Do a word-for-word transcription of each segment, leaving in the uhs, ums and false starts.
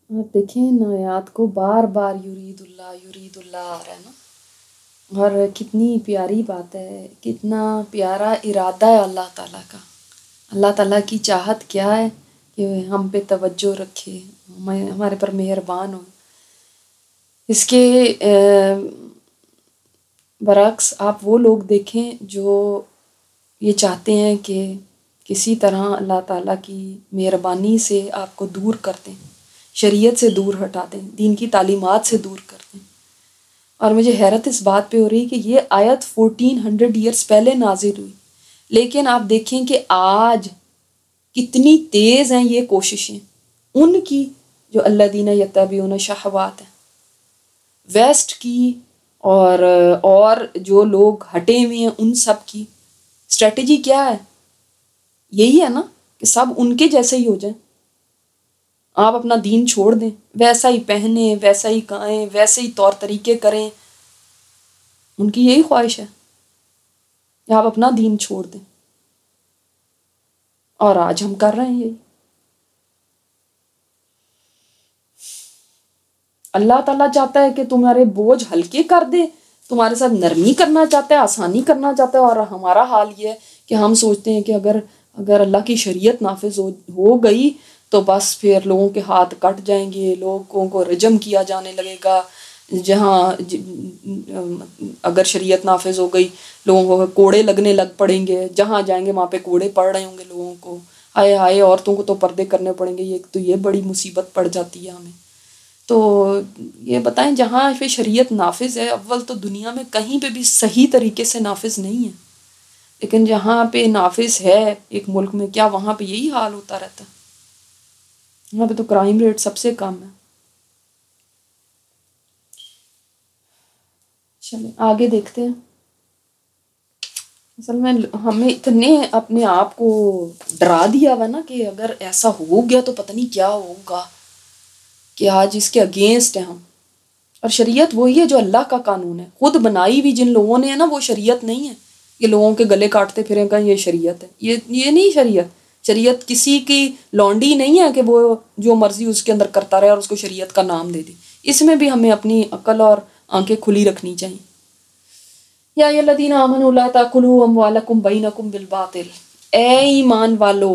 آپ دیکھیں ان آیات کو، بار بار یرید اللہ یرید اللہ آ رہا ہے نا، اور کتنی پیاری بات ہے، کتنا پیارا ارادہ ہے اللہ تعالیٰ کا۔ اللہ تعالیٰ کی چاہت کیا ہے کہ ہم پہ توجہ رکھے، ہمیں ہمارے پر مہربان ہو۔ اس کے برعکس آپ وہ لوگ دیکھیں جو یہ چاہتے ہیں کہ کسی طرح اللہ تعالیٰ کی مہربانی سے آپ کو دور کر دیں، شریعت سے دور ہٹا دیں، دین کی تعلیمات سے دور کر دیں۔ اور مجھے حیرت اس بات پہ ہو رہی کہ یہ آیت فورٹین ہنڈریڈ ایئرس پہلے نازل ہوئی، لیکن آپ دیکھیں کہ آج کتنی تیز ہیں یہ کوششیں ان کی جو الذین یتبعون شہوات ہیں، ویسٹ کی اور اور جو لوگ ہٹے ہوئے ہیں ان سب کی اسٹریٹجی کیا ہے؟ یہی ہے نا کہ سب ان کے جیسے ہی ہو جائیں، آپ اپنا دین چھوڑ دیں، ویسا ہی پہنیں، ویسا ہی کھائیں، ویسے ہی طور طریقے کریں۔ ان کی یہی خواہش ہے کہ آپ اپنا دین چھوڑ دیں، اور آج ہم کر رہے ہیں یہی۔ اللہ تعالیٰ چاہتا ہے کہ تمہارے بوجھ ہلکے کر دے، تمہارے ساتھ نرمی کرنا چاہتا ہے، آسانی کرنا چاہتا ہے، اور ہمارا حال یہ ہے کہ ہم سوچتے ہیں کہ اگر اگر اللہ کی شریعت نافذ ہو ہو گئی تو بس پھر لوگوں کے ہاتھ کٹ جائیں گے، لوگوں کو رجم کیا جانے لگے گا، جہاں اگر شریعت نافذ ہو گئی لوگوں کو کوڑے لگنے لگ پڑیں گے، جہاں جائیں گے وہاں پہ کوڑے پڑ رہے ہوں گے لوگوں کو، ہائے ہائے عورتوں کو تو پردے کرنے پڑیں گے، یہ تو یہ بڑی مصیبت پڑ جاتی ہے ہمیں۔ تو یہ بتائیں جہاں پہ شریعت نافذ ہے، اول تو دنیا میں کہیں پہ بھی صحیح طریقے سے نافذ نہیں ہے، لیکن جہاں پہ نافذ ہے ایک ملک میں، کیا وہاں پہ یہی حال ہوتا رہتا ہے؟ وہاں پہ تو کرائم ریٹ سب سے کم ہے۔ چلیں آگے دیکھتے ہیں۔ اصل میں ہمیں اتنے اپنے آپ کو ڈرا دیا ہوا نا کہ اگر ایسا ہو گیا تو پتہ نہیں کیا ہوگا، کہ آج اس کے اگینسٹ ہیں ہم۔ اور شریعت وہی ہے جو اللہ کا قانون ہے، خود بنائی ہوئی جن لوگوں نے ہے نا، وہ شریعت نہیں ہے۔ یہ لوگوں کے گلے کاٹتے پھریں کہیں یہ شریعت ہے، یہ یہ نہیں شریعت۔ شریعت کسی کی لونڈی نہیں ہے کہ وہ جو مرضی اس کے اندر کرتا رہے اور اس کو شریعت کا نام دے دی۔ اس میں بھی ہمیں اپنی عقل اور آنکھیں کھلی رکھنی چاہیے۔ یا ایھا الذین آمنوا لا تاکلوا اموالکم بینکم بالباطل، اے ایمان والو،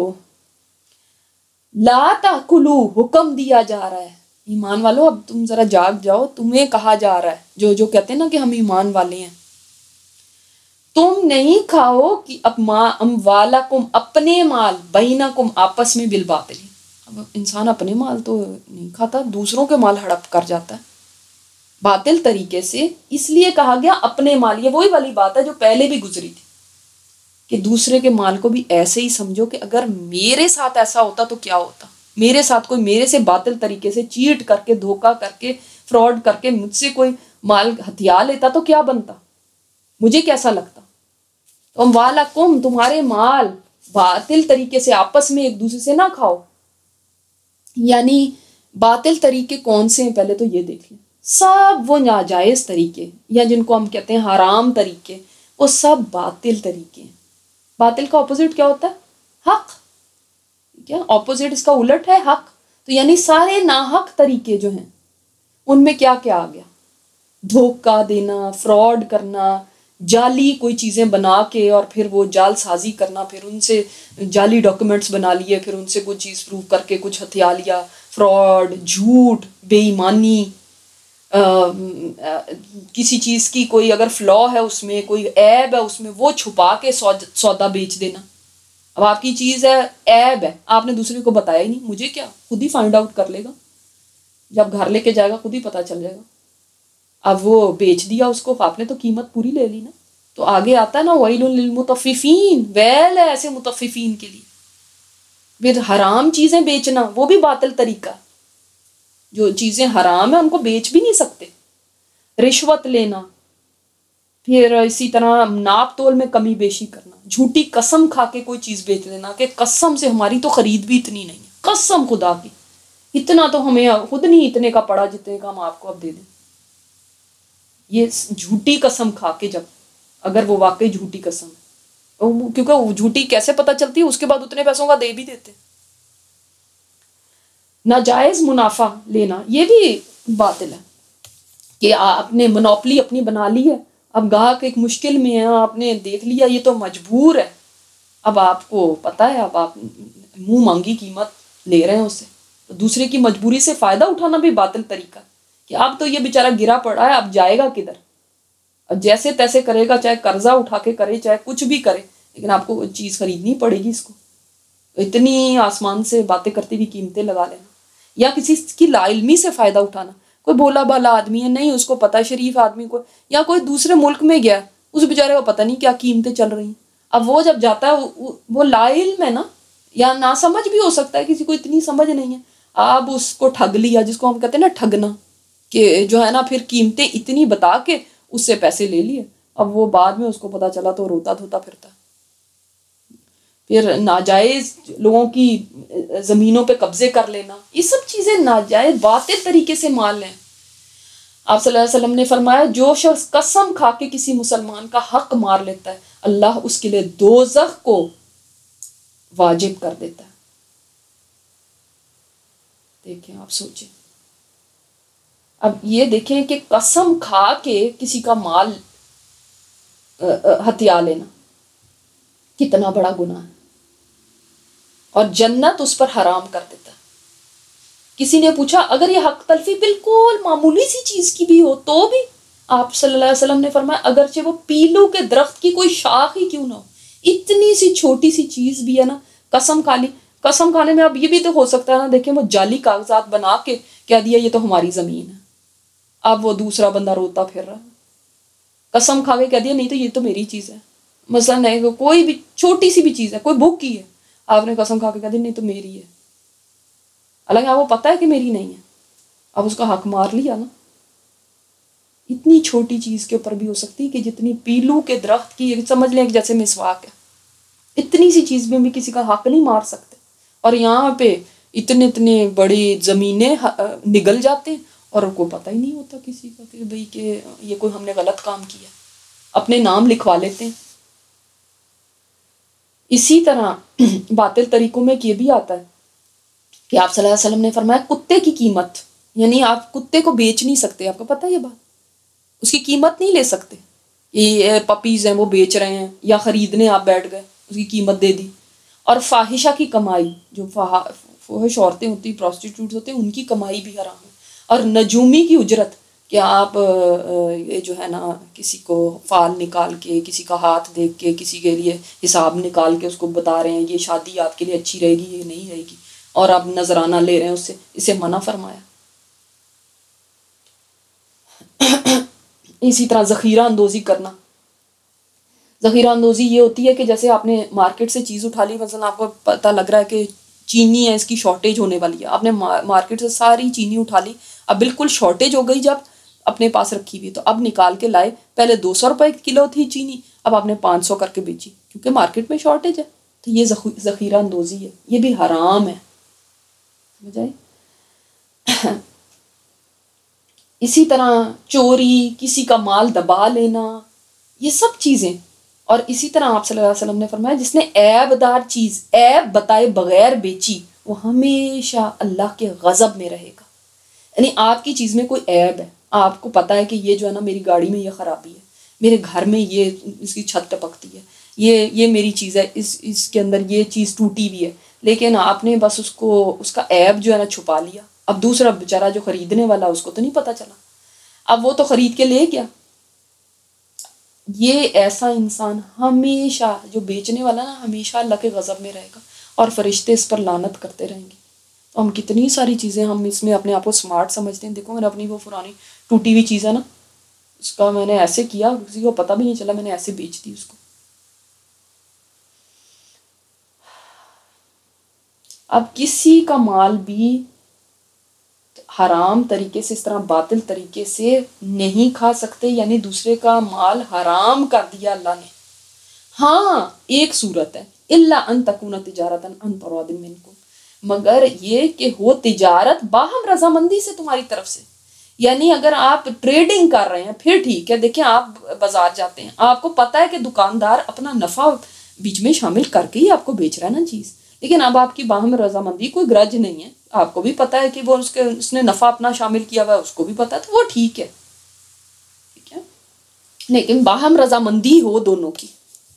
لا تاکلوا حکم دیا جا رہا ہے، ایمان والو اب تم ذرا جاگ جاؤ، تمہیں کہا جا رہا ہے، جو جو کہتے ہیں نا کہ ہم ایمان والے ہیں، تم نہیں کھاؤ کہ اموالکم اپنے مال، بینکم آپس میں بالباطل۔ اب انسان اپنے مال تو نہیں کھاتا، دوسروں کے مال ہڑپ کر جاتا ہے باطل طریقے سے، اس لیے کہا گیا اپنے مال۔ یہ وہی والی بات ہے جو پہلے بھی گزری تھی کہ دوسرے کے مال کو بھی ایسے ہی سمجھو کہ اگر میرے ساتھ ایسا ہوتا تو کیا ہوتا، میرے ساتھ کوئی میرے سے باطل طریقے سے چیٹ کر کے، دھوکہ کر کے، فراڈ کر کے مجھ سے کوئی مال ہتھیا لیتا تو کیا بنتا، مجھے کیسا لگتا۔ تو اموالکم تمہارے مال باطل طریقے سے آپس میں ایک دوسرے سے نہ کھاؤ۔ یعنی باطل طریقے کون سے ہیں پہلے تو یہ دیکھ لیں، سب وہ ناجائز طریقے یا جن کو ہم کہتے ہیں حرام طریقے، وہ سب باطل طریقے ہیں۔ باطل کا اپوزٹ کیا ہوتا ہے؟ حق۔ کیا اپوزٹ اس کا الٹ ہے؟ حق۔ تو یعنی سارے ناحق طریقے جو ہیں ان میں کیا کیا آ گیا؟ دھوکہ دینا، فراڈ کرنا، جعلی کوئی چیزیں بنا کے اور پھر وہ جال سازی کرنا، پھر ان سے جعلی ڈاکیومنٹس بنا لیے، پھر ان سے کوئی چیز پروو کر کے کچھ ہتھیا لیا، فراڈ، جھوٹ، بے ایمانی، کسی چیز کی کوئی اگر فلا ہے اس میں، کوئی عیب ہے اس میں، وہ چھپا کے سودا بیچ دینا۔ اب آپ کی چیز ہے، عیب ہے، آپ نے دوسرے کو بتایا ہی نہیں، مجھے کیا، خود ہی فائنڈ آؤٹ کر لے گا، جب گھر لے کے جائے گا خود ہی پتہ چل جائے گا۔ اب وہ بیچ دیا اس کو، آپ نے تو قیمت پوری لے لی نا۔ تو آگے آتا ہے نا ویل للمطففین، ویل ہے ایسے مطففین کے لیے۔ پھر حرام چیزیں بیچنا وہ بھی باطل طریقہ، جو چیزیں حرام ہیں ان کو بیچ بھی نہیں سکتے۔ رشوت لینا، پھر اسی طرح ناپ تول میں کمی بیشی کرنا، جھوٹی قسم کھا کے کوئی چیز بیچ لینا کہ قسم سے ہماری تو خرید بھی اتنی نہیں ہے، قسم خدا کی اتنا تو ہمیں خود نہیں اتنے کا پڑا جتنے کا ہم آپ کو اب دے دیں۔ یہ جھوٹی قسم کھا کے، جب اگر وہ واقعی جھوٹی قسم ہے، کیونکہ وہ جھوٹی کیسے پتہ چلتی ہے، اس کے بعد اتنے پیسوں کا دے بھی دیتے۔ ناجائز منافع لینا یہ بھی باطل ہے کہ آپ نے منوپلی اپنی بنا لی ہے، اب گاہک ایک مشکل میں ہے، آپ نے دیکھ لیا یہ تو مجبور ہے، اب آپ کو پتہ ہے اب آپ منہ مانگی قیمت لے رہے ہیں اسے، تو دوسرے کی مجبوری سے فائدہ اٹھانا بھی باطل طریقہ ہے کہ اب تو یہ بیچارہ گرا پڑا ہے، اب جائے گا کدھر، اب جیسے تیسے کرے گا، چاہے قرضہ اٹھا کے کرے چاہے کچھ بھی کرے، لیکن آپ کو چیز خریدنی پڑے گی اس کو، اتنی آسمان سے باتیں کرتی ہوئی قیمتیں لگا لینا، یا کسی کی لا علمی سے فائدہ اٹھانا، کوئی بولا بالا آدمی ہے، نہیں اس کو پتہ شریف آدمی کو، یا کوئی دوسرے ملک میں گیا اس بیچارے کو پتہ نہیں کیا قیمتیں چل رہی ہیں، اب وہ جب جاتا ہے وہ لا علم ہے نا، یا نا سمجھ بھی ہو سکتا ہے، کسی کو اتنی سمجھ نہیں ہے، آپ اس کو ٹھگ لیا، جس کو ہم کہتے ہیں نا ٹھگنا، کہ جو ہے نا پھر قیمتیں اتنی بتا کے اس سے پیسے لے لیے، اب وہ بعد میں اس کو پتہ چلا تو روتا دھوتا پھرتا، پھر ناجائز لوگوں کی زمینوں پہ قبضے کر لینا، یہ سب چیزیں ناجائز باطل طریقے سے مان لیں۔ آپ صلی اللہ علیہ وسلم نے فرمایا جو شخص قسم کھا کے کسی مسلمان کا حق مار لیتا ہے اللہ اس کے لیے دوزخ کو واجب کر دیتا ہے۔ دیکھیں آپ سوچیں، اب یہ دیکھیں کہ قسم کھا کے کسی کا مال ہتھیا لینا کتنا بڑا گناہ ہے، اور جنت اس پر حرام کر دیتا ہے۔ کسی نے پوچھا اگر یہ حق تلفی بالکل معمولی سی چیز کی بھی ہو تو بھی؟ آپ صلی اللہ علیہ وسلم نے فرمایا اگرچہ وہ پیلو کے درخت کی کوئی شاخ ہی کیوں نہ ہو، اتنی سی چھوٹی سی چیز بھی ہے نا، قسم کھا لی، قسم کھانے میں اب یہ بھی تو ہو سکتا ہے نا، دیکھیں وہ جعلی کاغذات بنا کے کہہ دیا یہ تو ہماری زمین ہے، اب وہ دوسرا بندہ روتا پھر رہا ہے، قسم کھا کے کہہ دیا نہیں تو یہ تو میری چیز ہے، مثلا نہیں کوئی بھی چھوٹی سی بھی چیز ہے، کوئی بک کی ہے، آپ نے قسم کھا کے کہہ دی نہیں تو میری ہے، حالانکہ آپ کو پتہ ہے کہ میری نہیں ہے، اب اس کا حق مار لیا نا۔ اتنی چھوٹی چیز کے اوپر بھی ہو سکتی کہ جتنی پیلو کے درخت کی، سمجھ لیں کہ جیسے مسواک ہے، اتنی سی چیز میں بھی کسی کا حق نہیں مار سکتے، اور یہاں پہ اتنے اتنے بڑی زمینیں نگل جاتے ہیں اور ان کو پتہ ہی نہیں ہوتا کسی کا کہ بھئی کہ یہ کوئی ہم نے غلط کام کیا، اپنے نام لکھوا لیتے ہیں۔ اسی طرح باطل طریقوں میں یہ بھی آتا ہے کہ آپ صلی اللہ علیہ وسلم نے فرمایا کتے کی قیمت، یعنی آپ کتے کو بیچ نہیں سکتے، آپ کو پتہ ہے یہ بات، اس کی قیمت نہیں لے سکتے، یہ پپیز ہیں وہ بیچ رہے ہیں یا خریدنے آپ بیٹھ گئے اس کی قیمت دے دی، اور فاحشہ کی کمائی، جو فحش عورتیں ہوتی ہیں پروسٹیٹیوٹ ہوتے ہیں ان کی کمائی بھی حرام ہے، اور نجومی کی اجرت کہ آپ یہ جو ہے نا کسی کو فال نکال کے، کسی کا ہاتھ دیکھ کے، کسی کے لیے حساب نکال کے اس کو بتا رہے ہیں یہ شادی آپ کے لیے اچھی رہے گی یہ نہیں رہے گی، اور آپ نذرانہ لے رہے ہیں اس سے، اسے منع فرمایا۔ اسی طرح ذخیرہ اندوزی کرنا، ذخیرہ اندوزی یہ ہوتی ہے کہ جیسے آپ نے مارکیٹ سے چیز اٹھا لی، مثلا آپ کو پتہ لگ رہا ہے کہ چینی ہے اس کی شارٹیج ہونے والی ہے، آپ نے مارکیٹ سے ساری چینی اٹھا لی، اب بالکل شارٹیج ہو گئی، جب اپنے پاس رکھی ہوئی تو اب نکال کے لائے، پہلے دو سو روپے کلو تھی چینی، اب آپ نے پانچ سو کر کے بیچی کیونکہ مارکیٹ میں شارٹیج ہے، تو یہ ذخیرہ اندوزی ہے، یہ بھی حرام ہے، سمجھ آئی؟ اسی طرح چوری، کسی کا مال دبا لینا، یہ سب چیزیں، اور اسی طرح آپ صلی اللہ علیہ وسلم نے فرمایا جس نے عیب دار چیز عیب بتائے بغیر بیچی وہ ہمیشہ اللہ کے غضب میں رہے گا، یعنی آپ کی چیز میں کوئی عیب ہے، آپ کو پتہ ہے کہ یہ جو ہے نا میری گاڑی میں یہ خرابی ہے، میرے گھر میں یہ اس کی چھت ٹپکتی ہے، یہ یہ میری چیز ہے، اس اس کے اندر یہ چیز ٹوٹی ہوئی ہے، لیکن آپ نے بس اس کو اس کا عیب جو ہے نا چھپا لیا، اب دوسرا بیچارہ جو خریدنے والا اس کو تو نہیں پتہ چلا، اب وہ تو خرید کے لے گیا، یہ ایسا انسان ہمیشہ جو بیچنے والا نا ہمیشہ اللہ کے غضب میں رہے گا، اور فرشتے اس پر لعنت کرتے رہیں گے۔ تو ہم کتنی ساری چیزیں ہم اس میں اپنے آپ کو سمارٹ سمجھتے ہیں، دیکھو میں نے اپنی وہ پرانی ٹوٹی ہوئی چیز ہے نا اس کا میں نے ایسے کیا، کسی کو پتہ بھی نہیں چلا، میں نے ایسے بیچ دی اس کو۔ اب کسی کا مال بھی حرام طریقے سے، اس طرح باطل طریقے سے نہیں کھا سکتے، یعنی دوسرے کا مال حرام کر دیا اللہ نے۔ ہاں ایک صورت ہے الا ان تکون تجارتا عن تراض منکم، مگر یہ کہ ہو تجارت باہم رضامندی سے تمہاری طرف سے، یعنی اگر آپ ٹریڈنگ کر رہے ہیں پھر ٹھیک ہے، دیکھیں آپ بازار جاتے ہیں، آپ کو پتہ ہے کہ دکاندار اپنا نفع بیچ میں شامل کر کے ہی آپ کو بیچ رہا ہے نا چیز، لیکن اب آپ کی باہم رضامندی کوئی گرج نہیں ہے، آپ کو بھی پتہ ہے کہ وہ اس کے اس نے نفع اپنا شامل کیا ہوا ہے، اس کو بھی پتہ ہے، تو وہ ٹھیک ہے ٹھیک ہے لیکن باہم رضامندی ہو دونوں کی۔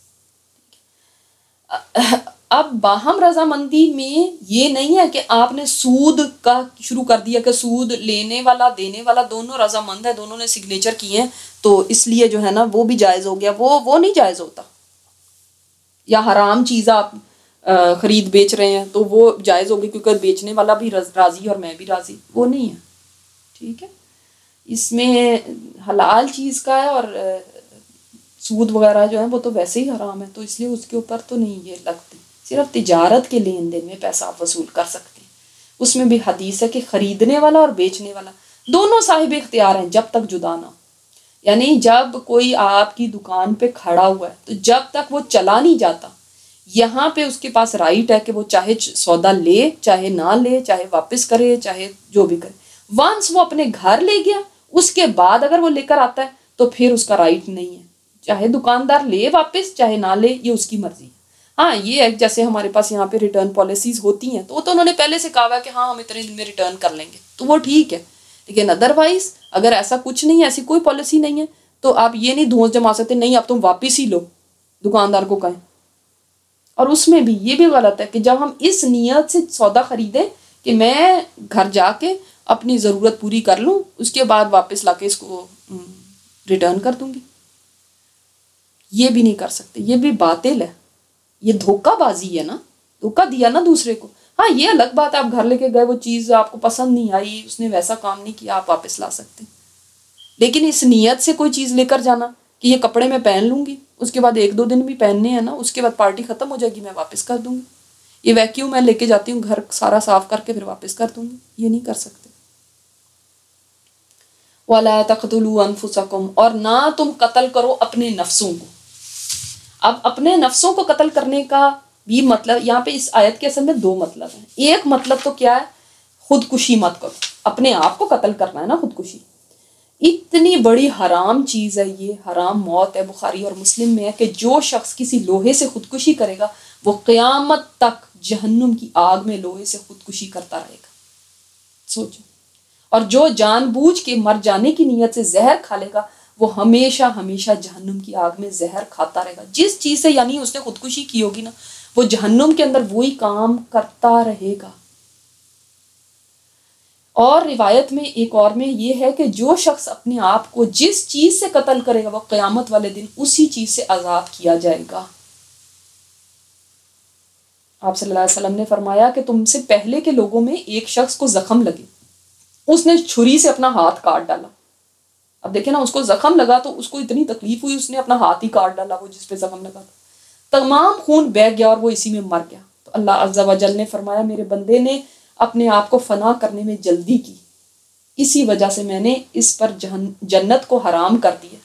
اب باہم رضامندی میں یہ نہیں ہے کہ آپ نے سود کا شروع کر دیا کہ سود لینے والا دینے والا دونوں رضامند ہے، دونوں نے سگنیچر کیے ہیں تو اس لیے جو ہے نا وہ بھی جائز ہو گیا، وہ وہ نہیں جائز ہوتا۔ یا حرام چیز آپ خرید بیچ رہے ہیں تو وہ جائز ہوگی کیونکہ بیچنے والا بھی راضی اور میں بھی راضی، وہ نہیں ہے ٹھیک ہے۔ اس میں حلال چیز کا ہے، اور سود وغیرہ جو ہے وہ تو ویسے ہی حرام ہے، تو اس لیے اس کے اوپر تو نہیں یہ لگتی۔ صرف تجارت کے لین دین میں پیسہ آپ وصول کر سکتے ہیں، اس میں بھی حدیث ہے کہ خریدنے والا اور بیچنے والا دونوں صاحب اختیار ہیں جب تک جدا نہ ہو۔ یعنی جب کوئی آپ کی دکان پہ کھڑا ہوا ہے تو جب تک وہ چلا نہیں جاتا، یہاں پہ اس کے پاس رائٹ ہے کہ وہ چاہے سودا لے چاہے نہ لے، چاہے واپس کرے چاہے جو بھی کرے۔ وانس وہ اپنے گھر لے گیا، اس کے بعد اگر وہ لے کر آتا ہے تو پھر اس کا رائٹ نہیں ہے، چاہے دکاندار لے واپس چاہے نہ لے، یہ اس کی مرضی ہے۔ ہاں یہ ہے جیسے ہمارے پاس یہاں پہ ریٹرن پالیسیز ہوتی ہیں تو وہ تو انہوں نے پہلے سے کہا ہوا ہے کہ ہاں ہم اتنے دن میں ریٹرن کر لیں گے، تو وہ ٹھیک ہے۔ لیکن ادروائز اگر ایسا کچھ نہیں ہے، ایسی کوئی پالیسی نہیں ہے، تو آپ یہ نہیں دھونس جما سکتے نہیں اب تم واپس ہی لو، دکاندار کو کہیں۔ اور اس میں بھی یہ بھی غلط ہے کہ جب ہم اس نیت سے سودا خریدیں کہ میں گھر جا کے اپنی ضرورت پوری کر لوں، اس کے بعد واپس لا کے اس کو ریٹرن کر دوں گی، یہ بھی نہیں کر سکتے، یہ بھی باطل ہے، یہ دھوکہ بازی ہے نا، دھوکہ دیا نا دوسرے کو۔ ہاں یہ الگ بات ہے آپ گھر لے کے گئے، وہ چیز آپ کو پسند نہیں آئی، اس نے ویسا کام نہیں کیا، آپ واپس لا سکتے ہیں۔ لیکن اس نیت سے کوئی چیز لے کر جانا کہ یہ کپڑے میں پہن لوں گی، اس کے بعد ایک دو دن بھی پہننے ہیں نا، اس کے بعد پارٹی ختم ہو جائے گی میں واپس کر دوں گی، یہ ویکیوم میں لے کے جاتی ہوں گھر سارا صاف کر کے پھر واپس کر دوں گی، یہ نہیں کر سکتے۔ وَلَا تَقْتُلُوا أَنفُسَكُمْ، اور نہ تم قتل کرو اپنے نفسوں کو۔ اب اپنے نفسوں کو قتل کرنے کا بھی مطلب یہاں پہ اس آیت کے اصل میں دو مطلب ہیں۔ ایک مطلب تو کیا ہے، خودکشی مت کرو، اپنے آپ کو قتل کرنا ہے نا، خودکشی اتنی بڑی حرام چیز ہے، یہ حرام موت ہے۔ بخاری اور مسلم میں ہے کہ جو شخص کسی لوہے سے خودکشی کرے گا وہ قیامت تک جہنم کی آگ میں لوہے سے خودکشی کرتا رہے گا، سوچو۔ اور جو جان بوجھ کے مر جانے کی نیت سے زہر کھا لے گا وہ ہمیشہ ہمیشہ جہنم کی آگ میں زہر کھاتا رہے گا۔ جس چیز سے یعنی اس نے خودکشی کی ہوگی نا، وہ جہنم کے اندر وہی کام کرتا رہے گا۔ اور روایت میں ایک اور میں یہ ہے کہ جو شخص اپنے آپ کو جس چیز سے قتل کرے گا وہ قیامت والے دن اسی چیز سے عذاب کیا جائے گا۔ آپ صلی اللہ علیہ وسلم نے فرمایا کہ تم سے پہلے کے لوگوں میں ایک شخص کو زخم لگے، اس نے چھری سے اپنا ہاتھ کاٹ ڈالا۔ اب دیکھیں نا، اس کو زخم لگا تو اس کو اتنی تکلیف ہوئی، اس نے اپنا ہاتھ ہی کاٹ ڈالا، وہ جس پہ زخم لگا تھا، تمام خون بہہ گیا اور وہ اسی میں مر گیا۔ تو اللہ عز و جل نے فرمایا میرے بندے نے اپنے آپ کو فنا کرنے میں جلدی کی، اسی وجہ سے میں نے اس پر جنت کو حرام کر دیا۔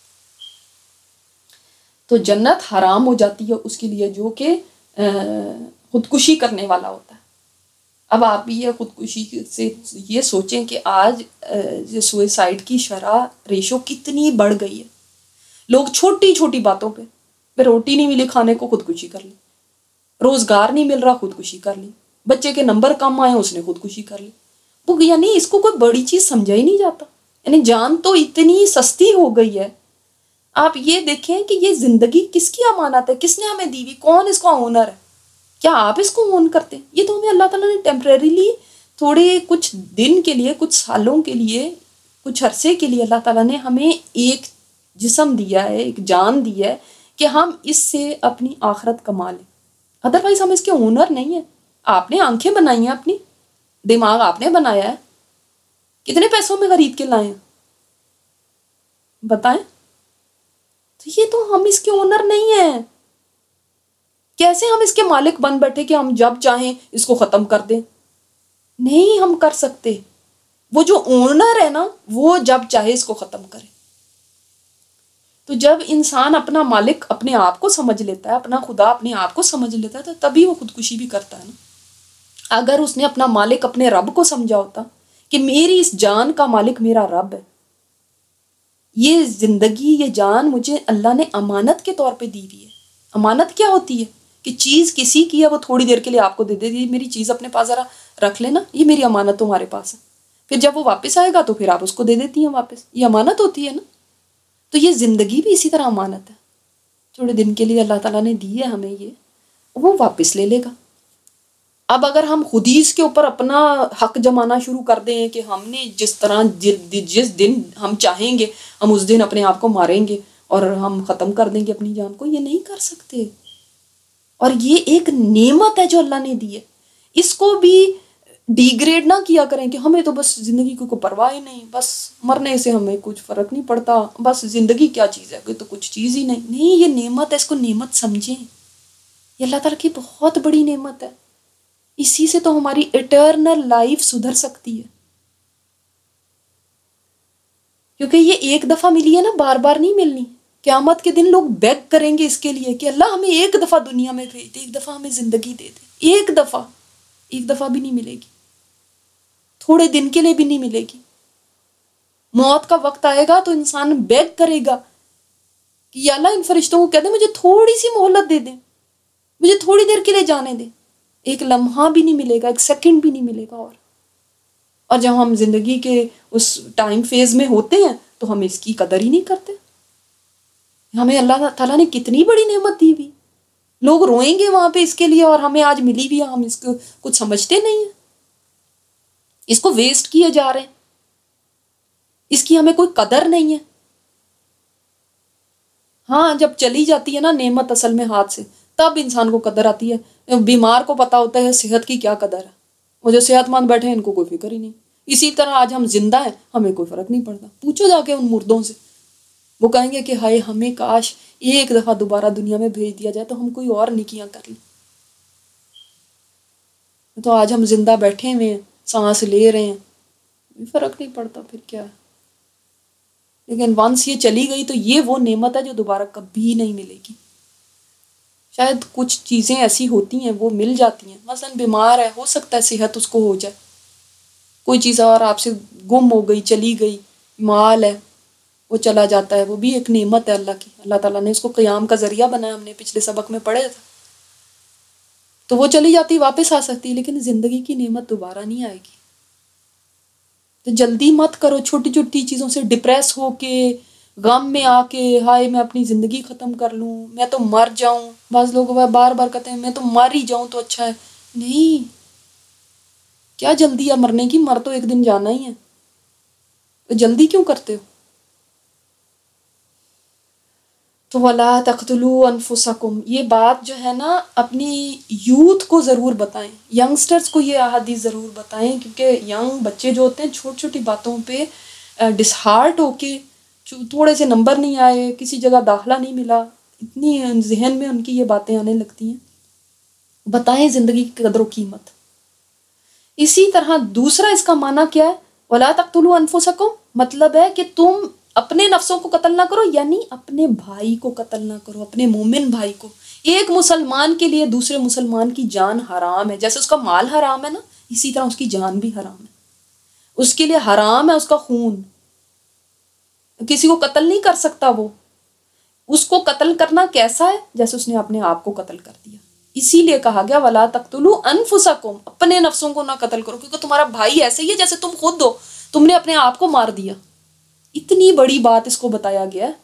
تو جنت حرام ہو جاتی ہے اس کے لیے جو کہ خودکشی کرنے والا ہوتا ہے۔ اب آپ بھی یہ خودکشی سے یہ سوچیں کہ آج سوئسائڈ کی شرح ریشو کتنی بڑھ گئی ہے۔ لوگ چھوٹی چھوٹی باتوں پہ پہ روٹی نہیں ملی کھانے کو خودکشی کر لی، روزگار نہیں مل رہا خودکشی کر لی، بچے کے نمبر کم آئے اس نے خودکشی کر لی۔ وہ یعنی اس کو کوئی بڑی چیز سمجھا ہی نہیں جاتا، یعنی جان تو اتنی سستی ہو گئی ہے۔ آپ یہ دیکھیں کہ یہ زندگی کس کی امانت ہے، کس نے ہمیں دی ہوئی، کون اس کا اونر ہے؟ کیا آپ اس کو اون کرتے ہیں؟ یہ تو ہمیں اللہ تعالیٰ نے ٹیمپریریلی تھوڑے کچھ دن کے لیے، کچھ سالوں کے لیے، کچھ عرصے کے لیے اللہ تعالیٰ نے ہمیں ایک جسم دیا ہے، ایک جان دی ہے کہ ہم اس سے اپنی آخرت کما لیں، ادروائز ہم اس کے اونر نہیں ہیں۔ آپ نے آنکھیں بنائی ہیں، اپنی دماغ آپ نے بنایا ہے، کتنے پیسوں میں خرید کے لائے ہیں بتائیں؟ تو یہ تو ہم اس کے اونر نہیں ہیں، کیسے ہم اس کے مالک بن بیٹھے کہ ہم جب چاہیں اس کو ختم کر دیں؟ نہیں ہم کر سکتے۔ وہ جو اونر ہے نا وہ جب چاہے اس کو ختم کرے۔ تو جب انسان اپنا مالک اپنے آپ کو سمجھ لیتا ہے، اپنا خدا اپنے آپ کو سمجھ لیتا ہے، تو تبھی وہ خودکشی بھی کرتا ہے نا۔ اگر اس نے اپنا مالک اپنے رب کو سمجھا ہوتا کہ میری اس جان کا مالک میرا رب ہے، یہ زندگی یہ جان مجھے اللہ نے امانت کے طور پہ دی ہوئی ہے۔ امانت کیا ہوتی ہے؟ کہ چیز کسی کی ہے وہ تھوڑی دیر کے لیے آپ کو دے دے دی، میری چیز اپنے پاس ذرا رکھ لینا، یہ میری امانت تمہارے پاس ہے، پھر جب وہ واپس آئے گا تو پھر آپ اس کو دے دیتی ہیں واپس، یہ امانت ہوتی ہے نا. تو یہ زندگی بھی اسی طرح امانت ہے، تھوڑے دن کے لیے اللہ تعالیٰ نے دی ہے ہمیں، یہ وہ واپس لے لے گا. اب اگر ہم خود ہی اس کے اوپر اپنا حق جمانا شروع کر دیں کہ ہم نے جس طرح جس دن ہم چاہیں گے ہم اس دن اپنے آپ کو ماریں گے اور ہم ختم کر دیں گے اپنی جان کو، یہ نہیں کر سکتے. اور یہ ایک نعمت ہے جو اللہ نے دی ہے، اس کو بھی ڈیگریڈ نہ کیا کریں کہ ہمیں تو بس زندگی کو کوئی پرواہ ہی نہیں، بس مرنے سے ہمیں کچھ فرق نہیں پڑتا، بس زندگی کیا چیز ہے، کوئی تو کچھ چیز ہی نہیں. نہیں، یہ نعمت ہے، اس کو نعمت سمجھیں، یہ اللہ تعالیٰ کی بہت بڑی نعمت ہے. اسی سے تو ہماری اٹرنل لائف سدھر سکتی ہے، کیونکہ یہ ایک دفعہ ملی ہے نا، بار بار نہیں ملنی. قیامت کے دن لوگ بیگ کریں گے اس کے لیے کہ اللہ ہمیں ایک دفعہ دنیا میں بھیج دے، ایک دفعہ ہمیں زندگی دے دے، ایک دفعہ، ایک دفعہ بھی نہیں ملے گی، تھوڑے دن کے لیے بھی نہیں ملے گی. موت کا وقت آئے گا تو انسان بیگ کرے گا کہ یا اللہ ان فرشتوں کو کہہ دیں مجھے تھوڑی سی مہلت دے دیں، مجھے تھوڑی دیر کے لیے جانے دیں. ایک لمحہ بھی نہیں ملے گا، ایک سیکنڈ بھی نہیں ملے گا. اور اور جب ہم زندگی کے اس ٹائم فیز میں ہوتے ہیں تو ہم اس کی قدر ہی نہیں کرتے. ہمیں اللہ تعالیٰ نے کتنی بڑی نعمت دی ہوئی، لوگ روئیں گے وہاں پہ اس کے لیے، اور ہمیں آج ملی بھی ہے، ہم اس کو کچھ سمجھتے نہیں ہیں، اس کو ویسٹ کیے جا رہے ہیں، اس کی ہمیں کوئی قدر نہیں ہے. ہاں جب چلی جاتی ہے نا نعمت اصل میں ہاتھ سے، تب انسان کو قدر آتی ہے. بیمار کو پتا ہوتا ہے صحت کی کیا قدر ہے، وہ جو صحت مند بیٹھے ہیں ان کو کوئی فکر ہی نہیں. اسی طرح آج ہم زندہ ہیں، ہمیں کوئی فرق نہیں پڑتا. پوچھو جا کے ان مردوں سے، وہ کہیں گے کہ ہائے ہمیں کاش ایک دفعہ دوبارہ دنیا میں بھیج دیا جائے تو ہم کوئی اور نیکیاں کر لیں. تو آج ہم زندہ بیٹھے ہوئے ہیں، سانس لے رہے ہیں، فرق نہیں پڑتا پھر کیا ہے. لیکن ونس یہ چلی گئی تو یہ وہ نعمت ہے جو دوبارہ کبھی نہیں ملے گی. شاید کچھ چیزیں ایسی ہوتی ہیں وہ مل جاتی ہیں، مثلا بیمار ہے، ہو سکتا ہے صحت اس کو ہو جائے، کوئی چیز اور آپ سے گم ہو گئی، چلی گئی، مال ہے وہ چلا جاتا ہے، وہ بھی ایک نعمت ہے اللہ کی. اللہ تعالیٰ نے اس کو قیام کا ذریعہ بنایا، ہم نے پچھلے سبق میں پڑھے تھا. تو وہ چلی جاتی واپس آ سکتی، لیکن زندگی کی نعمت دوبارہ نہیں آئے گی. تو جلدی مت کرو چھوٹی چھوٹی چیزوں سے ڈپریس ہو کے، غم میں آ کے ہائے میں اپنی زندگی ختم کر لوں، میں تو مر جاؤں. بعض لوگ بار بار کہتے ہیں میں تو مر ہی جاؤں تو اچھا ہے. نہیں، کیا جلدی ہے مرنے کی، مر تو ایک دن جانا ہی ہے، تو جلدی کیوں کرتے ہو؟ تو وَلَا تَقْتُلُوا أَنفُسَكُمْ، یہ بات جو ہے نا اپنی یوتھ کو ضرور بتائیں، ینگسٹرز کو یہ احادیث ضرور بتائیں، کیونکہ ینگ بچے جو ہوتے ہیں چھوٹی چھوٹی باتوں پہ ڈس ہارٹ ہو کے، تھوڑے سے نمبر نہیں آئے، کسی جگہ داخلہ نہیں ملا، اتنی ذہن میں ان کی یہ باتیں آنے لگتی ہیں. بتائیں زندگی کی قدر و قیمت. اسی طرح دوسرا اس کا معنی کیا ہے، وَلَا تَقْتُلُوا أَنفُسَكُمْ، مطلب ہے کہ تم اپنے نفسوں کو قتل نہ کرو، یعنی اپنے بھائی کو قتل نہ کرو، اپنے مومن بھائی کو. ایک مسلمان کے لیے دوسرے مسلمان کی جان حرام ہے، جیسے اس کا مال حرام ہے نا، اسی طرح اس کی جان بھی حرام ہے. اس کے لیے حرام ہے اس کا خون، کسی کو قتل نہیں کر سکتا. وہ اس کو قتل کرنا کیسا ہے، جیسے اس نے اپنے آپ کو قتل کر دیا. اسی لیے کہا گیا وَلَا تَقْتُلُوا أَنفُسَكُمْ، اپنے نفسوں کو نہ قتل کرو، کیونکہ تمہارا بھائی ایسے ہی ہے جیسے تم خود ہو، تم نے اپنے آپ کو مار دیا. اتنی بڑی بات اس کو بتایا گیا ہے.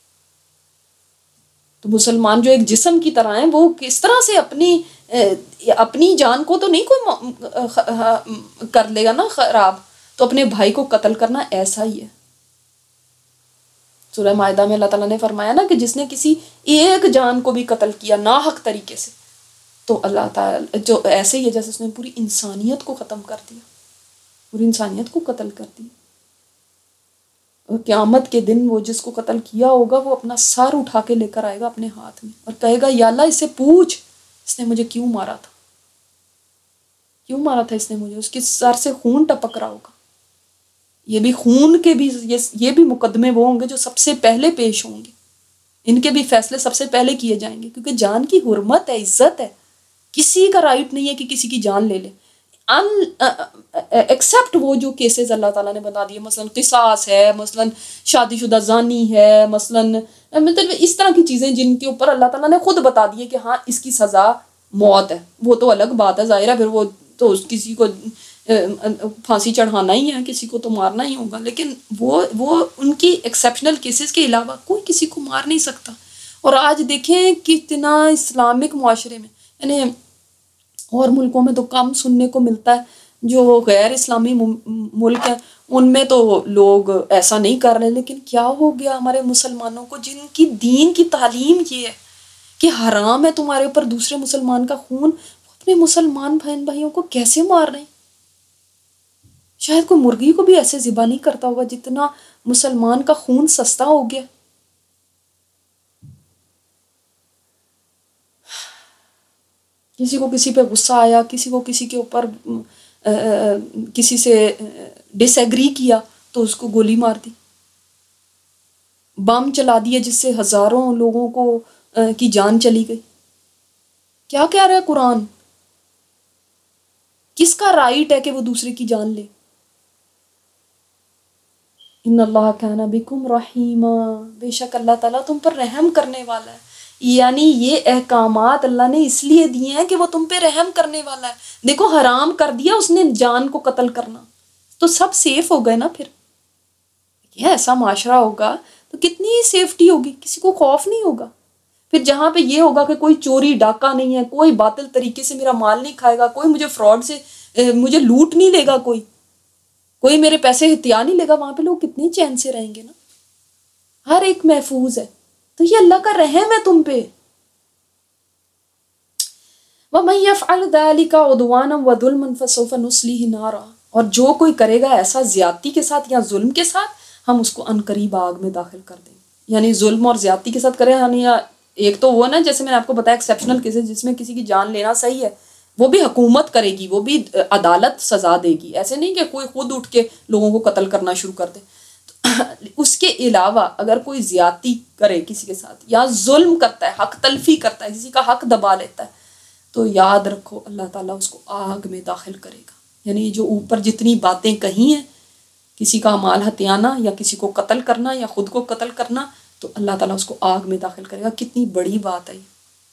تو مسلمان جو ایک جسم کی طرح ہیں، وہ کس طرح سے اپنی اپنی جان کو تو نہیں کوئی کر لے گا نا خراب، تو اپنے بھائی کو قتل کرنا ایسا ہی ہے. سورہ مائدہ میں اللہ تعالیٰ نے فرمایا نا کہ جس نے کسی ایک جان کو بھی قتل کیا ناحق طریقے سے، تو اللہ تعالیٰ جو ایسے ہی ہے جیسے اس نے پوری انسانیت کو ختم کر دیا، پوری انسانیت کو قتل کر دیا. اور قیامت کے دن وہ جس کو قتل کیا ہوگا وہ اپنا سر اٹھا کے لے کر آئے گا اپنے ہاتھ میں اور کہے گا یا اللہ اس سے پوچھ اس نے مجھے کیوں مارا تھا، کیوں مارا تھا اس نے مجھے. اس کے سر سے خون ٹپک رہا ہوگا. یہ بھی خون کے بھی یہ بھی مقدمے وہ ہوں گے جو سب سے پہلے پیش ہوں گے، ان کے بھی فیصلے سب سے پہلے کیے جائیں گے، کیونکہ جان کی حرمت ہے، عزت ہے. کسی کا رائٹ نہیں ہے کہ کسی کی جان لے لے. ایکسیپٹ وہ جو کیسز اللہ تعالیٰ نے بتا دیے، مثلاً قصاص ہے، مثلاً شادی شدہ زانی ہے، مثلاً مطلب اس طرح کی چیزیں جن کے اوپر اللہ تعالیٰ نے خود بتا دیے کہ ہاں اس کی سزا موت ہے، وہ تو الگ بات ہے، ظاہر ہے پھر وہ تو کسی کو پھانسی چڑھانا ہی ہے، کسی کو تو مارنا ہی ہوگا، لیکن وہ وہ ان کی ایکسیپشنل کیسز کے علاوہ کوئی کسی کو مار نہیں سکتا۔ اور آج دیکھیں کتنا اسلامک معاشرے میں، یعنی اور ملکوں میں تو کم سننے کو ملتا ہے، جو غیر اسلامی ملک ہیں ان میں تو لوگ ایسا نہیں کر رہے، لیکن کیا ہو گیا ہمارے مسلمانوں کو، جن کی دین کی تعلیم یہ ہے کہ حرام ہے تمہارے اوپر دوسرے مسلمان کا خون، وہ اپنے مسلمان بہن بھائیوں کو کیسے مار رہے ہیں؟ شاید کوئی مرغی کو بھی ایسے ذبح نہیں کرتا ہوگا جتنا مسلمان کا خون سستا ہو گیا۔ کسی کو کسی پہ غصہ آیا، کسی کو کسی کے اوپر کسی سے ڈس ایگری کیا تو اس کو گولی مار دی، بم چلا دیا جس سے ہزاروں لوگوں کو کی جان چلی گئی۔ کیا کہہ رہا ہے قرآن؟ کس کا رائٹ ہے کہ وہ دوسرے کی جان لے؟ ان اللہ کان بکم رحیما، بے شک اللہ تعالیٰ تم پر رحم کرنے والا ہے۔ یعنی یہ احکامات اللہ نے اس لیے دیے ہیں کہ وہ تم پہ رحم کرنے والا ہے۔ دیکھو حرام کر دیا اس نے جان کو قتل کرنا، تو سب سیف ہو گئے نا۔ پھر یہ ایسا معاشرہ ہوگا تو کتنی سیفٹی ہوگی، کسی کو خوف نہیں ہوگا۔ پھر جہاں پہ یہ ہوگا کہ کوئی چوری ڈاکہ نہیں ہے، کوئی باطل طریقے سے میرا مال نہیں کھائے گا، کوئی مجھے فراڈ سے مجھے لوٹ نہیں لے گا، کوئی کوئی میرے پیسے ہتھیا نہیں لے گا، وہاں پہ لوگ کتنی چین سے رہیں گے نا، ہر ایک محفوظ ہے۔ تو یہ اللہ کا رحم ہے تم پہ۔ وَمَن يَفْعَلْ ذَلِكَ عُدْوَانًا وَظُلْمًا فَسَوْفَ نُصْلِيهِ نَارًا، اور جو کوئی کرے گا ایسا زیادتی کے ساتھ یا ظلم کے ساتھ، ہم اس کو عنقریب آگ میں داخل کر دیں گے۔ یعنی ظلم اور زیادتی کے ساتھ کرے، یعنی ایک تو وہ نا جیسے میں نے آپ کو بتایا ایکسیپشنل کیسز جس میں کسی کی جان لینا صحیح ہے، وہ بھی حکومت کرے گی، وہ بھی عدالت سزا دے گی، ایسے نہیں کہ کوئی خود اٹھ کے لوگوں کو قتل کرنا شروع کر دے۔ اس کے علاوہ اگر کوئی زیادتی کرے کسی کے ساتھ یا ظلم کرتا ہے، حق تلفی کرتا ہے، کسی کا حق دبا لیتا ہے، تو یاد رکھو اللہ تعالیٰ اس کو آگ میں داخل کرے گا۔ یعنی جو اوپر جتنی باتیں کہی ہیں، کسی کا مال ہتھیانا یا کسی کو قتل کرنا یا خود کو قتل کرنا، تو اللہ تعالیٰ اس کو آگ میں داخل کرے گا۔ کتنی بڑی بات ہے۔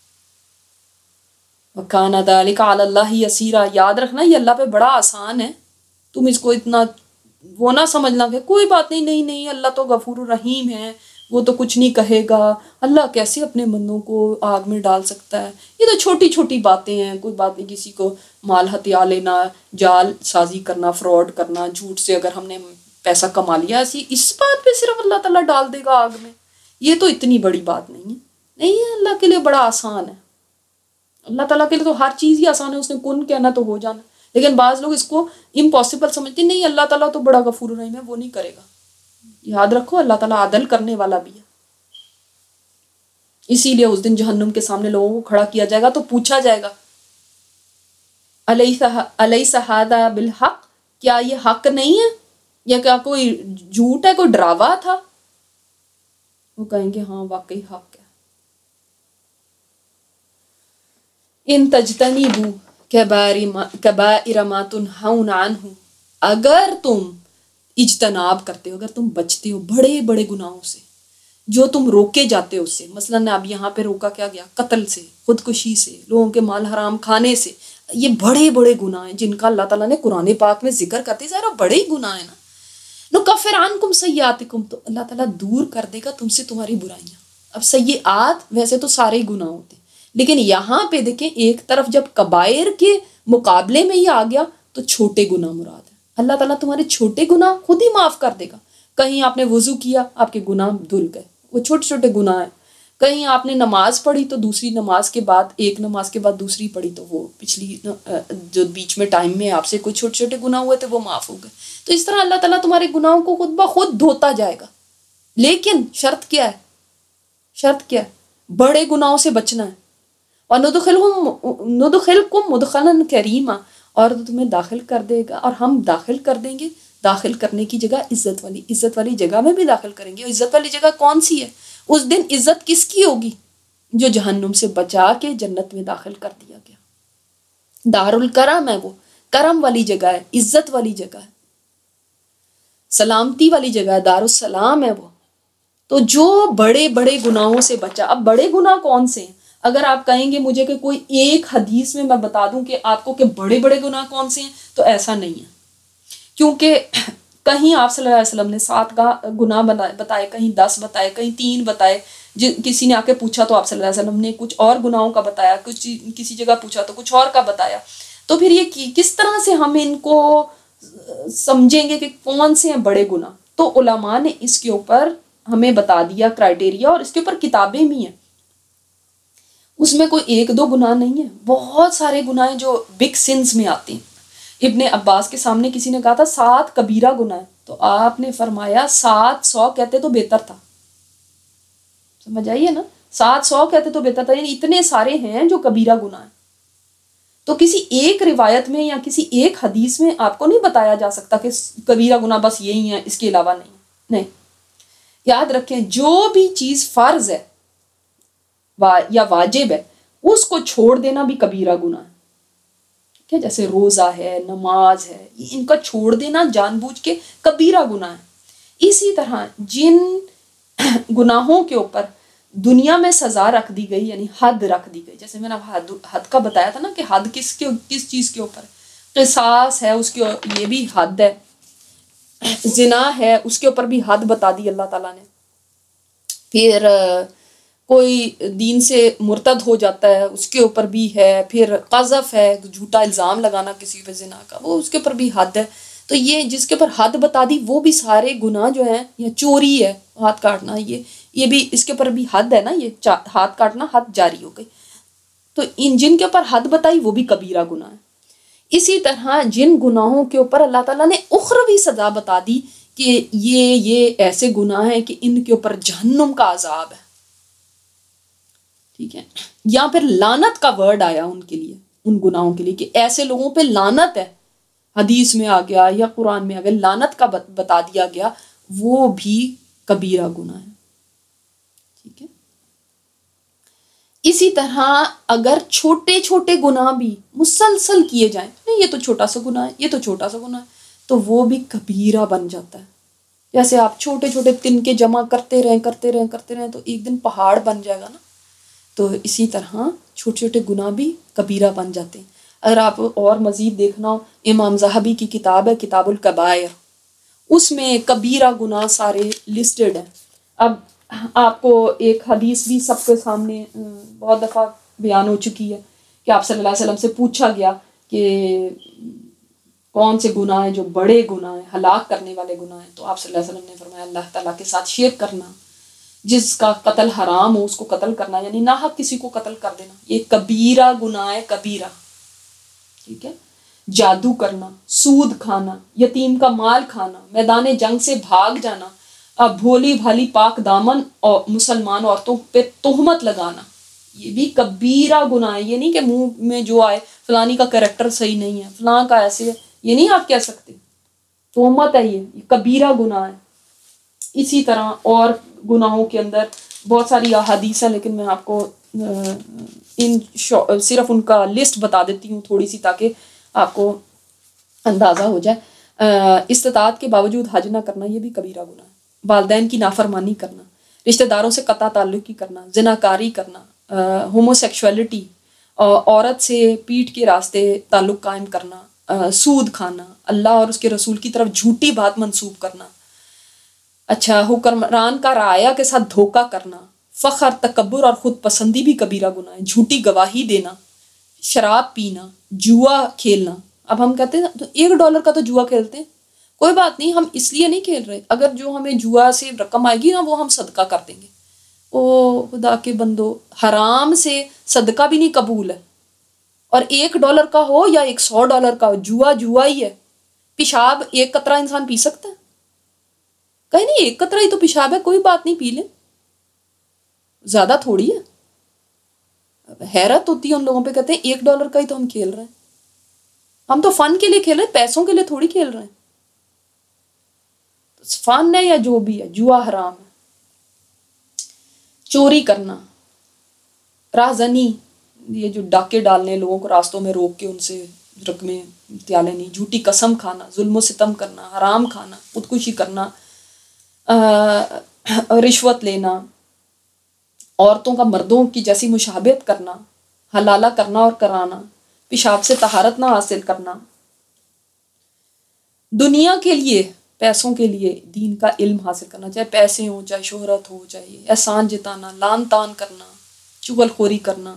وَكَانَ ذَلِكَ عَلَى اللَّهِ يَسِيرًا، یاد رکھنا یہ اللہ پہ بڑا آسان ہے، تم اس کو اتنا وہ نہ سمجھنا کہ کوئی بات نہیں، نہیں نہیں اللہ تو غفور الرحیم ہے، وہ تو کچھ نہیں کہے گا، اللہ کیسے اپنے بندوں کو آگ میں ڈال سکتا ہے، یہ تو چھوٹی چھوٹی باتیں ہیں، کوئی بات نہیں، کسی کو مال ہتھیا لینا، جال سازی کرنا، فراڈ کرنا، جھوٹ سے اگر ہم نے پیسہ کما لیا، اسی اس بات پہ صرف اللہ تعالیٰ ڈال دے گا آگ میں، یہ تو اتنی بڑی بات نہیں ہے۔ نہیں ہے، اللہ کے لیے بڑا آسان ہے، اللہ تعالیٰ کے لیے تو ہر چیز ہی آسان ہے، اس نے کن کہنا تو ہو جانا۔ لیکن بعض لوگ اس کو امپاسبل سمجھتے ہیں، نہیں اللہ تعالیٰ تو بڑا غفور الرحیم ہے، وہ نہیں کرے گا۔ یاد رکھو اللہ تعالیٰ عدل کرنے والا بھی ہے، اسی لیے اس دن جہنم کے سامنے لوگوں کو کھڑا کیا جائے گا تو پوچھا جائے گا الیس ھذا بالحق، کیا یہ حق نہیں ہے یا کیا کوئی جھوٹ ہے، کوئی ڈراوا تھا؟ وہ کہیں گے ہاں واقعی حق ہے۔ ان تجتنبوا کبائر ما تنہون عنہ، اگر تم اجتناب کرتے ہو، اگر تم بچتے ہو بڑے بڑے گناہوں سے جو تم روکے جاتے ہو اس سے، مثلاً اب یہاں پہ روکا کیا گیا، قتل سے، خودکشی سے، لوگوں کے مال حرام کھانے سے، یہ بڑے بڑے گناہ ہیں جن کا اللہ تعالیٰ نے قرآن پاک میں ذکر کرتے، ذرا بڑے ہی گناہ ہیں نا۔ نکفر عنکم سیئاتکم، تو اللہ تعالیٰ دور کر دے گا تم سے تمہاری برائیاں۔ اب سیئات ویسے تو سارے ہی گناہ ہوتے ہیں، لیکن یہاں پہ دیکھیں ایک طرف جب کبائر کے مقابلے میں یہ آ گیا تو چھوٹے گناہ مراد ہے۔ اللہ تعالیٰ تمہارے چھوٹے گناہ خود ہی معاف کر دے گا۔ کہیں آپ نے وضو کیا، آپ کے گناہ دھل گئے، وہ چھوٹے چھوٹے گناہ ہیں۔ کہیں آپ نے نماز پڑھی تو دوسری نماز کے بعد، ایک نماز کے بعد دوسری پڑھی تو وہ پچھلی جو بیچ میں ٹائم میں آپ سے کوئی چھوٹے چھوٹے گناہ ہوئے تھے وہ معاف ہو گئے۔ تو اس طرح اللہ تعالیٰ تمہارے گناہوں کو خود بخود دھوتا جائے گا، لیکن شرط کیا ہے؟ شرط کیا ہے؟ بڑے گناہوں سے بچنا ہے۔ وَنُدْخِلْهُمْ نُدْخِلْكُمْ مُدْخَلًا كَرِيمًا، اور تمہیں داخل کر دے گا، اور ہم داخل کر دیں گے، داخل کرنے کی جگہ عزت والی، عزت والی جگہ میں بھی داخل کریں گے۔ اور عزت والی جگہ کون سی ہے؟ اس دن عزت کس کی ہوگی؟ جو جہنم سے بچا کے جنت میں داخل کر دیا گیا۔ دار الکرم ہے وہ، کرم والی جگہ ہے، عزت والی جگہ ہے، سلامتی والی جگہ ہے، دارالسلام ہے وہ. تو جو بڑے بڑے گناہوں سے بچا. اب بڑے گناہ کون سے ہیں؟ اگر آپ کہیں گے مجھے کہ کوئی ایک حدیث میں میں بتا دوں کہ آپ کو کہ بڑے بڑے گناہ کون سے ہیں، تو ایسا نہیں ہے. کیونکہ کہیں آپ صلی اللہ علیہ وسلم نے سات گناہ بتائے، کہیں دس بتائے، کہیں تین بتائے. کسی نے آ کے پوچھا تو آپ صلی اللہ علیہ وسلم نے کچھ اور گناہوں کا بتایا، کچھ کسی جگہ پوچھا تو کچھ اور کا بتایا. تو پھر یہ کس طرح سے ہم ان کو سمجھیں گے کہ کون سے ہیں بڑے گناہ؟ تو علماء نے اس کے اوپر ہمیں بتا دیا کرائٹیریا، اور اس کے اوپر کتابیں بھی ہیں. اس میں کوئی ایک دو گناہ نہیں ہے، بہت سارے گناہ جو بگ سنز میں آتے ہیں. ابن عباس کے سامنے کسی نے کہا تھا سات کبیرہ گناہ ہے، تو آپ نے فرمایا سات سو کہتے تو بہتر تھا. سمجھ آئیے نا، سات سو کہتے تو بہتر تھا، یعنی اتنے سارے ہیں جو کبیرہ گناہ ہیں. تو کسی ایک روایت میں یا کسی ایک حدیث میں آپ کو نہیں بتایا جا سکتا کہ کبیرہ گناہ بس یہی ہیں، اس کے علاوہ نہیں. نہیں، یاد رکھیں جو بھی چیز فرض ہے یا واجب ہے اس کو چھوڑ دینا بھی کبیرہ گناہ ہے. ٹھیک ہے، جیسے روزہ ہے، نماز ہے، ان کا چھوڑ دینا جان بوجھ کے کبیرہ گناہ ہے. اسی طرح جن گناہوں کے اوپر دنیا میں سزا رکھ دی گئی، یعنی حد رکھ دی گئی، جیسے میں نے حد حد کا بتایا تھا نا کہ حد کس کے کس چیز کے اوپر، قصاص ہے، اس کے یہ بھی حد ہے. زنا ہے، اس کے اوپر بھی حد بتا دی اللہ تعالیٰ نے. پھر کوئی دین سے مرتد ہو جاتا ہے اس کے اوپر بھی ہے. پھر قذف ہے، جھوٹا الزام لگانا کسی پہ زنا کا، وہ اس کے اوپر بھی حد ہے. تو یہ جس کے اوپر حد بتا دی وہ بھی سارے گناہ جو ہیں، یا چوری ہے، ہاتھ کاٹنا، یہ یہ بھی اس کے اوپر بھی حد ہے نا، یہ ہاتھ کاٹنا حد جاری ہو گئی. تو ان جن کے اوپر حد بتائی وہ بھی کبیرہ گناہ ہے. اسی طرح جن گناہوں کے اوپر اللہ تعالیٰ نے اخروی سزا بتا دی کہ یہ یہ ایسے گناہ ہیں کہ ان کے اوپر جہنم کا عذاب ہے، ٹھیک ہے، یا پھر لعنت کا ورڈ آیا ان کے لیے، ان گناہوں کے لیے کہ ایسے لوگوں پہ لعنت ہے، حدیث میں آ گیا یا قرآن میں آ گیا، لعنت کا بتا دیا گیا، وہ بھی کبیرہ گناہ ہے. ٹھیک ہے. اسی طرح اگر چھوٹے چھوٹے گناہ بھی مسلسل کیے جائیں، نہیں یہ تو چھوٹا سا گناہ ہے، یہ تو چھوٹا سا گناہ ہے، تو وہ بھی کبیرہ بن جاتا ہے. جیسے آپ چھوٹے چھوٹے تنکے جمع کرتے رہیں کرتے رہیں کرتے رہیں تو ایک دن پہاڑ بن جائے گا نا. تو اسی طرح چھوٹے چھوٹے گناہ بھی کبیرہ بن جاتے ہیں. اگر آپ اور مزید دیکھنا ہو، امام ذہبی کی کتاب ہے کتاب الکبائر، اس میں کبیرہ گناہ سارے لسٹڈ ہیں. اب آپ کو ایک حدیث بھی سب کے سامنے بہت دفعہ بیان ہو چکی ہے کہ آپ صلی اللہ علیہ وسلم سے پوچھا گیا کہ کون سے گناہ ہیں جو بڑے گناہ ہیں، ہلاک کرنے والے گناہ ہیں. تو آپ صلی اللہ علیہ وسلم نے فرمایا اللہ تعالیٰ کے ساتھ شرک کرنا، جس کا قتل حرام ہو اس کو قتل کرنا، یعنی ناحق کسی کو قتل کر دینا، یہ کبیرہ گناہ ہے، کبیرہ. ٹھیک ہے. جادو کرنا، سود کھانا، یتیم کا مال کھانا، میدان جنگ سے بھاگ جانا، اب بھولی بھالی پاک دامن اور مسلمان عورتوں پہ تہمت لگانا، یہ بھی کبیرہ گناہ ہے. یہ نہیں کہ منہ میں جو آئے فلانی کا کریکٹر صحیح نہیں ہے، فلاں کا ایسے ہے، یہ نہیں آپ کہہ سکتے، تہمت ہے، یہ کبیرہ گناہ ہے. اسی طرح اور گناہوں کے اندر بہت ساری احادیث ہیں، لیکن میں آپ کو ان صرف ان کا لسٹ بتا دیتی ہوں تھوڑی سی تاکہ آپ کو اندازہ ہو جائے. استطاعت کے باوجود حج نہ کرنا یہ بھی کبیرہ گناہ ہے. والدین کی نافرمانی کرنا، رشتہ داروں سے قطع تعلقی کرنا، زناکاری کرنا، ہومو سیکشولیٹی، عورت سے پیٹھ کے راستے تعلق قائم کرنا، سود کھانا، اللہ اور اس کے رسول کی طرف جھوٹی بات منسوب کرنا، اچھا حکمران کا رعایا کے ساتھ دھوکہ کرنا، فخر، تکبر اور خود پسندی بھی کبیرہ گناہ ہے. جھوٹی گواہی دینا، شراب پینا، جوا کھیلنا. اب ہم کہتے ہیں تو ایک ڈالر کا تو جوا کھیلتے ہیں، کوئی بات نہیں، ہم اس لیے نہیں کھیل رہے، اگر جو ہمیں جوا سے رقم آئے گی نا وہ ہم صدقہ کر دیں گے. او خدا کے بندو، حرام سے صدقہ بھی نہیں قبول ہے، اور ایک ڈالر کا ہو یا ایک سو ڈالر کا ہو، جوا جوا ہی ہے. پیشاب ایک قطرہ انسان پی سکتا ہے؟ کہیں نہیں، ایک قطرہ ہی تو پیشاب ہے، کوئی بات نہیں، پی لیں، زیادہ تھوڑی ہے. حیرت ہوتی ہے ان لوگوں پہ، کہتے ہیں ایک ڈالر کا ہی تو ہم کھیل رہے ہیں. ہم تو فن کے لیے کھیل رہے ہیں، پیسوں کے لیے تھوڑی کھیل رہے ہیں. فن ہے یا جو بھی ہے، جوا حرام ہے. چوری کرنا، راہزنی، یہ جو ڈاکے ڈالنے، لوگوں کو راستوں میں روک کے ان سے رقمیں مطالعے نہیں، جھوٹی قسم کھانا، ظلم و ستم کرنا، حرام کھانا، خودکشی کرنا، رشوت لینا، عورتوں کا مردوں کی جیسی مشابہت کرنا، حلالہ کرنا اور کرانا، پیشاب سے طہارت نہ حاصل کرنا، دنیا کے لیے، پیسوں کے لیے دین کا علم حاصل کرنا، چاہے پیسے ہوں، چاہے شہرت ہو، چاہے احسان جتانا، لان تان کرنا، چغل خوری کرنا،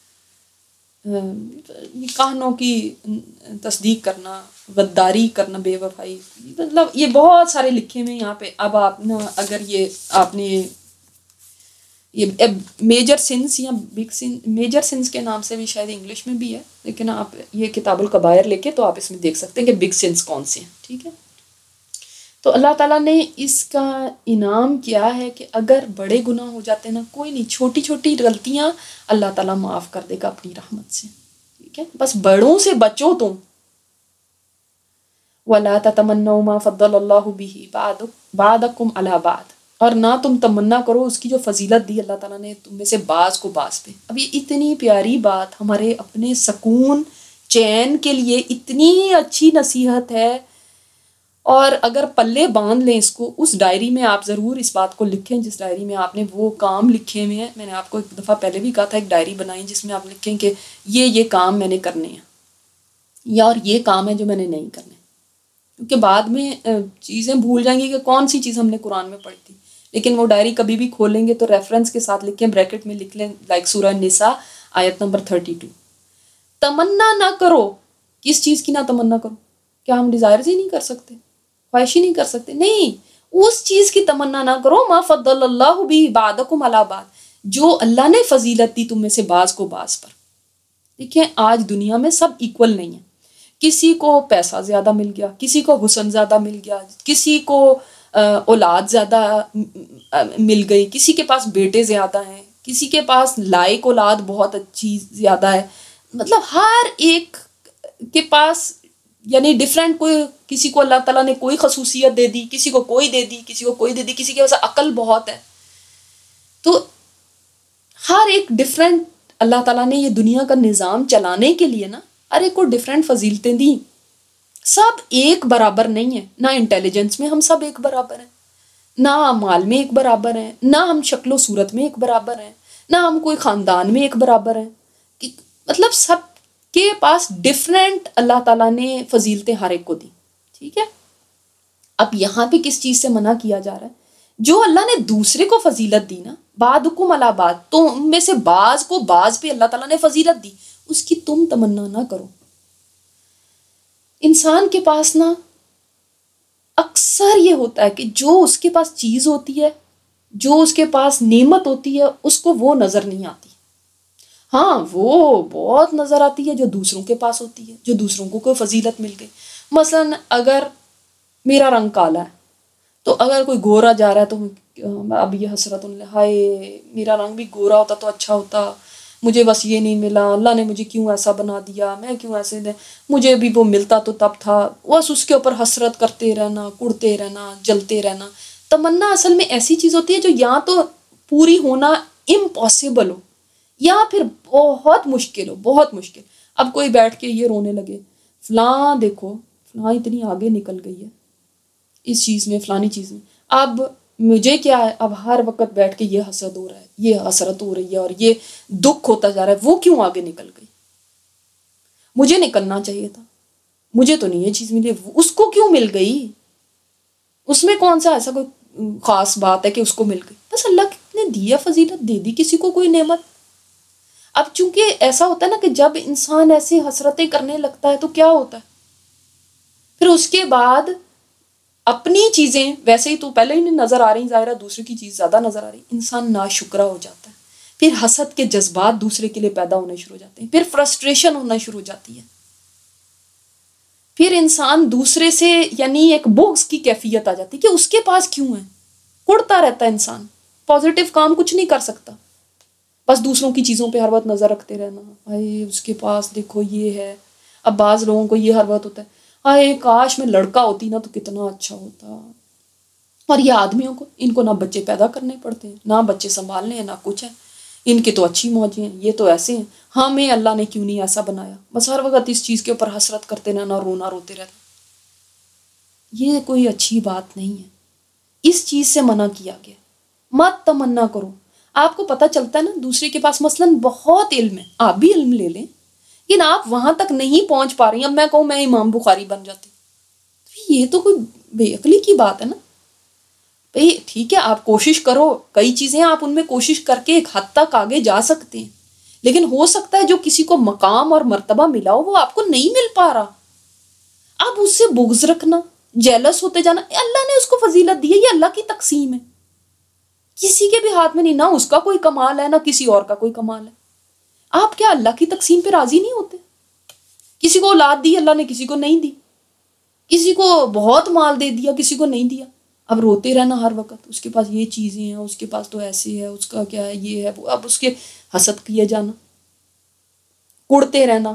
کہانوں کی تصدیق کرنا، غداری کرنا، بے وفائی، مطلب یہ بہت سارے لکھے ہوئے یہاں پہ. اب آپ نا اگر یہ آپ نے یہ میجر سنس یا بگ سن، میجر سنس کے نام سے بھی شاید انگلش میں بھی ہے، لیکن آپ یہ کتاب الکبائر لے کے تو آپ اس میں دیکھ سکتے ہیں کہ بگ سنس کون سے ہیں. ٹھیک ہے، تو اللہ تعالیٰ نے اس کا انعام کیا ہے کہ اگر بڑے گناہ ہو جاتے ہیں نا، کوئی نہیں، چھوٹی چھوٹی غلطیاں اللہ تعالیٰ معاف کر دے گا اپنی رحمت سے. ٹھیک ہے، بس بڑوں سے بچو تم. وَلَا تَتَمَنَّوْا مَا فَضَّلَ اللَّهُ بِهِ بَعْضَكُمْ عَلَىٰ بَعْضٍ، اور نہ تم تمنا کرو اس کی جو فضیلت دی اللہ تعالیٰ نے تم میں سے بعض کو بعض پہ. اب یہ اتنی پیاری بات ہمارے اپنے سکون چین کے لیے اتنی اچھی نصیحت ہے، اور اگر پلے باندھ لیں اس کو، اس ڈائری میں آپ ضرور اس بات کو لکھیں جس ڈائری میں آپ نے وہ کام لکھے ہوئے ہیں. میں نے آپ کو ایک دفعہ پہلے بھی کہا تھا ایک ڈائری بنائیں جس میں آپ لکھیں کہ یہ یہ کام میں نے کرنے ہیں، یا اور یہ کام ہے جو میں نے نہیں کرنے، کیونکہ بعد میں چیزیں بھول جائیں گی کہ کون سی چیز ہم نے قرآن میں پڑھی تھی. لیکن وہ ڈائری کبھی بھی کھولیں گے تو ریفرنس کے ساتھ لکھیں، بریکٹ میں لکھ لیں لائک سورہ نساء آیت نمبر تھرٹی ٹو. تمنا نہ کرو، کس چیز کی نہ تمنا کرو؟ کیا ہم ڈیزائرز ہی نہیں کر سکتے، خواہش ہی نہیں کر سکتے؟ نہیں، اس چیز کی تمنا نہ کرو ما فضل اللہ بھی بعضکم علی بعض، جو اللہ نے فضیلت دی تم میں سے بعض کو بعض پر. دیکھیں آج دنیا میں سب ایکول نہیں ہیں، کسی کو پیسہ زیادہ مل گیا، کسی کو حسن زیادہ مل گیا، کسی کو اولاد زیادہ مل گئی، کسی کے پاس بیٹے زیادہ ہیں، کسی کے پاس لائق اولاد بہت اچھی زیادہ ہے. مطلب ہر ایک کے پاس یعنی ڈفرینٹ، کوئی کسی کو اللہ تعالیٰ نے کوئی خصوصیت دے دی، کسی کو کوئی دے دی، کسی کو کوئی دے دی، کسی کے پاس عقل بہت ہے. تو ہر ایک ڈفرینٹ اللہ تعالیٰ نے یہ دنیا کا نظام چلانے کے لیے نا ہر ایک کو ڈفرینٹ فضیلتیں دیں. سب ایک برابر نہیں ہیں، نہ انٹیلیجنس میں ہم سب ایک برابر ہیں، نہ مال میں ایک برابر ہیں، نہ ہم شکل و صورت میں ایک برابر ہیں، نہ ہم کوئی خاندان میں ایک برابر ہیں. مطلب سب کے پاس ڈفرینٹ اللہ تعالیٰ نے فضیلتیں ہر ایک کو دی. ٹھیک ہے، اب یہاں پہ کس چیز سے منع کیا جا رہا ہے؟ جو اللہ نے دوسرے کو فضیلت دی نا، بعضکم علی بعض، تو ان میں سے بعض کو بعض پہ اللہ تعالیٰ نے فضیلت دی، اس کی تم تمنا نہ کرو. انسان کے پاس نا اکثر یہ ہوتا ہے کہ جو اس کے پاس چیز ہوتی ہے، جو اس کے پاس نعمت ہوتی ہے، اس کو وہ نظر نہیں آتی. ہاں وہ بہت نظر آتی ہے جو دوسروں کے پاس ہوتی ہے، جو دوسروں کو کوئی فضیلت مل گئی. مثلاً اگر میرا رنگ کالا ہے تو اگر کوئی گورا جا رہا ہے تو اب یہ حسرت ان ہائے میرا رنگ بھی گورا ہوتا تو اچھا ہوتا، مجھے بس یہ نہیں ملا، اللہ نے مجھے کیوں ایسا بنا دیا، میں کیوں ایسے دے، مجھے بھی وہ ملتا تو تب تھا. بس اس کے اوپر حسرت کرتے رہنا، کڑتے رہنا، جلتے رہنا. تمنا اصل میں ایسی چیز ہوتی ہے جو یا تو پوری ہونا امپاسبل ہو یا پھر بہت مشکل ہو، بہت مشکل. اب کوئی بیٹھ کے یہ رونے لگے فلاں دیکھو فلاں اتنی آگے نکل گئی ہے اس چیز میں، فلانی چیز میں، اب مجھے کیا ہے؟ اب ہر وقت بیٹھ کے یہ حسد ہو رہا ہے، یہ حسرت ہو رہی ہے اور یہ دکھ ہوتا جا رہا ہے. وہ کیوں آگے نکل گئی؟ مجھے نکلنا چاہیے تھا، مجھے تو نہیں یہ چیز ملی، اس کو کیوں مل گئی؟ اس میں کون سا ایسا کوئی خاص بات ہے کہ اس کو مل گئی؟ بس اللہ نے دیا فضیلت، دے دی کسی کو کوئی نعمت. اب چونکہ ایسا ہوتا ہے نا کہ جب انسان ایسی حسرتیں کرنے لگتا ہے تو کیا ہوتا ہے پھر اس کے بعد اپنی چیزیں ویسے ہی تو پہلے ہی نہیں نظر آ رہی، ظاہرہ دوسرے کی چیز زیادہ نظر آ رہی، انسان ناشکرا ہو جاتا ہے. پھر حسد کے جذبات دوسرے کے لیے پیدا ہونے شروع ہو جاتے ہیں، پھر فرسٹریشن ہونا شروع ہو جاتی ہے، پھر انسان دوسرے سے یعنی ایک بغض کی کیفیت آ جاتی ہے کہ اس کے پاس کیوں ہے، کڑتا رہتا ہے انسان، پازیٹیو کام کچھ نہیں کر سکتا، بس دوسروں کی چیزوں پہ ہر وقت نظر رکھتے رہنا، ہائے اس کے پاس دیکھو یہ ہے. اب بعض لوگوں کو یہ ہر وقت ہوتا ہے ہائے کاش میں لڑکا ہوتی نا تو کتنا اچھا ہوتا. اور یہ آدمیوں کو، ان کو نہ بچے پیدا کرنے پڑتے ہیں، نہ بچے سنبھالنے ہیں، نہ کچھ ہے، ان کے تو اچھی موجیں ہیں، یہ تو ایسے ہیں، ہمیں اللہ نے کیوں نہیں ایسا بنایا، بس ہر وقت اس چیز کے اوپر حسرت کرتے رہنا، رونا روتے رہنا، یہ کوئی اچھی بات نہیں ہے، اس چیز سے منع کیا گیا، مت تمنا کرو۔ آپ کو پتہ چلتا ہے نا دوسرے کے پاس مثلاً بہت علم ہے، آپ بھی علم لے لیں، لیکن آپ وہاں تک نہیں پہنچ پا رہی ہیں، اب میں کہوں میں امام بخاری بن جاتی، یہ تو کوئی بے عقلی کی بات ہے نا بھئی۔ ٹھیک ہے آپ کوشش کرو، کئی چیزیں آپ ان میں کوشش کر کے ایک حد تک آگے جا سکتے ہیں، لیکن ہو سکتا ہے جو کسی کو مقام اور مرتبہ ملا ہو وہ آپ کو نہیں مل پا رہا، اب اس سے بغض رکھنا، جیلس ہوتے جانا، اللہ نے اس کو فضیلت دی ہے، یہ اللہ کی تقسیم ہے، کسی کے بھی ہاتھ میں نہیں، نہ اس کا کوئی کمال ہے نہ کسی اور کا کوئی کمال ہے۔ آپ کیا اللہ کی تقسیم پہ راضی نہیں ہوتے؟ کسی کو اولاد دی اللہ نے، کسی کو نہیں دی، کسی کو بہت مال دے دیا کسی کو نہیں دیا، اب روتے رہنا ہر وقت اس کے پاس یہ چیزیں ہیں، اس کے پاس تو ایسے ہے، اس کا کیا ہے، یہ ہے وہ، اب اس کے حسد کیے جانا، کڑتے رہنا۔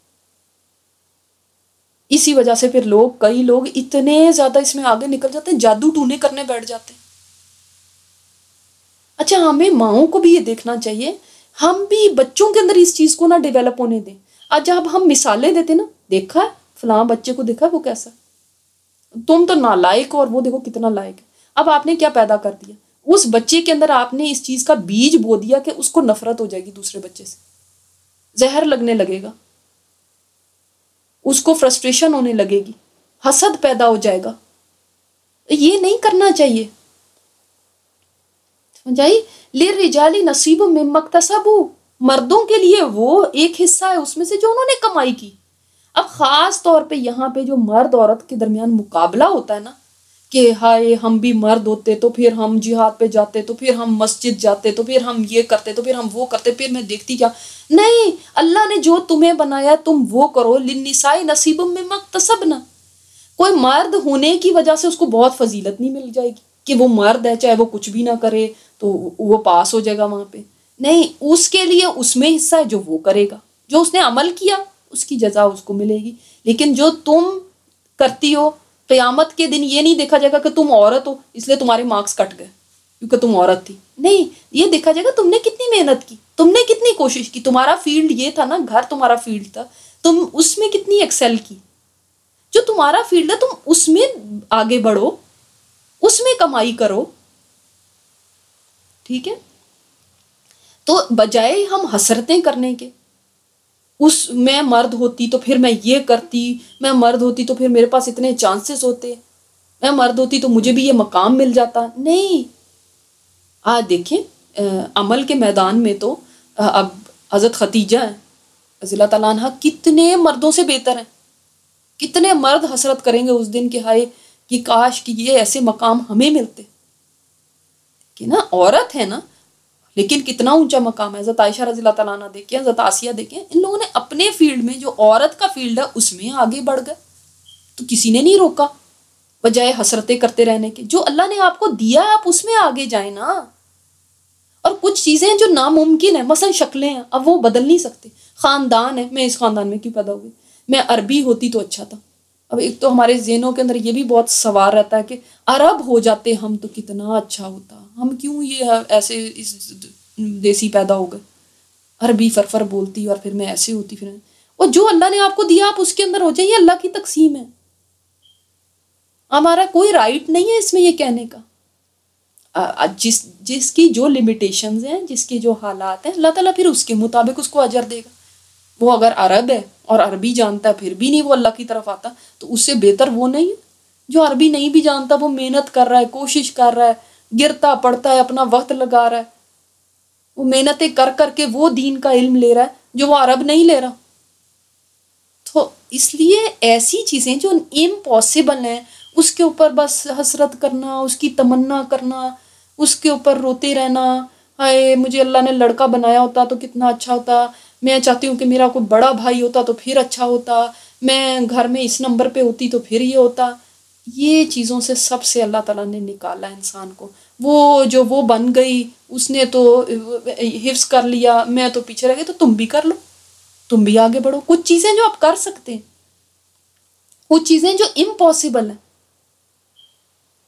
اسی وجہ سے پھر لوگ کئی لوگ اتنے زیادہ اس میں آگے نکل جاتے ہیں، جادو ٹونے کرنے بیٹھ جاتے ہیں۔ اچھا ہمیں ماؤں کو بھی یہ دیکھنا چاہیے، ہم بھی بچوں کے اندر اس چیز کو نہ ڈیولپ ہونے دیں۔ آج جب ہم مثالیں دیتے نا، دیکھا ہے فلاں بچے کو، دیکھا ہے وہ کیسا، تم تو نالائق ہو اور وہ دیکھو کتنا لائق ہے۔ اب آپ نے کیا پیدا کر دیا اس بچے کے اندر، آپ نے اس چیز کا بیج بو دیا کہ اس کو نفرت ہو جائے گی دوسرے بچے سے، زہر لگنے لگے گا، اس کو فرسٹریشن ہونے لگے گی، حسد پیدا ہو جائے گا۔ یہ نہیں کرنا چاہیے، سمجھائی؟ لِلرِّجَالِ نَصِیبٌ مِّمَّا اکْتَسَبُوا، مردوں کے لیے وہ ایک حصہ ہے اس میں سے جو انہوں نے کمائی کی۔ اب خاص طور پہ یہاں پہ جو مرد عورت کے درمیان مقابلہ ہوتا ہے نا کہ ہائے ہم بھی مرد ہوتے تو پھر ہم جہاد پہ جاتے، تو پھر ہم مسجد جاتے، تو پھر ہم یہ کرتے، تو پھر ہم وہ کرتے، پھر میں دیکھتی کیا، نہیں، اللہ نے جو تمہیں بنایا تم وہ کرو۔ لِلنِّسَاءِ نَصِیبٌ مِّمَّا اکْتَسَبْنَ، کوئی مرد ہونے کی وجہ سے اس کو بہت فضیلت نہیں مل جائے گی کہ وہ مرد ہے چاہے وہ کچھ بھی نہ کرے تو وہ پاس ہو جائے گا وہاں پہ، نہیں، اس کے لیے اس میں حصہ ہے جو وہ کرے گا، جو اس نے عمل کیا اس کی جزا اس کو ملے گی۔ لیکن جو تم کرتی ہو، قیامت کے دن یہ نہیں دیکھا جائے گا کہ تم عورت ہو اس لیے تمہارے مارکس کٹ گئے کیونکہ تم عورت تھی، نہیں، یہ دیکھا جائے گا تم نے کتنی محنت کی، تم نے کتنی کوشش کی، تمہارا فیلڈ یہ تھا نا، گھر تمہارا فیلڈ تھا، تم اس میں کتنی ایکسل کی، جو تمہارا فیلڈ ہے تم اس میں آگے بڑھو، اس میں کمائی کرو، ٹھیک ہے؟ تو بجائے ہم حسرتیں کرنے کے، اس میں مرد ہوتی تو پھر میں یہ کرتی، میں مرد ہوتی تو پھر میرے پاس اتنے چانسز ہوتے، میں مرد ہوتی تو مجھے بھی یہ مقام مل جاتا، نہیں۔ آج دیکھیں عمل کے میدان میں تو اب حضرت خدیجہ ہیں رضی اللہ تعالیٰ عنہ کتنے مردوں سے بہتر ہیں، کتنے مرد حسرت کریں گے اس دن کہ ہائے کہ کاش کہ یہ ایسے مقام ہمیں ملتے، کہ نا عورت ہے نا لیکن کتنا اونچا مقام ہے۔ حضرت عائشہ رضی اللہ تعالیٰ عنہ دیکھیں، حضرت آسیہ دیکھیں، ان لوگوں نے اپنے فیلڈ میں جو عورت کا فیلڈ ہے اس میں آگے بڑھ گئے، تو کسی نے نہیں روکا، بجائے حسرتیں کرتے رہنے کے۔ جو اللہ نے آپ کو دیا ہے آپ اس میں آگے جائیں نا۔ اور کچھ چیزیں جو ناممکن ہیں، مثلا شکلیں ہیں، اب وہ بدل نہیں سکتے، خاندان ہے، میں اس خاندان میں کیوں پیدا ہوئی، میں عربی ہوتی تو اچھا تھا۔ اب ایک تو ہمارے ذہنوں کے اندر یہ بھی بہت سوال رہتا ہے کہ عرب ہو جاتے ہم تو کتنا اچھا ہوتا، ہم کیوں یہ ایسے اس دیسی پیدا ہو گئے، عربی فرفر بولتی اور پھر میں ایسے ہوتی، پھر اور جو اللہ نے آپ کو دیا آپ اس کے اندر ہو جائیں، یہ اللہ کی تقسیم ہے، ہمارا کوئی رائٹ نہیں ہے اس میں یہ کہنے کا۔ جس جس کی جو لمیٹیشنز ہیں، جس کے جو حالات ہیں، اللہ تعالیٰ پھر اس کے مطابق اس کو اجر دے گا۔ وہ اگر عرب ہے اور عربی جانتا ہے پھر بھی نہیں وہ اللہ کی طرف آتا تو اس سے بہتر وہ نہیں ہے جو عربی نہیں بھی جانتا، وہ محنت کر رہا ہے، کوشش کر رہا ہے، گرتا پڑتا ہے، اپنا وقت لگا رہا ہے، وہ محنتیں کر کر کے وہ دین کا علم لے رہا ہے جو وہ عرب نہیں لے رہا۔ تو اس لیے ایسی چیزیں جو امپاسبل ہیں اس کے اوپر بس حسرت کرنا، اس کی تمنا کرنا، اس کے اوپر روتے رہنا، ہائے مجھے اللہ نے لڑکا بنایا ہوتا تو کتنا اچھا ہوتا، میں چاہتی ہوں کہ میرا کوئی بڑا بھائی ہوتا تو پھر اچھا ہوتا، میں گھر میں اس نمبر پہ ہوتی تو پھر یہ ہوتا، یہ چیزوں سے سب سے اللہ تعالیٰ نے نکالا انسان کو۔ وہ جو وہ بن گئی اس نے تو حفظ کر لیا، میں تو پیچھے رہ گئی، تو تم بھی کر لو، تم بھی آگے بڑھو۔ کچھ چیزیں جو آپ کر سکتے ہیں، کچھ چیزیں جو امپاسبل ہیں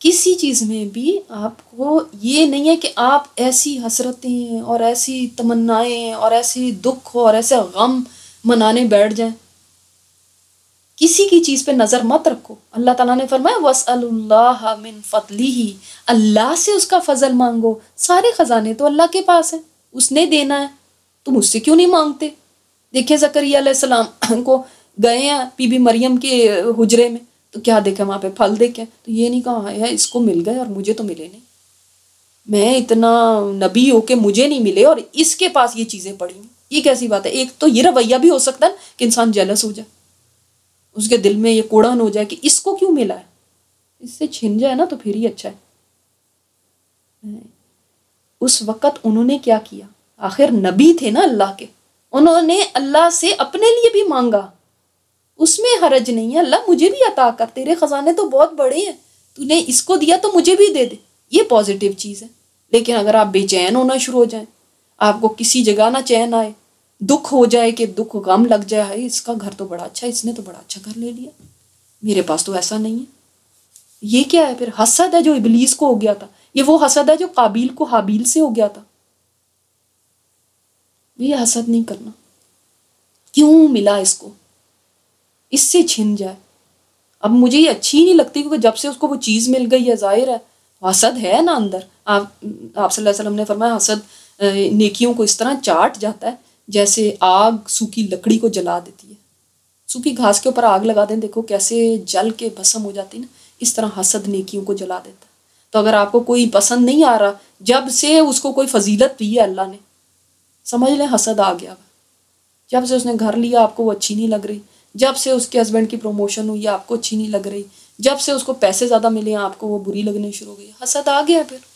کسی چیز میں بھی آپ کو یہ نہیں ہے کہ آپ ایسی حسرتیں اور ایسی تمنائیں اور ایسی دکھ اور ایسے غم منانے بیٹھ جائیں. کسی کی چیز پہ نظر مت رکھو. اللہ تعالیٰ نے فرمایا وَاسْأَلُوا اللَّهَ مِن فَضْلِهِ, اللہ سے اس کا فضل مانگو. سارے خزانے تو اللہ کے پاس ہیں, اس نے دینا ہے, تم اس سے کیوں نہیں مانگتے؟ دیکھیں زکریا علیہ السلام کو گئے ہیں بی بی مریم کے حجرے میں, تو کیا دیکھیں وہاں پہ پھل دیکھیں, تو یہ نہیں کہا ہے اس کو مل گئے اور مجھے تو ملے نہیں, میں اتنا نبی ہو کے مجھے نہیں ملے اور اس کے پاس یہ چیزیں پڑی ہیں. یہ کیسی بات ہے؟ ایک تو یہ رویہ بھی ہو سکتا ہے کہ انسان جیلس ہو جائے, اس کے دل میں یہ کوڑھن ہو جائے کہ اس کو کیوں ملا ہے, اس سے چھن جائے نا تو پھر ہی اچھا ہے. اس وقت انہوں نے کیا کیا؟ آخر نبی تھے نا اللہ کے, انہوں نے اللہ سے اپنے لیے بھی مانگا. اس میں حرج نہیں ہے, اللہ مجھے بھی عطا کر, تیرے خزانے تو بہت بڑے ہیں, تو نے اس کو دیا تو مجھے بھی دے دے. یہ پازیٹیو چیز ہے. لیکن اگر آپ بے چین ہونا شروع ہو جائیں, آپ کو کسی جگہ نہ چین آئے, دکھ ہو جائے کہ دکھ غم لگ جائے, ہے اس کا گھر تو بڑا اچھا ہے, اس نے تو بڑا اچھا گھر لے لیا, میرے پاس تو ایسا نہیں ہے. یہ کیا ہے پھر؟ حسد ہے جو ابلیس کو ہو گیا تھا. یہ وہ حسد ہے جو قابیل کو حابیل سے ہو گیا تھا. یہ حسد نہیں کرنا. کیوں ملا اس کو, اس سے چھن جائے. اب مجھے یہ اچھی نہیں لگتی کیونکہ جب سے اس کو وہ چیز مل گئی ہے, ظاہر ہے حسد ہے نا اندر. آپ آپ صلی اللہ علیہ وسلم نے فرمایا حسد نیکیوں کو اس طرح چاٹ جاتا ہے جیسے آگ سوکھی لکڑی کو جلا دیتی ہے. سوکھی گھاس کے اوپر آگ لگا دیں, دیکھو کیسے جل کے بھسم ہو جاتی نا, اس طرح حسد نیکیوں کو جلا دیتا ہے. تو اگر آپ کو کوئی پسند نہیں آ رہا, جب سے اس کو کوئی فضیلت دی ہے اللہ نے, سمجھ لیں حسد آ گیا. جب سے اس نے گھر لیا آپ کو وہ اچھی نہیں لگ رہی, جب سے اس کے ہسبینڈ کی پروموشن ہوئی آپ کو اچھی نہیں لگ رہی, جب سے اس کو پیسے زیادہ ملے ہیں آپ کو وہ بری لگنے شروع ہو گئی. حسد آ گیا. پھر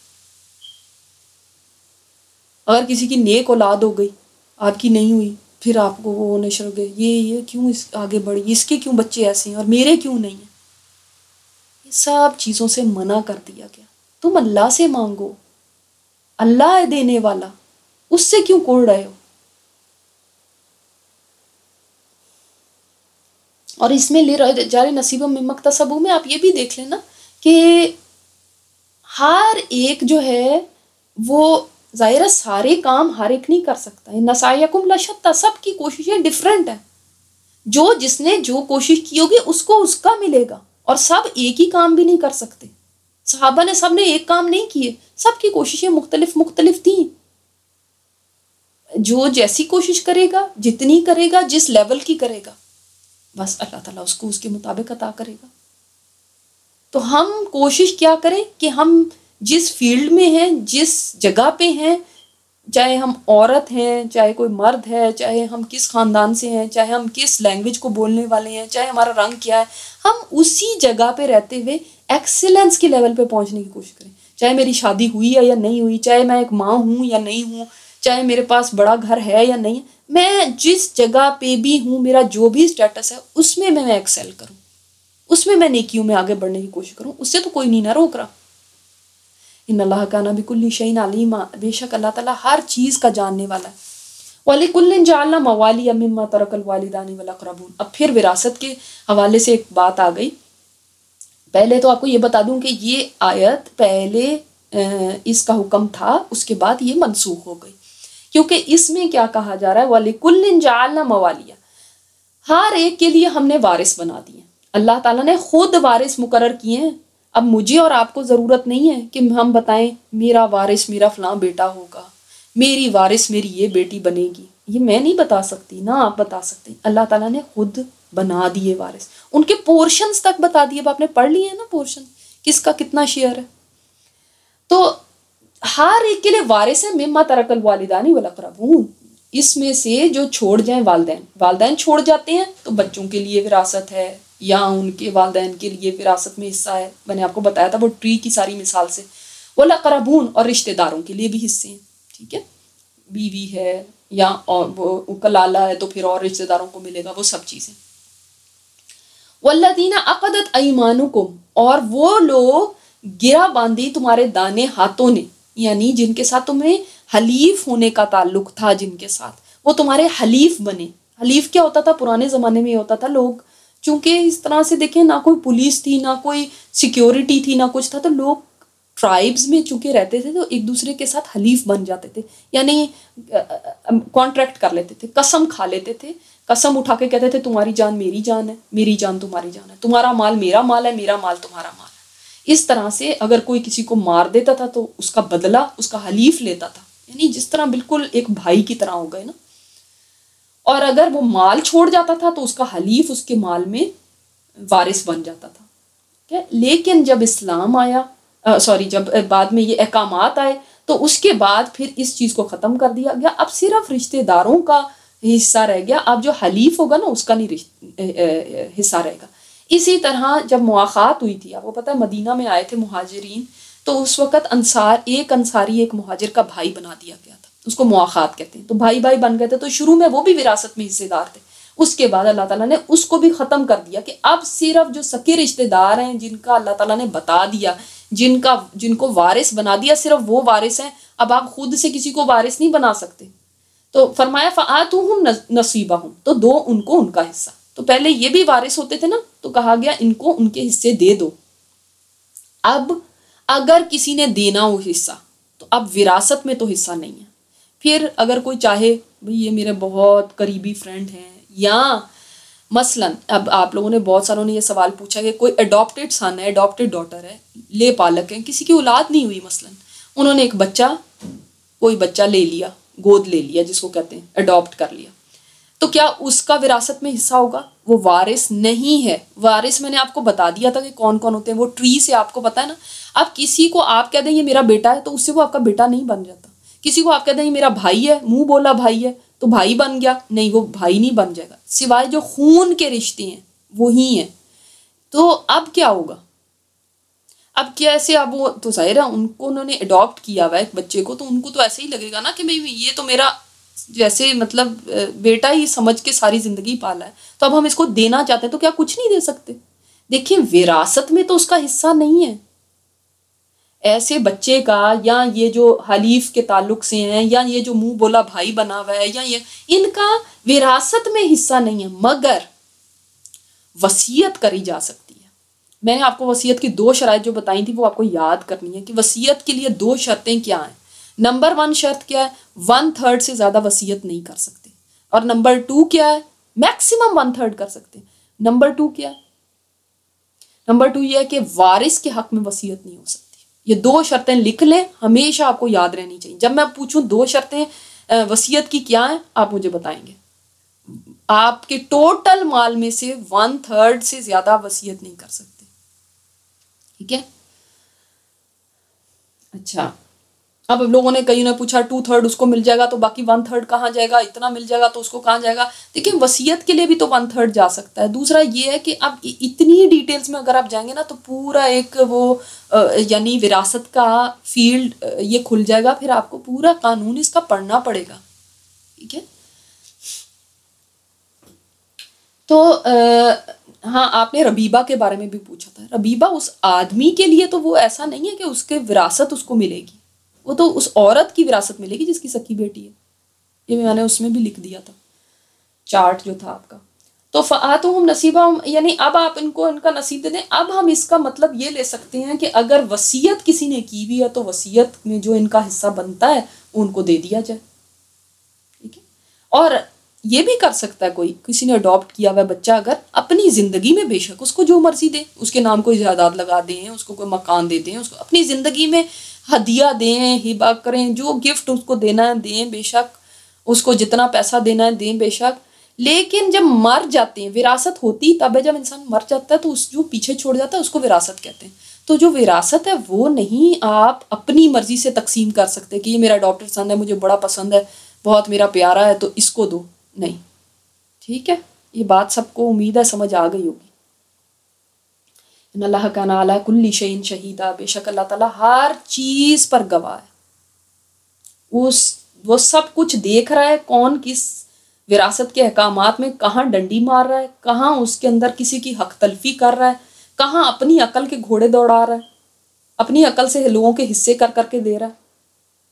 اگر کسی کی نیک اولاد ہو گئی, آپ کی نہیں ہوئی, پھر آپ کو وہ ہونے شروع ہو گئے, یہ یہ کیوں اس آگے بڑھی, اس کے کیوں بچے ایسے ہیں اور میرے کیوں نہیں ہیں. یہ سب چیزوں سے منع کر دیا گیا. تم اللہ سے مانگو, اللہ ہے دینے والا, اس سے کیوں کوڑ رہے ہو. اور اس میں لے جارے نصیب میں مکتسبوں میں آپ یہ بھی دیکھ لینا کہ ہر ایک جو ہے وہ ظاہر سارے کام ہر ایک نہیں کر سکتا ہے. نسائکم لشتہ, سب کی کوششیں ڈفرینٹ ہیں. جو جس نے جو کوشش کی ہوگی اس کو اس کا ملے گا, اور سب ایک ہی کام بھی نہیں کر سکتے. صحابہ نے سب نے ایک کام نہیں کیے, سب کی کوششیں مختلف مختلف تھیں. جو جیسی کوشش کرے گا, جتنی کرے گا, جس لیول کی کرے گا, بس اللہ تعالیٰ اس کو اس کے مطابق عطا کرے گا. تو ہم کوشش کیا کریں کہ ہم جس فیلڈ میں ہیں, جس جگہ پہ ہیں, چاہے ہم عورت ہیں, چاہے کوئی مرد ہے, چاہے ہم کس خاندان سے ہیں, چاہے ہم کس لینگویج کو بولنے والے ہیں, چاہے ہمارا رنگ کیا ہے, ہم اسی جگہ پہ رہتے ہوئے ایکسیلنس کے لیول پہ پہنچنے کی کوشش کریں. چاہے میری شادی ہوئی ہے یا نہیں ہوئی, چاہے میں ایک ماں ہوں یا نہیں ہوں, چاہے میرے پاس بڑا گھر ہے یا نہیں, میں جس جگہ پہ بھی ہوں, میرا جو بھی اسٹیٹس ہے اس میں میں ایکسل کروں, اس میں میں نیکیوں میں آگے بڑھنے کی کوشش کروں. اس سے تو کوئی نہیں نہ روک رہا. ان اللہ کان بکل شیء علیما, بے شک اللہ تعالیٰ ہر چیز کا جاننے والا ہے. وَلِكُلٍّ جَعَلْنَا مَوَالِيَ مِمَّا تَرَكَ الْوَالِدَانِ وَالْأَقْرَبُونَ. اب پھر وراثت کے حوالے سے ایک بات آ گئی. پہلے تو آپ کو یہ بتا دوں کہ یہ آیت پہلے اس کا حکم تھا, اس کے بعد یہ منسوخ ہو گئی, کیونکہ اس میں کیا کہا جا رہا ہے, وَلِكُلٍّ جَعَلْنَا مَوَالِيَ, ہر ایک کے لیے ہم نے وارث بنا دیے. اللہ تعالیٰ نے خود وارث مقرر کیے ہیں. اب مجھے اور آپ کو ضرورت نہیں ہے کہ ہم بتائیں میرا وارث میرا فلاں بیٹا ہوگا, میری وارث میری یہ بیٹی بنے گی. یہ میں نہیں بتا سکتی, نہ آپ بتا سکتے. اللہ تعالیٰ نے خود بنا دیے وارث, ان کے پورشنز تک بتا دیے. اب آپ نے پڑھ لیے ہیں نا پورشن, کس کا کتنا شیئر ہے. تو ہر ایک کے لیے وارث ہے. مما ترک الوالدان والاقربون, اس میں سے جو چھوڑ جائیں والدین, والدین چھوڑ جاتے ہیں تو بچوں کے لیے وراثت ہے, یا ان کے والدین کے لیے وراثت میں حصہ ہے. میں نے آپ کو بتایا تھا وہ ٹری کی ساری مثال سے. والاقربون, اور رشتہ داروں کے لیے بھی حصے ہیں. ٹھیک ہے, بیوی ہے یا اور وہ کلالہ ہے تو پھر اور رشتہ داروں کو ملے گا, وہ سب چیزیں. والذین عقدت ایمانکم, اور وہ لوگ گرا باندھی تمہارے دانے ہاتھوں نے, یعنی جن کے ساتھ تمہیں حلیف ہونے کا تعلق تھا, جن کے ساتھ وہ تمہارے حلیف بنے. حلیف کیا ہوتا تھا؟ پرانے زمانے میں یہ ہوتا تھا, لوگ چونکہ اس طرح سے دیکھیں نہ کوئی پولیس تھی نہ کوئی سیکیورٹی تھی نہ کچھ تھا، تو لوگ ٹرائبز میں چونکہ رہتے تھے تو ایک دوسرے کے ساتھ حلیف بن جاتے تھے، یعنی کانٹریکٹ کر لیتے تھے، قسم کھا لیتے تھے، قسم اٹھا کے کہتے تھے تمہاری جان میری جان ہے، میری جان تمہاری جان ہے، تمہارا مال میرا مال ہے، میرا مال تمہارا مال ہے۔ اس طرح سے اگر کوئی کسی کو مار دیتا تھا تو اس کا بدلہ اس کا حلیف لیتا تھا، یعنی جس طرح بالکل ایک بھائی کی طرح ہو گئے نا۔ اور اگر وہ مال چھوڑ جاتا تھا تو اس کا حلیف اس کے مال میں وارث بن جاتا تھا۔ لیکن جب اسلام آیا، سوری جب بعد میں یہ احکامات آئے تو اس کے بعد پھر اس چیز کو ختم کر دیا گیا۔ اب صرف رشتہ داروں کا حصہ رہ گیا، اب جو حلیف ہوگا نا اس کا نہیں حصہ رہے گا۔ اسی طرح جب مواخات ہوئی تھی، آپ کو پتہ ہے مدینہ میں آئے تھے مہاجرین، تو اس وقت انصار ایک انصاری ایک مہاجر کا بھائی بنا دیا گیا تھا، اس کو مواخات کہتے ہیں، تو بھائی بھائی بن گئے تھے، تو شروع میں وہ بھی وراثت میں حصے دار تھے، اس کے بعد اللہ تعالیٰ نے اس کو بھی ختم کر دیا کہ اب صرف جو سکے رشتہ دار ہیں جن کا اللہ تعالیٰ نے بتا دیا، جن کا جن کو وارث بنا دیا، صرف وہ وارث ہیں، اب آپ خود سے کسی کو وارث نہیں بنا سکتے۔ تو فرمایا فآتوہم نصیبہم، تو دو ان کو ان کا حصہ۔ تو پہلے یہ بھی وارث ہوتے تھے نا، تو کہا گیا ان کو ان کے حصے دے دو۔ اب اگر کسی نے دینا ہو حصہ تو اب وراثت میں تو حصہ نہیں ہے، پھر اگر کوئی چاہے بھئی یہ میرے بہت قریبی فرینڈ ہیں، یا مثلاً اب آپ لوگوں نے بہت ساروں نے یہ سوال پوچھا کہ کوئی اڈاپٹیڈ سن ہے، اڈاپٹیڈ ڈاٹر ہے، لے پالک ہے، کسی کی اولاد نہیں ہوئی، مثلاً انہوں نے ایک بچہ کوئی بچہ لے لیا، گود لے لیا جس کو کہتے ہیں، اڈاپٹ کر لیا، تو کیا اس کا وراثت میں حصہ ہوگا؟ وہ وارث نہیں ہے۔ وارث میں نے آپ کو بتا دیا تھا کہ کون کون ہوتے ہیں، وہ ٹری سے آپ کو پتا ہے نا۔ اب کسی کو آپ کہہ دیں یہ میرا بیٹا ہے تو اس سے وہ آپ کا بیٹا نہیں بن جاتا۔ کسی کو آپ کہہ دیں یہ میرا بھائی ہے، منہ بولا بھائی ہے تو بھائی بن گیا، نہیں، وہ بھائی نہیں بن جائے گا، سوائے جو خون کے رشتے ہیں وہی ہیں۔ تو اب کیا ہوگا؟ اب کیسے؟ اب وہ تو ظاہر ہے ان کو انہوں نے اڈاپٹ کیا ہوا ہے ایک بچے کو، تو ان کو تو ایسے ہی لگے گا نا کہ بھئی یہ تو میرا جیسے مطلب بیٹا ہی سمجھ کے ساری زندگی پالا ہے، تو اب ہم اس کو دینا چاہتے ہیں تو کیا کچھ نہیں دے سکتے؟ دیکھیں وراثت میں تو اس کا حصہ نہیں ہے ایسے بچے کا، یا یہ جو حلیف کے تعلق سے ہیں، یا یہ جو منہ بولا بھائی بنا ہوا ہے، یا یہ ان کا وراثت میں حصہ نہیں ہے، مگر وصیت کری جا سکتی ہے۔ میں نے آپ کو وصیت کی دو شرائط جو بتائی تھی وہ آپ کو یاد کرنی ہے کہ وصیت کے لیے دو شرطیں کیا ہیں۔ نمبر ون شرط کیا ہے؟ ون تھرڈ سے زیادہ وصیت نہیں کر سکتے، اور نمبر ٹو کیا ہے؟ میکسیمم ون تھرڈ کر سکتے۔ نمبر ٹو کیا ہے؟ نمبر ٹو یہ ہے کہ وارث کے حق میں وصیت نہیں ہو سکتی۔ یہ دو شرطیں لکھ لیں، ہمیشہ آپ کو یاد رہنی چاہیے۔ جب میں پوچھوں دو شرطیں وصیت کی کیا ہیں، آپ مجھے بتائیں گے۔ آپ کے ٹوٹل مال میں سے ون تھرڈ سے زیادہ وصیت نہیں کر سکتے، ٹھیک ہے؟ اچھا، اب لوگوں نے کئی نے پوچھا ٹو تھرڈ اس کو مل جائے گا تو باقی ون تھرڈ کہاں جائے گا، اتنا مل جائے گا تو اس کو کہاں جائے گا؟ دیکھیں وصیت کے لیے بھی تو ون تھرڈ جا سکتا ہے۔ دوسرا یہ ہے کہ اب اتنی ڈیٹیلز میں اگر آپ جائیں گے نا تو پورا ایک وہ یعنی وراثت کا فیلڈ یہ کھل جائے گا، پھر آپ کو پورا قانون اس کا پڑھنا پڑے گا، ٹھیک ہے؟ تو ہاں، آپ نے ربیبہ کے بارے میں بھی پوچھا تھا۔ ربیبہ اس آدمی کے لیے تو وہ ایسا نہیں ہے کہ اس کے وراثت اس کو ملے گی، وہ تو اس عورت کی وراثت ملے گی جس کی سکی بیٹی ہے۔ یہ میں نے اس میں بھی لکھ دیا تھا، چارٹ جو تھا آپ کا۔ تو فآتوہم نصیبہم، یعنی اب آپ ان کو ان کا نصیب دے دیں۔ اب ہم اس کا مطلب یہ لے سکتے ہیں کہ اگر وصیت کسی نے کی بھی ہے تو وصیت میں جو ان کا حصہ بنتا ہے ان کو دے دیا جائے، ٹھیک ہے؟ اور یہ بھی کر سکتا ہے کوئی، کسی نے اڈاپٹ کیا ہوا بچہ اگر اپنی زندگی میں، بے شک اس کو جو مرضی دیں، اس کے نام کوئی جائیداد لگا دیں، اس کو کوئی مکان دے دیں، اس کو اپنی زندگی میں ہدیہ دیں، ہبہ کریں، جو گفٹ اس کو دینا ہے دیں، بے شک اس کو جتنا پیسہ دینا ہے دیں، بے شک۔ لیکن جب مر جاتے ہیں، وراثت ہوتی تب ہے جب انسان مر جاتا ہے، تو اس جو پیچھے چھوڑ جاتا ہے اس کو وراثت کہتے ہیں۔ تو جو وراثت ہے وہ نہیں آپ اپنی مرضی سے تقسیم کر سکتے کہ یہ میرا اڈاپٹڈ سن ہے، مجھے بڑا پسند ہے، بہت میرا پیارا ہے تو اس کو دو، نہیں، ٹھیک ہے؟ یہ بات سب کو امید ہے سمجھ آ گئی ہوگی۔ ان اللہ کان علی کل شیء شہیدا، بے شک اللہ تعالیٰ ہر چیز پر گواہ ہے، اس وہ سب کچھ دیکھ رہا ہے، کون کس وراثت کے احکامات میں کہاں ڈنڈی مار رہا ہے، کہاں اس کے اندر کسی کی حق تلفی کر رہا ہے، کہاں اپنی عقل کے گھوڑے دوڑا رہا ہے، اپنی عقل سے لوگوں کے حصے کر کر کے دے رہا ہے،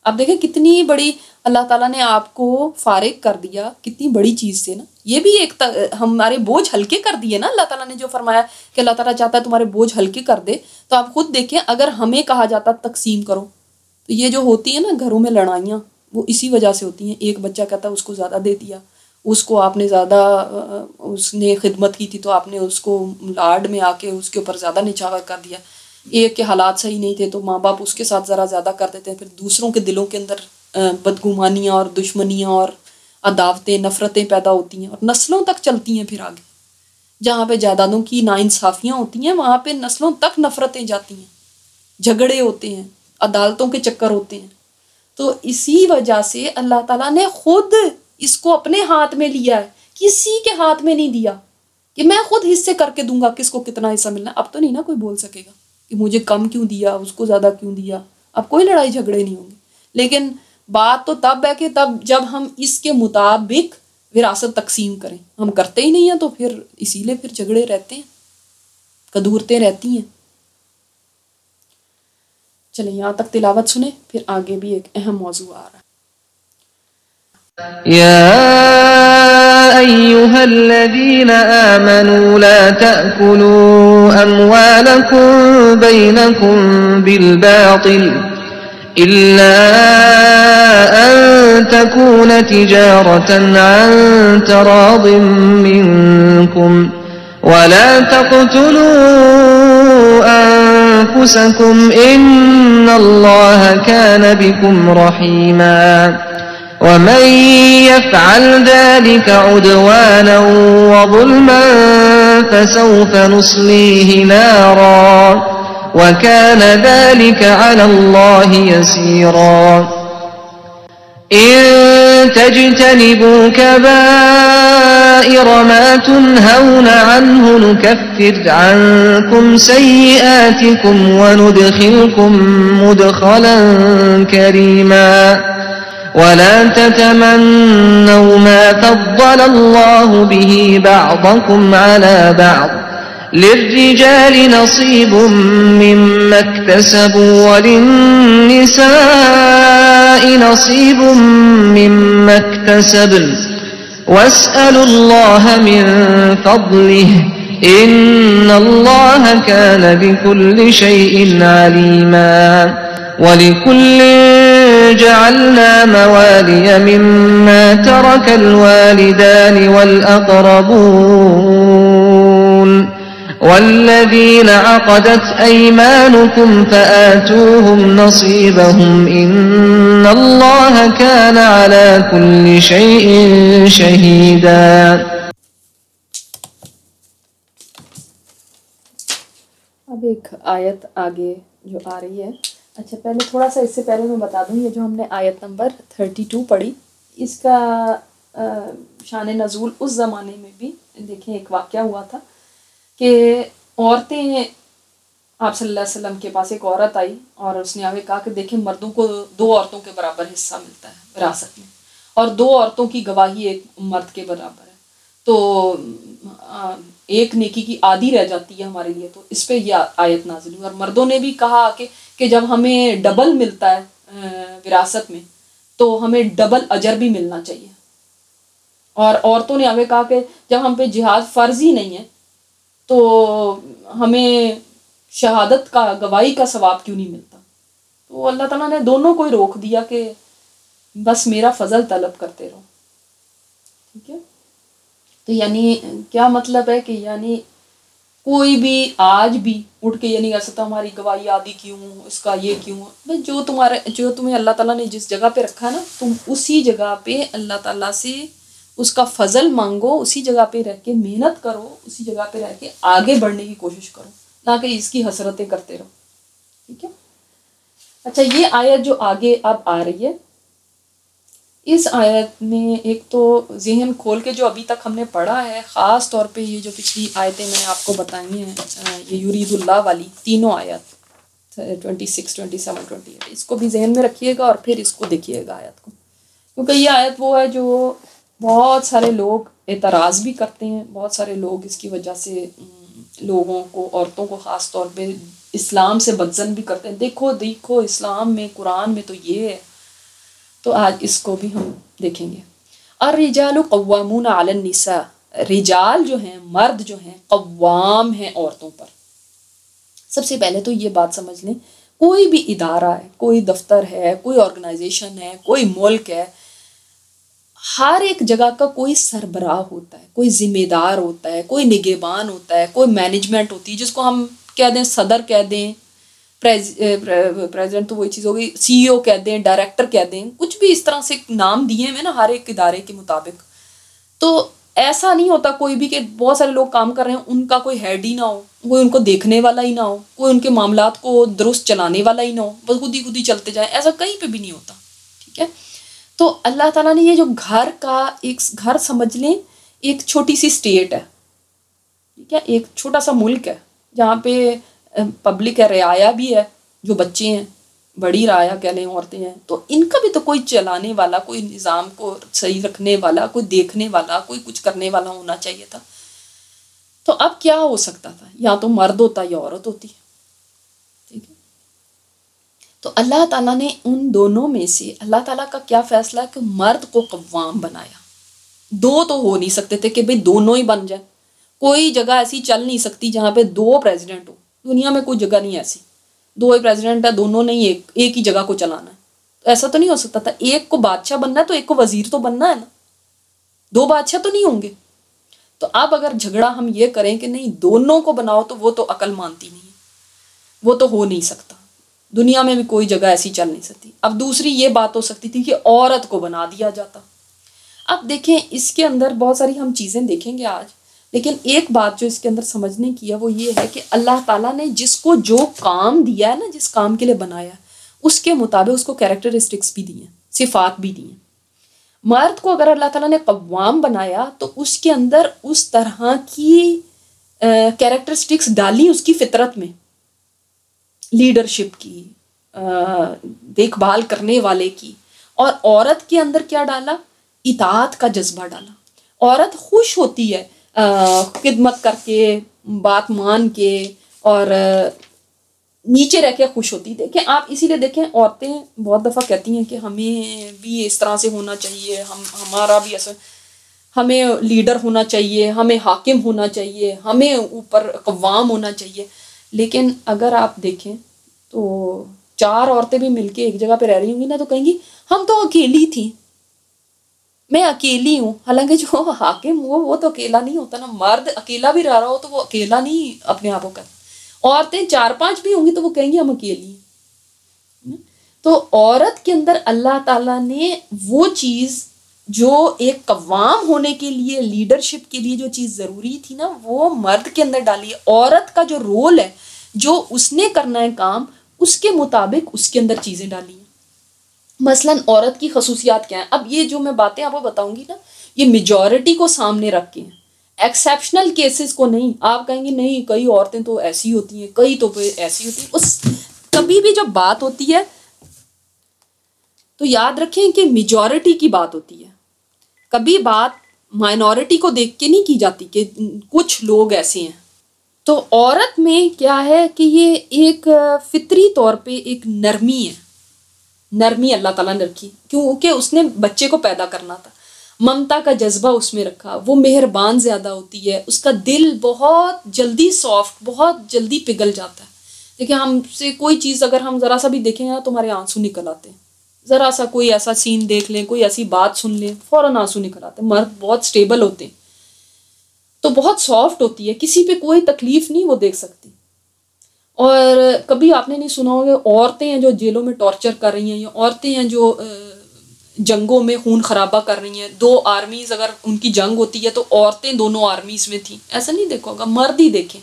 اب دیکھیں کتنی بڑی اللہ تعالیٰ نے آپ کو فارغ کر دیا کتنی بڑی چیز سے نا. یہ بھی ایک ہمارے بوجھ ہلکے کر دیے نا اللہ تعالیٰ نے, جو فرمایا کہ اللہ تعالیٰ چاہتا ہے تمہارے بوجھ ہلکے کر دے. تو آپ خود دیکھیں اگر ہمیں کہا جاتا تقسیم کرو تو یہ جو ہوتی ہے نا گھروں میں لڑائیاں, وہ اسی وجہ سے ہوتی ہیں. ایک بچہ کہتا ہے اس کو زیادہ دے دیا, اس کو آپ نے زیادہ اس نے خدمت کی تھی تو آپ نے اس کو لاڈ میں آ کے اس کے اوپر زیادہ نچھاور کر دیا. ایک کے حالات صحیح نہیں تھے تو ماں باپ اس کے ساتھ ذرا زیادہ کر دیتے ہیں, پھر دوسروں کے دلوں کے اندر بدگمانیاں اور دشمنیاں اور عداوتیں نفرتیں پیدا ہوتی ہیں اور نسلوں تک چلتی ہیں. پھر آگے جہاں پہ جائیدادوں کی ناانصافیاں ہوتی ہیں وہاں پہ نسلوں تک نفرتیں جاتی ہیں, جھگڑے ہوتے ہیں, عدالتوں کے چکر ہوتے ہیں. تو اسی وجہ سے اللہ تعالیٰ نے خود اس کو اپنے ہاتھ میں لیا ہے, کسی کے ہاتھ میں نہیں دیا کہ میں خود حصے کر کے دوں گا کس کو کتنا حصہ ملنا. اب تو نہیں نا کوئی بول سکے گا کہ مجھے کم کیوں دیا اس کو زیادہ کیوں دیا. اب کوئی لڑائی جھگڑے نہیں ہوں گے. لیکن بات تو تب ہے کہ تب جب ہم اس کے مطابق وراثت تقسیم کریں. ہم کرتے ہی نہیں ہیں تو پھر اسی لیے پھر جھگڑے رہتے ہیں, کدورتیں رہتی ہیں. چلیں یہاں تک تلاوت سنیں, پھر آگے بھی ایک اہم موضوع آ رہا ہے. يا أيها الذين آمنوا لا تأكلوا أموالكم بينكم بالباطل إلا أن تكون تجارة عن تراض منكم ولا تقتلوا أنفسكم إن الله كان بكم رحيما ومن يفعل ذلك عدوانا وظلما فسوف نصليه نارا وكان ذلك على الله يسيرا إن تجتنبوا كبائر ما تنهون عنه نكفر عنكم سيئاتكم وندخلكم مدخلا كريما ولا تتمنوا ما فضل الله به بعضكم على بعض للرجال نصيب مما اكتسبوا وللنساء نصيب مما اكتسبن واسألوا الله من فضله إن الله كان بكل شيء عليما ولكل جعلنا موالي مما ترك الوالدان والأقربون والذين عقدت أيمانكم فآتوهم نصيبهم إن الله كان على كل شيء شهيدا. اب ایک آیت آگے جو آ رہی ہے. اچھا پہلے تھوڑا سا اس سے پہلے میں بتا دوں, یہ جو ہم نے آیت نمبر تھرٹی ٹو پڑھی اس کا شان نزول اس زمانے میں بھی دیکھیں ایک واقعہ ہوا تھا کہ عورتیں آپ صلی اللہ علیہ وسلم کے پاس ایک عورت آئی اور اس نے آگے کہا کہ دیکھیں مردوں کو دو عورتوں کے برابر حصہ ملتا ہے وراثت میں اور دو عورتوں کی گواہی ایک مرد کے برابر ہے, تو ایک نیکی کی آدھی رہ جاتی ہے ہمارے لیے. تو اس پہ یہ آیت نازل ہوئی. اور مردوں نے بھی کہا کہ کہ جب ہمیں ڈبل ملتا ہے وراثت میں تو ہمیں ڈبل اجر بھی ملنا چاہیے. اور عورتوں نے آگے کہا کہ جب ہم پہ جہاد فرض ہی نہیں ہے تو ہمیں شہادت کا گواہی کا ثواب کیوں نہیں ملتا. تو اللہ تعالیٰ نے دونوں کو ہی روک دیا کہ بس میرا فضل طلب کرتے رہو. ٹھیک ہے, تو یعنی کیا مطلب ہے کہ یعنی کوئی بھی آج بھی اٹھ کے یہ نہیں کہہ سکتا ہماری گواہی آدھی کیوں, اس کا یہ کیوں. بھائی جو تمہارے جو تمہیں اللہ تعالیٰ نے جس جگہ پہ رکھا نا تم اسی جگہ پہ اللہ تعالیٰ سے اس کا فضل مانگو, اسی جگہ پہ رہ کے محنت کرو, اسی جگہ پہ رہ کے آگے بڑھنے کی کوشش کرو, نہ کہ اس کی حسرتیں کرتے رہو. ٹھیک ہے. اچھا یہ آیت جو آگے اب آ رہی ہے اس آیت میں ایک تو ذہن کھول کے جو ابھی تک ہم نے پڑھا ہے, خاص طور پہ یہ جو پچھلی آیتیں میں نے آپ کو بتائی ہیں یہ یرید اللہ والی تینوں آیت twenty six twenty seven twenty eight اس کو بھی ذہن میں رکھیے گا اور پھر اس کو دیکھیے گا آیت کو, کیونکہ یہ آیت وہ ہے جو بہت سارے لوگ اعتراض بھی کرتے ہیں, بہت سارے لوگ اس کی وجہ سے لوگوں کو عورتوں کو خاص طور پہ اسلام سے بدظن بھی کرتے ہیں. دیکھو دیکھو اسلام میں قرآن میں تو یہ ہے تو آج اس کو بھی ہم دیکھیں گے. الرجال قوامون علی النساء، رجال جو ہیں، مرد جو ہیں، قوام ہیں عورتوں پر. سب سے پہلے تو یہ بات سمجھ لیں، کوئی بھی ادارہ ہے، کوئی دفتر ہے، کوئی آرگنائزیشن ہے، کوئی ملک ہے، ہر ایک جگہ کا کوئی سربراہ ہوتا ہے، کوئی ذمہ دار ہوتا ہے، کوئی نگہبان ہوتا ہے، کوئی مینجمنٹ ہوتی ہے جس کو ہم کہہ دیں صدر کہہ دیں، پریزیڈنٹ تو وہی چیز ہوگی، سی ای او کہہ دیں، ڈائریکٹر کہہ دیں، کچھ بھی اس طرح سے نام دیے ہوئے نا ہر ایک ادارے کے مطابق. تو ایسا نہیں ہوتا کوئی بھی کہ بہت سارے لوگ کام کر رہے ہیں، ان کا کوئی ہیڈ ہی نہ ہو، کوئی ان کو دیکھنے والا ہی نہ ہو، کوئی ان کے معاملات کو درست چلانے والا ہی نہ ہو، بس خود ہی خود ہی چلتے جائیں. ایسا کہیں پہ بھی نہیں ہوتا. ٹھیک ہے. تو اللہ تعالیٰ نے یہ جو گھر کا ایک گھر سمجھ لیں ایک چھوٹی سی اسٹیٹ ہے، ٹھیک ہے، ایک چھوٹا سا ملک ہے جہاں پہ پبلک ہے، رعایا بھی ہے، جو بچے ہیں، بڑی رعایا کہہ لیں، عورتیں ہیں، تو ان کا بھی تو کوئی چلانے والا، کوئی نظام کو صحیح رکھنے والا، کوئی دیکھنے والا، کوئی کچھ کرنے والا ہونا چاہیے تھا. تو اب کیا ہو سکتا تھا؟ یا تو مرد ہوتا یا عورت ہوتی. ٹھیک ہے. تو اللہ تعالیٰ نے ان دونوں میں سے اللہ تعالیٰ کا کیا فیصلہ ہے کہ مرد کو قوام بنایا. دو تو ہو نہیں سکتے تھے کہ بھئی دونوں ہی بن جائیں. کوئی جگہ ایسی چل نہیں سکتی جہاں پہ دو پریزیڈنٹ ہو. دنیا میں کوئی جگہ نہیں ایسی، دو ہی پریزیڈنٹ ہے، دونوں نہیں ایک ایک ہی جگہ کو چلانا ہے. تو ایسا تو نہیں ہو سکتا تھا. ایک کو بادشاہ بننا ہے تو ایک کو وزیر تو بننا ہے نا، دو بادشاہ تو نہیں ہوں گے. تو اب اگر جھگڑا ہم یہ کریں کہ نہیں دونوں کو بناؤ تو وہ تو عقل مانتی نہیں ہے، وہ تو ہو نہیں سکتا. دنیا میں بھی کوئی جگہ ایسی چل نہیں سکتی. اب دوسری یہ بات ہو سکتی تھی کہ عورت کو بنا دیا جاتا. اب دیکھیں اس کے اندر بہت ساری ہم چیزیں دیکھیں گے آج، لیکن ایک بات جو اس کے اندر سمجھنے کی ہے وہ یہ ہے کہ اللہ تعالیٰ نے جس کو جو کام دیا ہے نا، جس کام کے لیے بنایا ہے، اس کے مطابق اس کو کیریکٹرسٹکس بھی دی ہیں، صفات بھی دی ہیں. مرد کو اگر اللہ تعالیٰ نے قوام بنایا تو اس کے اندر اس طرح کی کیریکٹرسٹکس ڈالی اس کی فطرت میں، لیڈرشپ کی، دیکھ بھال کرنے والے کی. اور عورت کے اندر کیا ڈالا؟ اطاعت کا جذبہ ڈالا. عورت خوش ہوتی ہے خدمت کر کے، بات مان کے، اور نیچے رہ کے خوش ہوتی. دیکھیں آپ اسی لیے دیکھیں عورتیں بہت دفعہ کہتی ہیں کہ ہمیں بھی اس طرح سے ہونا چاہیے، ہم ہمارا بھی ایسا، ہمیں لیڈر ہونا چاہیے، ہمیں حاکم ہونا چاہیے، ہمیں اوپر قوام ہونا چاہیے. لیکن اگر آپ دیکھیں تو چار عورتیں بھی مل کے ایک جگہ پہ رہ رہی ہوں گی نا تو کہیں گی ہم تو اکیلی تھیں، میں اکیلی ہوں. حالانکہ جو حاکم ہو وہ تو اکیلا نہیں ہوتا نا. مرد اکیلا بھی رہ رہا ہو تو وہ اکیلا نہیں اپنے آپ کو کرتا. عورتیں چار پانچ بھی ہوں گی تو وہ کہیں گی ہم اکیلی ہیں. تو عورت کے اندر اللہ تعالیٰ نے وہ چیز جو ایک قوام ہونے کے لیے، لیڈرشپ کے لیے جو چیز ضروری تھی نا، وہ مرد کے اندر ڈالی ہے. عورت کا جو رول ہے، جو اس نے کرنا ہے کام، اس کے مطابق اس کے اندر چیزیں ڈالی ہیں. مثلاً عورت کی خصوصیات کیا ہیں؟ اب یہ جو میں باتیں آپ کو بتاؤں گی نا، یہ میجورٹی کو سامنے رکھ کے ہیں، ایکسیپشنل کیسز کو نہیں. آپ کہیں گے نہیں کئی عورتیں تو ایسی ہوتی ہیں، کئی تو ایسی ہوتی ہیں. اس کبھی بھی جب بات ہوتی ہے تو یاد رکھیں کہ میجورٹی کی بات ہوتی ہے. کبھی بات مائنورٹی کو دیکھ کے نہیں کی جاتی کہ کچھ لوگ ایسے ہیں. تو عورت میں کیا ہے کہ یہ ایک فطری طور پہ ایک نرمی ہے. نرمی اللہ تعالیٰ نے رکھی کیونکہ اس نے بچے کو پیدا کرنا تھا. ممتا کا جذبہ اس میں رکھا. وہ مہربان زیادہ ہوتی ہے، اس کا دل بہت جلدی سافٹ، بہت جلدی پگھل جاتا ہے. دیکھیں ہم سے کوئی چیز اگر ہم ذرا سا بھی دیکھیں گے تو ہمارے آنسو نکل آتے ہیں. ذرا سا کوئی ایسا سین دیکھ لیں، کوئی ایسی بات سن لیں، فوراً آنسو نکل آتے ہیں. مرد بہت سٹیبل ہوتے ہیں تو بہت سافٹ ہوتی ہے، کسی پہ کوئی تکلیف نہیں وہ دیکھ سکتی. اور کبھی آپ نے نہیں سنا ہوگا عورتیں ہیں جو جیلوں میں ٹارچر کر رہی ہیں، یا عورتیں ہیں جو جنگوں میں خون خرابہ کر رہی ہیں. دو آرمیز اگر ان کی جنگ ہوتی ہے تو عورتیں دونوں آرمیز میں تھیں، ایسا نہیں دیکھا ہوگا، مرد ہی دیکھیں.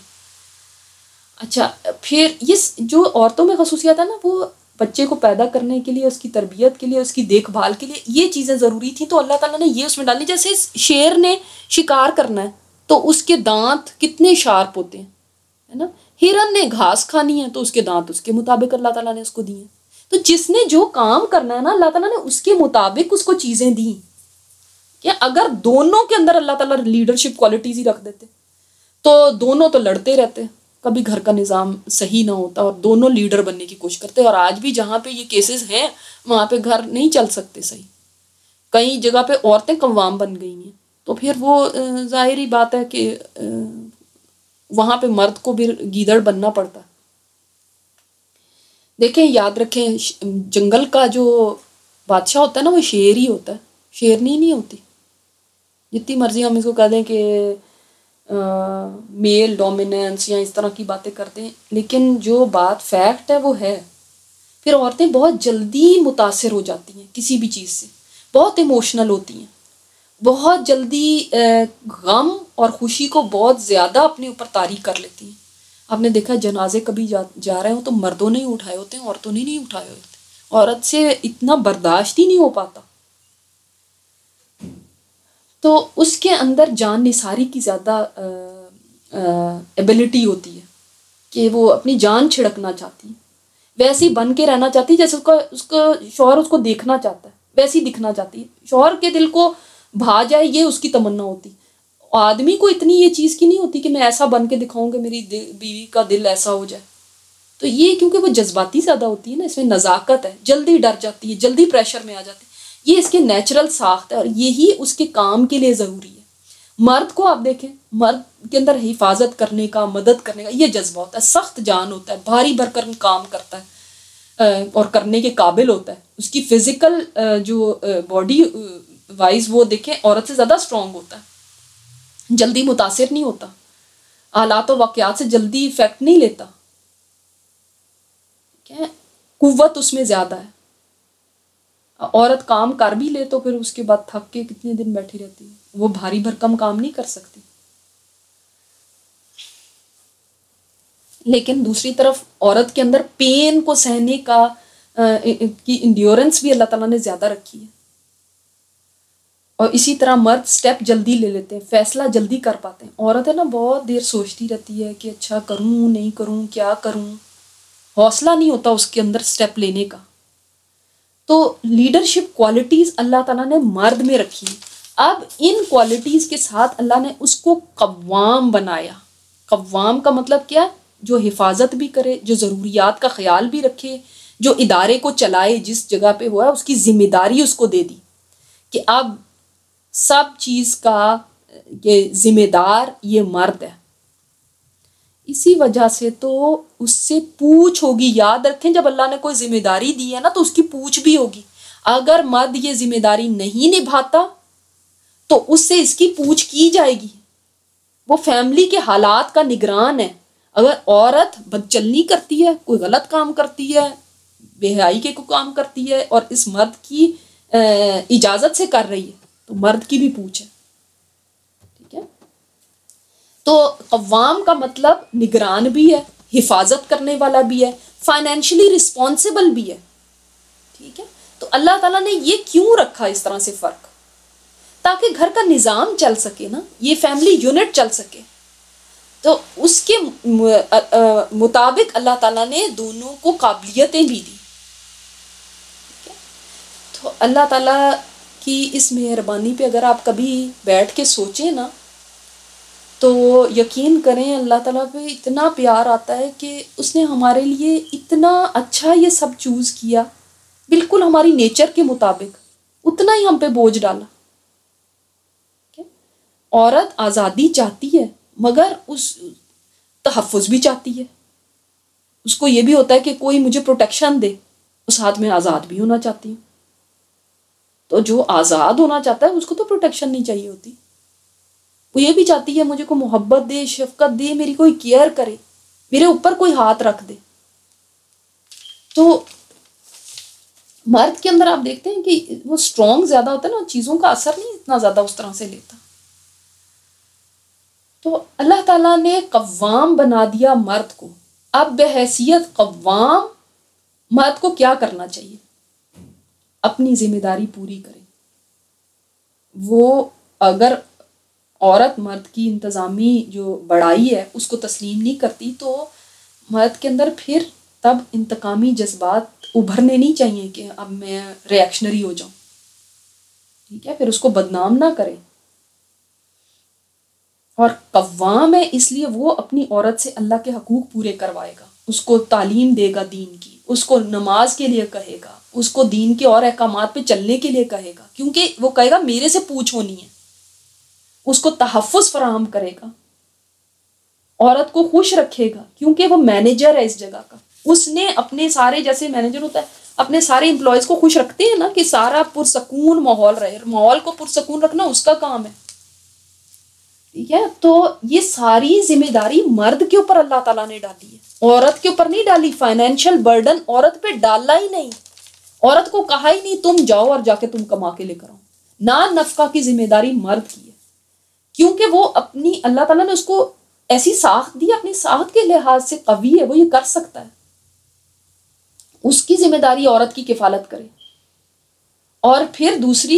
اچھا پھر یہ جو عورتوں میں خصوصیات ہے نا، وہ بچے کو پیدا کرنے کے لیے، اس کی تربیت کے لیے، اس کی دیکھ بھال کے لیے یہ چیزیں ضروری تھیں. تو اللہ تعالیٰ نے یہ اس میں ڈالی. جیسے شیر نے شکار کرنا ہے تو اس کے دانت کتنے شارپ ہوتے ہیں، ہے نا. ہرن نے گھاس کھانی ہے تو اس کے دانت اس کے مطابق اللہ تعالیٰ نے اس کو دیے. تو جس نے جو کام کرنا ہے نا، اللہ تعالیٰ نے اس کے مطابق اس کو چیزیں دیں. کہ اگر دونوں کے اندر اللہ تعالیٰ لیڈرشپ کوالٹیز ہی رکھ دیتے تو دونوں تو لڑتے رہتے، کبھی گھر کا نظام صحیح نہ ہوتا اور دونوں لیڈر بننے کی کوشش کرتے. اور آج بھی جہاں پہ یہ کیسز ہیں وہاں پہ گھر نہیں چل سکتے صحیح. کئی جگہ پہ عورتیں قوام بن گئی ہیں تو پھر وہ ظاہری بات ہے کہ وہاں پہ مرد کو بھی گیدڑ بننا پڑتا. دیکھیں یاد رکھیں جنگل کا جو بادشاہ ہوتا ہے نا وہ شیر ہی ہوتا ہے, شیرنی نہیں ہوتی. جتنی مرضی ہم اس کو کہہ دیں کہ میل ڈومیننس یا اس طرح کی باتیں کرتے ہیں, لیکن جو بات فیکٹ ہے وہ ہے. پھر عورتیں بہت جلدی متاثر ہو جاتی ہیں کسی بھی چیز سے, بہت ایموشنل ہوتی ہیں, بہت جلدی غم اور خوشی کو بہت زیادہ اپنے اوپر طاری کر لیتی ہیں. آپ نے دیکھا جنازے کبھی جا جا رہے ہوں تو مردوں نے ہی اٹھائے ہوتے ہیں, عورتوں نے نہیں اٹھائے ہوتے. عورت سے اتنا برداشت ہی نہیں ہو پاتا. تو اس کے اندر جان نثاری کی زیادہ ایبلٹی ہوتی ہے کہ وہ اپنی جان چھڑکنا چاہتی ہے, ویسی بن کے رہنا چاہتی ہے جیسے اس کا اس کا شوہر اس کو دیکھنا چاہتا ہے, ویسی دکھنا چاہتی ہے. شوہر کے دل کو بھا جائے یہ اس کی تمنا ہوتی. آدمی کو اتنی یہ چیز کی نہیں ہوتی کہ میں ایسا بن کے دکھاؤں کہ میری بیوی کا دل ایسا ہو جائے. تو یہ کیونکہ وہ جذباتی زیادہ ہوتی ہے نا, اس میں نزاکت ہے, جلدی ڈر جاتی ہے, جلدی پریشر میں آ جاتی ہے. یہ اس کے نیچرل ساخت ہے اور یہی اس کے کام کے لیے ضروری ہے. مرد کو آپ دیکھیں, مرد کے اندر حفاظت کرنے کا, مدد کرنے کا یہ جذبہ ہوتا ہے, سخت جان ہوتا ہے, بھاری بھرکم کام کرتا ہے اور کرنے کے قابل ہوتا ہے. اس کی فزیکل جو باڈی وائز وہ دیکھیں عورت سے زیادہ اسٹرانگ ہوتا ہے, جلدی متاثر نہیں ہوتا, حالات و واقعات سے جلدی افیکٹ نہیں لیتا, قوت اس میں زیادہ ہے. عورت کام کر بھی لے تو پھر اس کے بعد تھک کے کتنے دن بیٹھی رہتی ہے, وہ بھاری بھرکم کام نہیں کر سکتی. لیکن دوسری طرف عورت کے اندر پین کو سہنے کا کی انڈیورنس بھی اللہ تعالیٰ نے زیادہ رکھی ہے. اور اسی طرح مرد سٹیپ جلدی لے لیتے ہیں, فیصلہ جلدی کر پاتے ہیں. عورت ہے نا بہت دیر سوچتی رہتی ہے کہ اچھا کروں نہیں کروں, کیا کروں, حوصلہ نہیں ہوتا اس کے اندر سٹیپ لینے کا. تو لیڈرشپ کوالٹیز اللہ تعالیٰ نے مرد میں رکھی. اب ان کوالٹیز کے ساتھ اللہ نے اس کو قوام بنایا. قوام کا مطلب کیا؟ جو حفاظت بھی کرے, جو ضروریات کا خیال بھی رکھے, جو ادارے کو چلائے, جس جگہ پہ ہوا ہے اس کی ذمہ داری اس کو دے دی کہ اب سب چیز کا یہ ذمہ دار یہ مرد ہے. اسی وجہ سے تو اس سے پوچھ ہوگی. یاد رکھیں جب اللہ نے کوئی ذمہ داری دی ہے نا تو اس کی پوچھ بھی ہوگی. اگر مرد یہ ذمہ داری نہیں نبھاتا تو اس سے اس کی پوچھ کی جائے گی. وہ فیملی کے حالات کا نگران ہے. اگر عورت بدچلنی کرتی ہے, کوئی غلط کام کرتی ہے, بے حیائی کے کوئی کام کرتی ہے اور اس مرد کی اجازت سے کر رہی ہے تو مرد کی بھی پوچھ ہے. ٹھیک ہے, تو قوام کا مطلب نگران بھی ہے, حفاظت کرنے والا بھی ہے, فائنینشلی رسپانسبل بھی ہے. ٹھیک ہے, تو اللہ تعالیٰ نے یہ کیوں رکھا اس طرح سے فرق؟ تاکہ گھر کا نظام چل سکے نا, یہ فیملی یونٹ چل سکے. تو اس کے مطابق اللہ تعالیٰ نے دونوں کو قابلیتیں بھی دی. تو اللہ تعالیٰ کی اس مہربانی پہ اگر آپ کبھی بیٹھ کے سوچیں نا تو یقین کریں اللہ تعالیٰ پہ اتنا پیار آتا ہے کہ اس نے ہمارے لیے اتنا اچھا یہ سب چوز کیا, بالکل ہماری نیچر کے مطابق, اتنا ہی ہم پہ بوجھ ڈالا. عورت آزادی چاہتی ہے مگر اس تحفظ بھی چاہتی ہے. اس کو یہ بھی ہوتا ہے کہ کوئی مجھے پروٹیکشن دے, اس ہاتھ میں آزاد بھی ہونا چاہتی ہوں. تو جو آزاد ہونا چاہتا ہے اس کو تو پروٹیکشن نہیں چاہیے ہوتی. وہ یہ بھی چاہتی ہے مجھے کوئی محبت دے, شفقت دے, میری کوئی کیئر کرے, میرے اوپر کوئی ہاتھ رکھ دے. تو مرد کے اندر آپ دیکھتے ہیں کہ وہ اسٹرانگ زیادہ ہوتا ہے نا, چیزوں کا اثر نہیں اتنا زیادہ اس طرح سے لیتا. تو اللہ تعالیٰ نے قوام بنا دیا مرد کو. اب بحیثیت قوام مرد کو کیا کرنا چاہیے؟ اپنی ذمہ داری پوری کرے. وہ اگر عورت مرد کی انتظامی جو بڑائی ہے اس کو تسلیم نہیں کرتی تو مرد کے اندر پھر تب انتقامی جذبات ابھرنے نہیں چاہیے کہ اب میں ری ایکشنری ہو جاؤں. ٹھیک ہے, پھر اس کو بدنام نہ کرے. اور قوام ہے اس لیے وہ اپنی عورت سے اللہ کے حقوق پورے کروائے گا، اس کو تعلیم دے گا دین کی، اس کو نماز کے لیے کہے گا، اس کو دین کے اور احکامات پہ چلنے کے لیے کہے گا، کیونکہ وہ کہے گا میرے سے پوچھ ہونی ہے، اس کو تحفظ فراہم کرے گا، عورت کو خوش رکھے گا، کیونکہ وہ مینیجر ہے اس جگہ کا، اس نے اپنے سارے، جیسے مینیجر ہوتا ہے اپنے سارے امپلائیز کو خوش رکھتے ہیں نا، کہ سارا پرسکون ماحول رہے، ماحول کو پرسکون رکھنا اس کا کام ہے، ٹھیک ہے؟ تو یہ ساری ذمہ داری مرد کے اوپر اللہ تعالیٰ نے ڈالی ہے، عورت کے اوپر نہیں ڈالی۔ فائنینشیل برڈن عورت پہ ڈالا ہی نہیں، عورت کو کہا ہی نہیں تم جاؤ اور جا کے تم کما کے لے کر آؤ، نہ نفقہ کی ذمہ داری مرد کی ہے، کیونکہ وہ اپنی، اللہ تعالیٰ نے اس کو ایسی ساخت دی، اپنی ساخت کے لحاظ سے قوی ہے، وہ یہ کر سکتا ہے، اس کی ذمہ داری عورت کی کفالت کرے۔ اور پھر دوسری،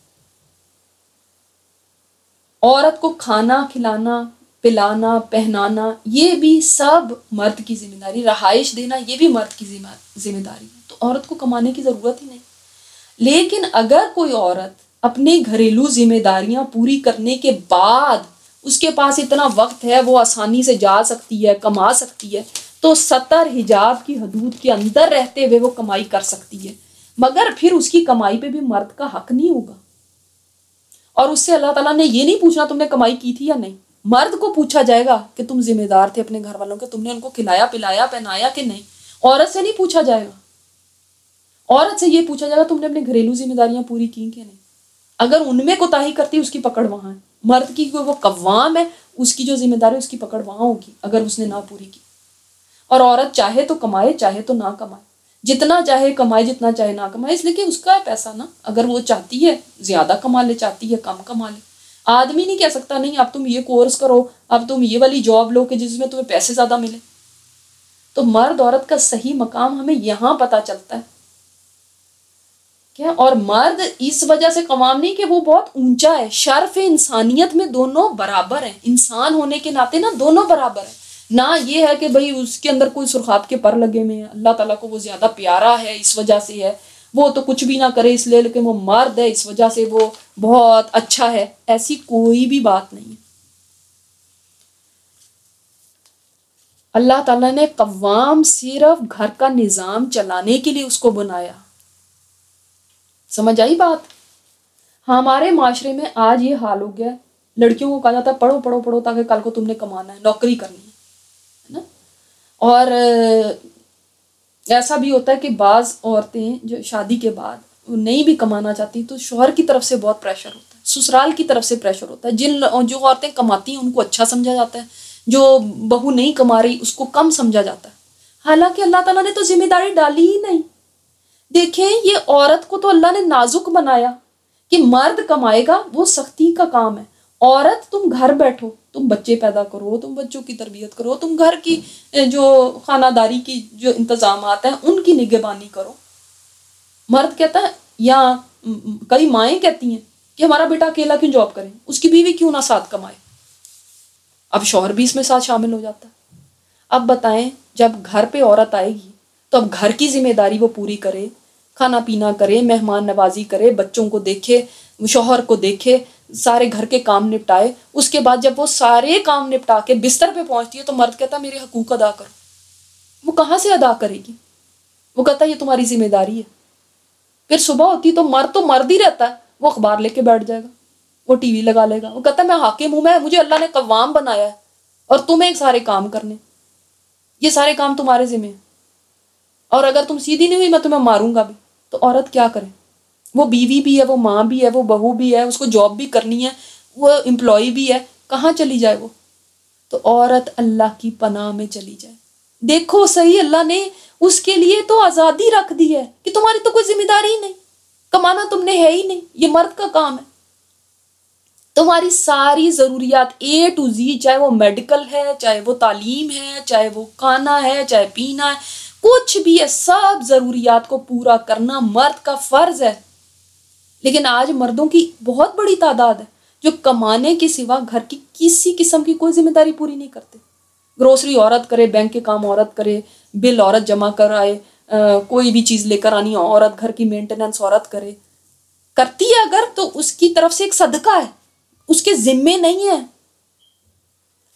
عورت کو کھانا کھلانا، پلانا، پہنانا، یہ بھی سب مرد کی ذمہ داری، رہائش دینا یہ بھی مرد کی ذمہ داری ہے، تو عورت کو کمانے کی ضرورت ہی نہیں۔ لیکن اگر کوئی عورت اپنے گھریلو ذمہ داریاں پوری کرنے کے بعد اس کے پاس اتنا وقت ہے، وہ آسانی سے جا سکتی ہے، کما سکتی ہے، تو ستر حجاب کی حدود کے اندر رہتے ہوئے وہ کمائی کر سکتی ہے، مگر پھر اس کی کمائی پہ بھی مرد کا حق نہیں ہوگا، اور اس سے اللہ تعالیٰ نے یہ نہیں پوچھنا تم نے کمائی کی تھی یا نہیں، مرد کو پوچھا جائے گا کہ تم ذمہ دار تھے اپنے گھر والوں کے، تم نے ان کو کھلایا پلایا پہنایا کہ نہیں، عورت سے نہیں پوچھا جائے گا، عورت سے یہ پوچھا جائے گا تم نے اپنے گھریلو ذمہ داریاں پوری کی کہ نہیں، اگر ان میں کوتاہی کرتی اس کی پکڑ وہاں ہے، مرد کی وہ قوام ہے، اس کی جو ذمہ داری ہے اس کی پکڑ وہاں ہوگی اگر اس نے نہ پوری کی۔ اور عورت چاہے تو کمائے چاہے تو نہ کمائے، جتنا چاہے کمائے جتنا چاہے نہ کمائے، اس لیے کہ اس کا ہے پیسہ نا، اگر وہ چاہتی ہے زیادہ کما لے، چاہتی ہے کم کما لے، آدمی نہیں کہہ سکتا نہیں اب تم یہ کورس کرو، اب تم یہ والی جاب لو کہ جس میں تمہیں پیسے زیادہ ملے۔ تو مرد عورت کا صحیح مقام ہمیں یہاں پتہ چلتا ہے کیا، اور مرد اس وجہ سے قوام نہیں کہ وہ بہت اونچا ہے، شرف انسانیت میں دونوں برابر ہیں، انسان ہونے کے ناطے نا دونوں برابر ہیں، نہ یہ ہے کہ بھئی اس کے اندر کوئی سرخاب کے پر لگے ہوئے ہیں، اللہ تعالیٰ کو وہ زیادہ پیارا ہے اس وجہ سے ہے، وہ تو کچھ بھی نہ کرے اس لیے، لیکن وہ مرد ہے اس وجہ سے وہ بہت اچھا ہے، ایسی کوئی بھی بات نہیں ہے۔ اللہ تعالیٰ نے قوام صرف گھر کا نظام چلانے کے لیے اس کو بنایا، سمجھ آئی بات؟ ہمارے معاشرے میں آج یہ حال ہو گیا ہے، لڑکیوں کو کہا جاتا ہے پڑھو پڑھو پڑھو تاکہ کل کو تم نے کمانا ہے، نوکری کرنی ہے نا، اور ایسا بھی ہوتا ہے کہ بعض عورتیں جو شادی کے بعد وہ نہیں بھی کمانا چاہتی تو شوہر کی طرف سے بہت پریشر ہوتا ہے، سسرال کی طرف سے پریشر ہوتا ہے، جن جو عورتیں کماتی ہیں ان کو اچھا سمجھا جاتا ہے، جو بہو نہیں کما رہی اس کو کم سمجھا جاتا ہے، حالانکہ اللہ تعالیٰ نے تو ذمہ داری ڈالی ہی نہیں۔ دیکھیں یہ عورت کو تو اللہ نے نازک بنایا کہ مرد کمائے گا، وہ سختی کا کام ہے، عورت تم گھر بیٹھو، تم بچے پیدا کرو، تم بچوں کی تربیت کرو، تم گھر کی جو خانہ داری کی جو انتظامات ہیں ان کی نگہبانی کرو۔ مرد کہتا ہے، یا کئی مائیں کہتی ہیں کہ ہمارا بیٹا اکیلا کیوں جاب کرے، اس کی بیوی کیوں نہ ساتھ کمائے، اب شوہر بھی اس میں ساتھ شامل ہو جاتا ہے۔ اب بتائیں جب گھر پہ عورت آئے گی تو اب گھر کی ذمہ داری وہ پوری کرے، کھانا پینا کرے، مہمان نوازی کرے، بچوں کو دیکھے، شوہر کو دیکھے، سارے گھر کے کام نپٹائے، اس کے بعد جب وہ سارے کام نپٹا کے بستر پہ پہنچتی ہے تو مرد کہتا ہے میرے حقوق ادا کرو، وہ کہاں سے ادا کرے گی، وہ کہتا ہے یہ تمہاری ذمہ داری ہے۔ پھر صبح ہوتی تو مرد تو مرد ہی رہتا ہے، وہ اخبار لے کے بیٹھ جائے گا، وہ ٹی وی لگا لے گا، وہ کہتا ہے میں حاکم ہوں، میں مجھے اللہ نے قوام بنایا ہے اور تمہیں سارے کام کرنے، یہ سارے کام تمہارے ذمہ ہیں، اور اگر تم سیدھی نہیں ہوئی میں تمہیں ماروں گا بھی۔ تو عورت کیا کرے، وہ بیوی بھی ہے، وہ ماں بھی ہے، وہ بہو بھی ہے، اس کو جاب بھی کرنی ہے، وہ امپلائی بھی ہے، کہاں چلی جائے وہ؟ تو عورت اللہ کی پناہ میں چلی جائے۔ دیکھو صحیح، اللہ نے اس کے لیے تو آزادی رکھ دی ہے کہ تمہاری تو کوئی ذمہ داری ہی نہیں، کمانا تم نے ہے ہی نہیں، یہ مرد کا کام ہے، تمہاری ساری ضروریات اے ٹو زی، چاہے وہ میڈیکل ہے، چاہے وہ تعلیم ہے، چاہے وہ کھانا ہے، چاہے پینا ہے، کچھ بھی ہے، سب ضروریات کو پورا کرنا مرد کا فرض ہے۔ لیکن آج مردوں کی بہت بڑی تعداد ہے جو کمانے کے سوا گھر کی کسی قسم کی کوئی ذمہ داری پوری نہیں کرتے۔ گروسری عورت کرے، بینک کے کام عورت کرے، بل عورت جمع کرائے، کوئی بھی چیز لے کر آنی عورت، گھر کی مینٹیننس عورت کرے، کرتی ہے اگر تو اس کی طرف سے ایک صدقہ ہے، اس کے ذمے نہیں ہے،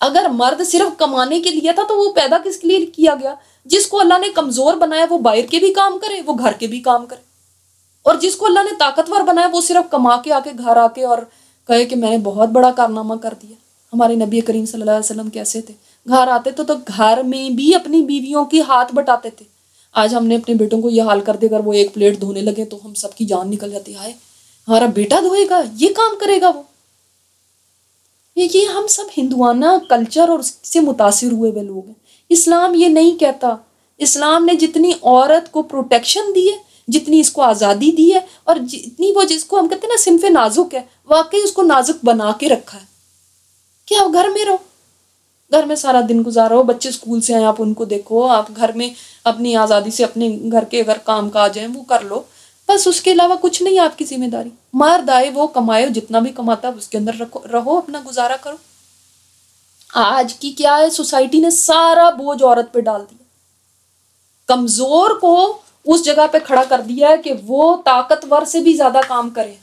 اگر مرد صرف کمانے کے لیے تھا تو وہ پیدا کس کے لیے کیا گیا؟ جس کو اللہ نے کمزور بنایا وہ باہر کے بھی کام کرے، وہ گھر کے بھی کام کرے، اور جس کو اللہ نے طاقتور بنایا وہ صرف کما کے آ کے گھر آ کے اور کہے کہ میں نے بہت بڑا کارنامہ کر دیا۔ ہمارے نبی کریم صلی اللہ علیہ وسلم کیسے تھے؟ گھر آتے تھے تو گھر میں بھی اپنی بیویوں کی ہاتھ بٹاتے تھے۔ آج ہم نے اپنے بیٹوں کو یہ حال کر دیا، اگر وہ ایک پلیٹ دھونے لگے تو ہم سب کی جان نکل جاتی ہے، ہمارا بیٹا دھوئے گا، یہ کام کرے گا وہ۔ یہ ہم سب ہندوانہ کلچر اور اس سے متاثر ہوئے ہوئے لوگ ہیں۔ اسلام یہ نہیں کہتا۔ اسلام نے جتنی عورت کو پروٹیکشن دی ہے، جتنی اس کو آزادی دی ہے، اور جتنی وہ جس کو ہم کہتے ہیں نا صنف نازک ہے، واقعی اس کو نازک بنا کے رکھا ہے کہ آپ گھر میں رہو، گھر میں سارا دن گزارو، بچے اسکول سے آئیں آپ ان کو دیکھو، آپ گھر میں اپنی آزادی سے اپنے گھر کے اگر کام کاج ہیں وہ کر لو، بس اس کے علاوہ کچھ نہیں آپ کی ذمہ داری۔ مرد آئے وہ کمائے، جتنا بھی کماتا ہے اس کے اندر رکھو رہو، اپنا گزارا کرو۔ آج کی کیا ہے، سوسائٹی نے سارا بوجھ عورت پہ ڈال دیا، کمزور کو اس جگہ پہ کھڑا کر دیا ہے کہ وہ طاقتور سے بھی زیادہ کام کرے۔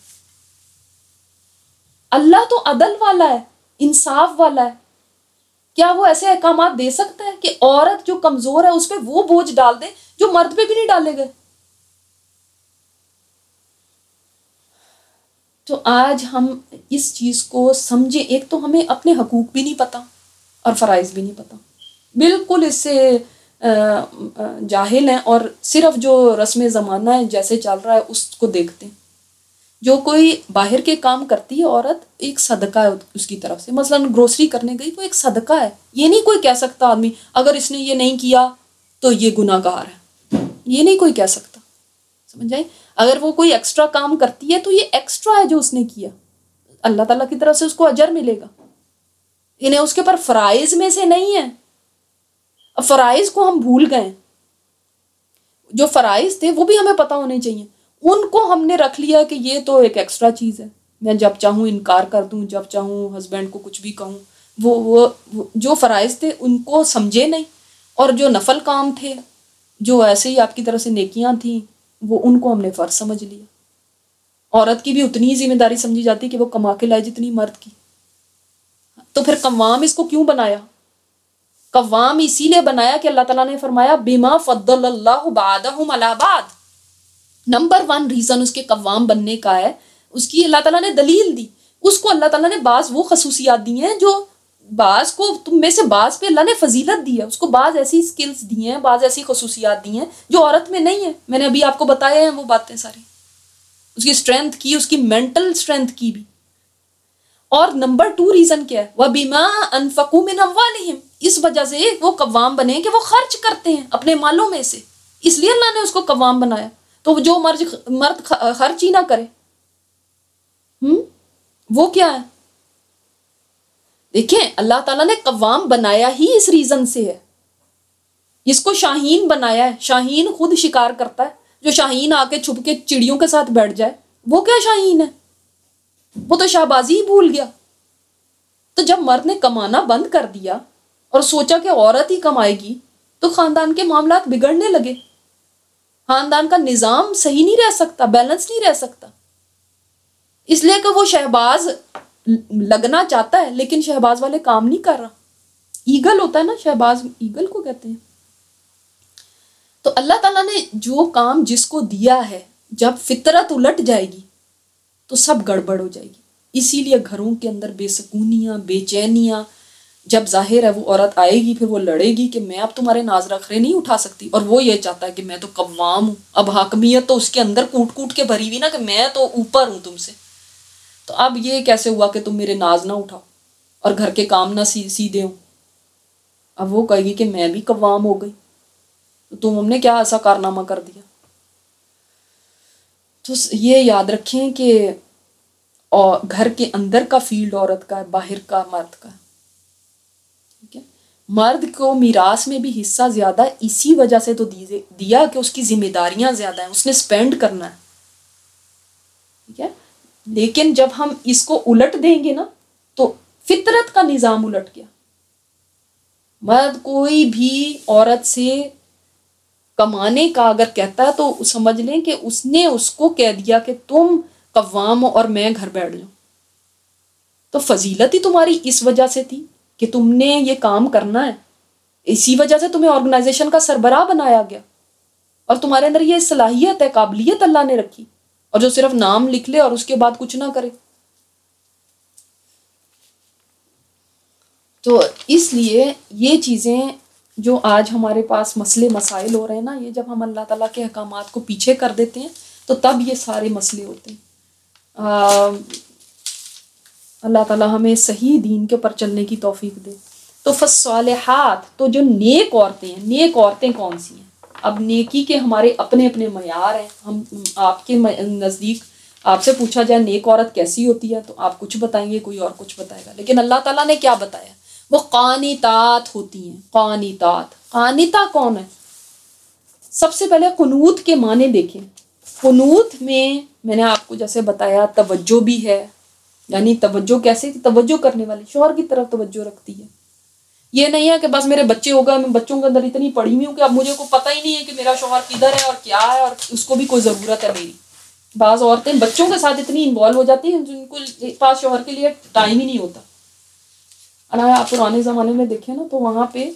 اللہ تو عدل والا ہے، انصاف والا ہے، کیا وہ ایسے احکامات دے سکتا ہے کہ عورت جو کمزور ہے اس پہ وہ بوجھ ڈال دے جو مرد پہ بھی نہیں ڈالے گئے؟ تو آج ہم اس چیز کو سمجھیں، ایک تو ہمیں اپنے حقوق بھی نہیں پتا اور فرائض بھی نہیں پتا، بالکل اس سے جاہل ہیں، اور صرف جو رسم زمانہ ہے جیسے چل رہا ہے اس کو دیکھتے ہیں۔ جو کوئی باہر کے کام کرتی ہے عورت، ایک صدقہ ہے اس کی طرف سے، مثلا گروسری کرنے گئی وہ ایک صدقہ ہے، یہ نہیں کوئی کہہ سکتا آدمی اگر اس نے یہ نہیں کیا تو یہ گناہ گار ہے، یہ نہیں کوئی کہہ سکتا، سمجھ آئے؟ اگر وہ کوئی ایکسٹرا کام کرتی ہے تو یہ ایکسٹرا ہے جو اس نے کیا، اللہ تعالیٰ کی طرف سے اس کو اجر ملے گا، انہیں اس کے پر فرائض میں سے نہیں ہے۔ اب فرائض کو ہم بھول گئے، جو فرائض تھے وہ بھی ہمیں پتہ ہونے چاہیے، ان کو ہم نے رکھ لیا کہ یہ تو ایک ایکسٹرا چیز ہے، میں جب چاہوں انکار کر دوں، جب چاہوں ہسبینڈ کو کچھ بھی کہوں، وہ وہ جو فرائض تھے ان کو سمجھے نہیں، اور جو نفل کام تھے، جو ایسے ہی آپ کی طرف سے نیکیاں تھیں، وہ ان کو ہم نے فرض سمجھ لیا۔ عورت کی بھی اتنی ذمہ داری سمجھی جاتی کہ وہ کما کے لائے جتنی مرد کی، تو پھر قوام اس کو کیوں بنایا؟ قوام اسی لیے بنایا کہ اللہ تعالیٰ نے فرمایا بما فضل اللہ بعدہم علی بعد، نمبر ون ریزن اس کے قوام بننے کا ہے، اس کی اللہ تعالیٰ نے دلیل دی، اس کو اللہ تعالیٰ نے بعض وہ خصوصیات دی ہیں جو بعض کو، تم میں سے بعض پہ اللہ نے فضیلت دی ہے، اس کو بعض ایسی سکلز دی ہیں، بعض ایسی خصوصیات دی ہیں جو عورت میں نہیں ہیں، میں نے ابھی آپ کو بتایا ہیں وہ باتیں ساری، اس کی اسٹرینتھ کی، اس کی مینٹل اسٹرینتھ کی بھی۔ اور نمبر ٹو ریزن کیا ہے؟ وَبِمَا أَنفَقُوا مِنْ أَمْوَالِهِمْ، اس وجہ سے وہ قوام بنے کہ وہ خرچ کرتے ہیں اپنے مالوں میں سے، اس لیے اللہ نے اس کو قوام بنایا، تو جو مرد مرد خرچ ہی نہ کرے، ہم وہ کیا ہے؟ دیکھیں اللہ تعالیٰ نے قوام بنایا ہی اس ریزن سے ہے، اس کو شاہین بنایا ہے، شاہین خود شکار کرتا ہے، جو شاہین آ کے چھپ کے چڑیوں کے ساتھ بیٹھ جائے وہ کیا شاہین ہے؟ وہ تو شہبازی ہی بھول گیا۔ تو جب مرد نے کمانا بند کر دیا اور سوچا کہ عورت ہی کمائے گی تو خاندان کے معاملات بگڑنے لگے، خاندان کا نظام صحیح نہیں رہ سکتا، بیلنس نہیں رہ سکتا، اس لیے کہ وہ شہباز لگنا چاہتا ہے لیکن شہباز والے کام نہیں کر رہا، ایگل ہوتا ہے نا، شہباز ایگل کو کہتے ہیں۔ تو اللہ تعالیٰ نے جو کام جس کو دیا ہے، جب فطرت الٹ جائے گی تو سب گڑبڑ ہو جائے گی، اسی لیے گھروں کے اندر بے سکونیاں، بے چینیاں، جب ظاہر ہے وہ عورت آئے گی پھر وہ لڑے گی کہ میں اب تمہارے ناز رکھرے نہیں اٹھا سکتی، اور وہ یہ چاہتا ہے کہ میں تو قوام ہوں، اب حاکمیت تو اس کے اندر کوٹ کوٹ کے بھری ہوئی نا کہ میں تو اوپر ہوں تم سے، تو اب یہ کیسے ہوا کہ تم میرے ناز نہ اٹھاؤ اور گھر کے کام نہ سیدھے ہوں؟ اب وہ کہے گی کہ میں بھی قوام ہو گئی، تو تم ہم نے کیا ایسا کارنامہ کر دیا؟ تو یہ یاد رکھیں کہ اور گھر کے اندر کا فیلڈ عورت کا ہے، باہر کا مرد کا ہے، ٹھیک ہے؟ مرد کو میراث میں بھی حصہ زیادہ اسی وجہ سے تو دیا کہ اس کی ذمہ داریاں زیادہ ہیں، اس نے سپینڈ کرنا ہے، ٹھیک ہے؟ لیکن جب ہم اس کو الٹ دیں گے نا تو فطرت کا نظام الٹ گیا، مرد کوئی بھی عورت سے کمانے کا اگر کہتا ہے تو سمجھ لیں کہ اس نے اس کو کہہ دیا کہ تم قوام اور میں گھر بیٹھ جاؤں، تو فضیلت ہی تمہاری اس وجہ سے تھی کہ تم نے یہ کام کرنا ہے، اسی وجہ سے تمہیں آرگنائزیشن کا سربراہ بنایا گیا، اور تمہارے اندر یہ صلاحیت ہے، قابلیت اللہ نے رکھی، اور جو صرف نام لکھ لے اور اس کے بعد کچھ نہ کرے۔ تو اس لیے یہ چیزیں جو آج ہمارے پاس مسئلے مسائل ہو رہے ہیں نا، یہ جب ہم اللہ تعالیٰ کے احکامات کو پیچھے کر دیتے ہیں تو تب یہ سارے مسئلے ہوتے ہیں۔ اللہ تعالیٰ ہمیں صحیح دین کے پر چلنے کی توفیق دے۔ تو فالصالحات، تو جو نیک عورتیں ہیں، نیک عورتیں کون سی ہیں؟ اب نیکی کے ہمارے اپنے اپنے معیار ہیں۔ ہم آپ کے نزدیک آپ سے پوچھا جائے نیک عورت کیسی ہوتی ہے تو آپ کچھ بتائیں گے، کوئی اور کچھ بتائے گا، لیکن اللہ تعالیٰ نے کیا بتایا؟ وہ قانتات ہوتی ہیں۔ قانتات، قانتہ کون ہے؟ سب سے پہلے قنوت کے معنی دیکھیں۔ قنوت میں میں نے آپ کو جیسے بتایا توجہ بھی ہے، یعنی توجہ کیسے؟ توجہ کرنے والی، شوہر کی طرف توجہ رکھتی ہے۔ یہ نہیں ہے کہ بس میرے بچے ہو گئے، میں بچوں کے اندر اتنی پڑی ہوئی ہوں کہ اب مجھے کو پتہ ہی نہیں ہے کہ میرا شوہر کدھر ہے اور کیا ہے اور اس کو بھی کوئی ضرورت ہے میری۔ بعض عورتیں بچوں کے ساتھ اتنی انوالو ہو جاتی ہیں جن کو پاس شوہر کے لیے ٹائم ہی نہیں ہوتا۔ اگر آپ پرانے زمانے میں دیکھیں نا تو وہاں پہ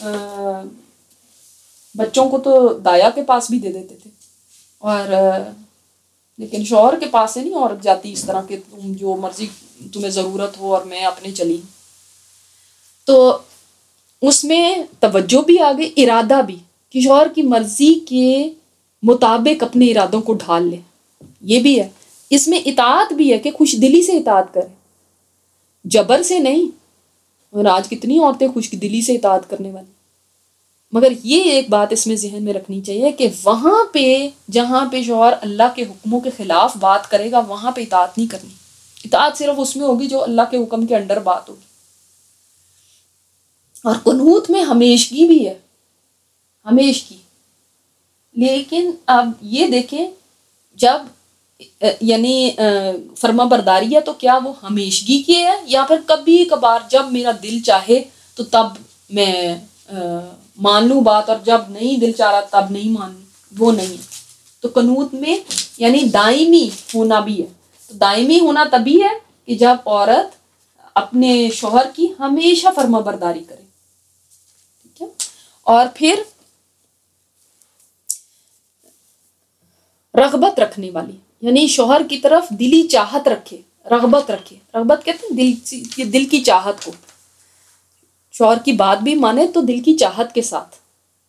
بچوں کو تو دایا کے پاس بھی دے دیتے تھے، اور لیکن شوہر کے پاس سے نہیں عورت جاتی اس طرح کہ تم جو مرضی تمہیں ضرورت ہو اور میں اپنے چلی۔ تو اس میں توجہ بھی آ گئی، ارادہ بھی، کہ شوہر کی مرضی کے مطابق اپنے ارادوں کو ڈھال لے، یہ بھی ہے۔ اس میں اطاعت بھی ہے کہ خوش دلی سے اطاعت کرے، جبر سے نہیں۔ اور آج کتنی عورتیں خوش دلی سے اطاعت کرنے والی، مگر یہ ایک بات اس میں ذہن میں رکھنی چاہیے کہ وہاں پہ جہاں پہ شوہر اللہ کے حکموں کے خلاف بات کرے گا وہاں پہ اطاعت نہیں کرنی۔ اطاعت صرف اس میں ہوگی جو اللہ کے حکم کے انڈر بات ہوگی۔ اور قنوت میں ہمیشگی بھی ہے، ہمیشگی۔ لیکن اب یہ دیکھیں، جب یعنی فرما برداری ہے تو کیا وہ ہمیشگی کی ہے یا پھر کبھی کبھار جب میرا دل چاہے تو تب میں مان لوں بات، اور جب نہیں دل چاہ رہا تب نہیں مان لوں، وہ نہیں ہے۔ تو قنوت میں یعنی دائمی ہونا بھی ہے۔ تو دائمی ہونا تبھی ہے کہ جب عورت اپنے شوہر کی ہمیشہ فرما برداری کرے، ٹھیک ہے۔ اور پھر رغبت رکھنے والی، یعنی شوہر کی طرف دلی چاہت رکھے، رغبت رکھے۔ رغبت کہتے ہیں دل دل کی چاہت کو، شوہر کی بات بھی مانے تو دل کی چاہت کے ساتھ۔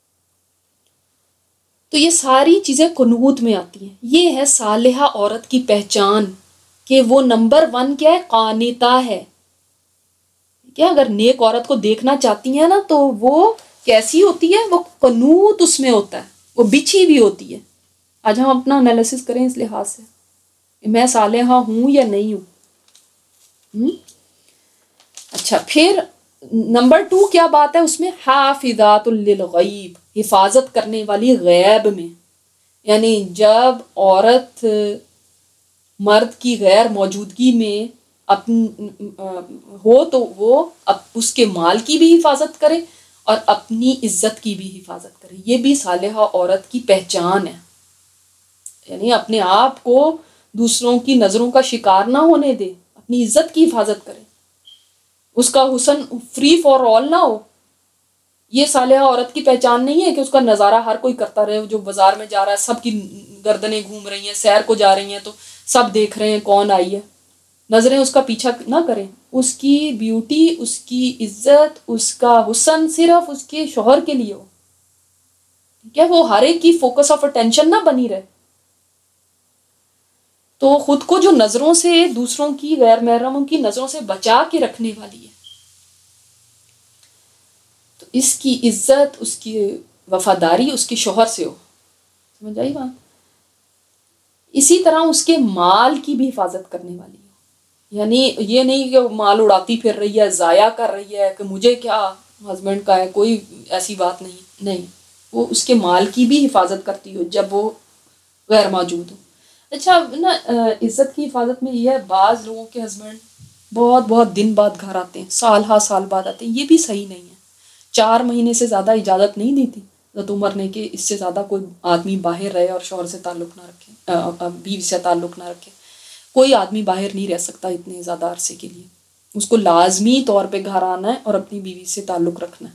تو یہ ساری چیزیں قنوت میں آتی ہیں۔ یہ ہے صالحہ عورت کی پہچان، کہ وہ نمبر ون کیا ہے؟ قانتہ ہے۔ کیا اگر نیک عورت کو دیکھنا چاہتی ہیں نا تو وہ کیسی ہوتی ہے؟ وہ قنوت اس میں ہوتا ہے، وہ بچھی بھی ہوتی ہے۔ آج ہم اپنا انالیسس کریں اس لحاظ سے کہ میں صالحہ ہوں یا نہیں ہوں۔ اچھا، پھر نمبر ٹو کیا بات ہے اس میں؟ حافظات للغیب، حفاظت کرنے والی غیب میں، یعنی جب عورت مرد کی غیر موجودگی میں اپن ہو تو وہ اس کے مال کی بھی حفاظت کرے اور اپنی عزت کی بھی حفاظت کرے۔ یہ بھی صالحہ عورت کی پہچان ہے، یعنی اپنے آپ کو دوسروں کی نظروں کا شکار نہ ہونے دے، اپنی عزت کی حفاظت کرے، اس کا حسن فری فار آل نہ ہو۔ یہ صالحہ عورت کی پہچان نہیں ہے کہ اس کا نظارہ ہر کوئی کرتا رہے، جو بازار میں جا رہا ہے سب کی گردنیں گھوم رہی ہیں، سیر کو جا رہی ہیں تو سب دیکھ رہے ہیں کون آئی ہے، نظریں اس کا پیچھا نہ کریں۔ اس کی بیوٹی، اس کی عزت، اس کا حسن صرف اس کے شوہر کے لیے ہو، ٹھیک ہے، وہ ہر ایک کی فوکس آف اٹینشن نہ بنی رہے۔ تو خود کو جو نظروں سے، دوسروں کی، غیر محرموں کی نظروں سے بچا کے رکھنے والی ہے، تو اس کی عزت، اس کی وفاداری اس کے شوہر سے ہو، سمجھ آئی بات؟ اسی طرح اس کے مال کی بھی حفاظت کرنے والی ہو، یعنی یہ نہیں کہ مال اڑاتی پھر رہی ہے، ضائع کر رہی ہے کہ مجھے کیا ہسبینڈ کا ہے، کوئی ایسی بات نہیں نہیں وہ اس کے مال کی بھی حفاظت کرتی ہو جب وہ غیر موجود ہو۔ اچھا نا، عزت کی حفاظت میں یہ ہے، بعض لوگوں کے ہسبینڈ بہت بہت دن بعد گھر آتے ہیں، سال ہا سال بعد آتے ہیں، یہ بھی صحیح نہیں ہے۔ چار مہینے سے زیادہ اجازت نہیں دی تھی حضرت عمر نے کہ اس سے زیادہ کوئی آدمی باہر رہے اور شوہر سے تعلق نہ رکھے، بیوی سے تعلق نہ رکھے۔ کوئی آدمی باہر نہیں رہ سکتا اتنے زیادہ عرصے کے لیے، اس کو لازمی طور پہ گھر آنا ہے اور اپنی بیوی سے تعلق رکھنا ہے.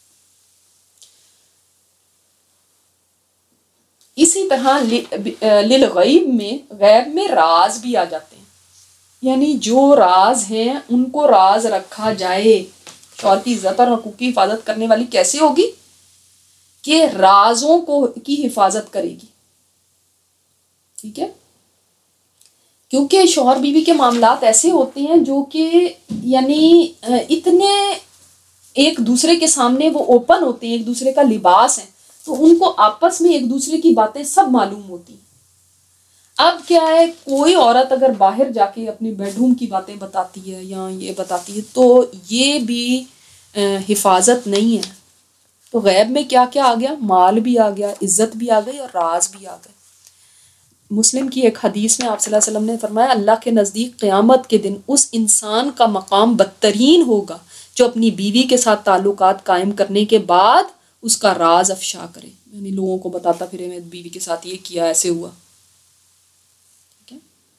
اسی طرح للغیب میں غیب میں راز بھی آ جاتے ہیں، یعنی جو راز ہیں ان کو راز رکھا جائے. شوہر کی عزت اور حقوق کی حفاظت کرنے والی کیسے ہوگی؟ کہ رازوں کو کی حفاظت کرے گی. ٹھیک ہے، کیونکہ شوہر بیوی کے معاملات ایسے ہوتے ہیں جو کہ یعنی اتنے ایک دوسرے کے سامنے وہ اوپن ہوتے ہیں، ایک دوسرے کا لباس ہے، تو ان کو آپس میں ایک دوسرے کی باتیں سب معلوم ہوتی ہیں. اب کیا ہے، کوئی عورت اگر باہر جا کے اپنے بیڈ روم کی باتیں بتاتی ہے یا یہ بتاتی ہے تو یہ بھی حفاظت نہیں ہے. تو غیب میں کیا کیا آ گیا؟ مال بھی آ گیا، عزت بھی آ گئی اور راز بھی آ گئے. مسلم کی ایک حدیث میں آپ صلی اللہ علیہ وسلم نے فرمایا اللہ کے نزدیک قیامت کے دن اس انسان کا مقام بدترین ہوگا جو اپنی بیوی کے ساتھ تعلقات قائم کرنے کے بعد اس کا راز افشا کرے، یعنی لوگوں کو بتاتا پھرے میں بیوی کے ساتھ یہ کیا، ایسے ہوا. ٹھیک ہے،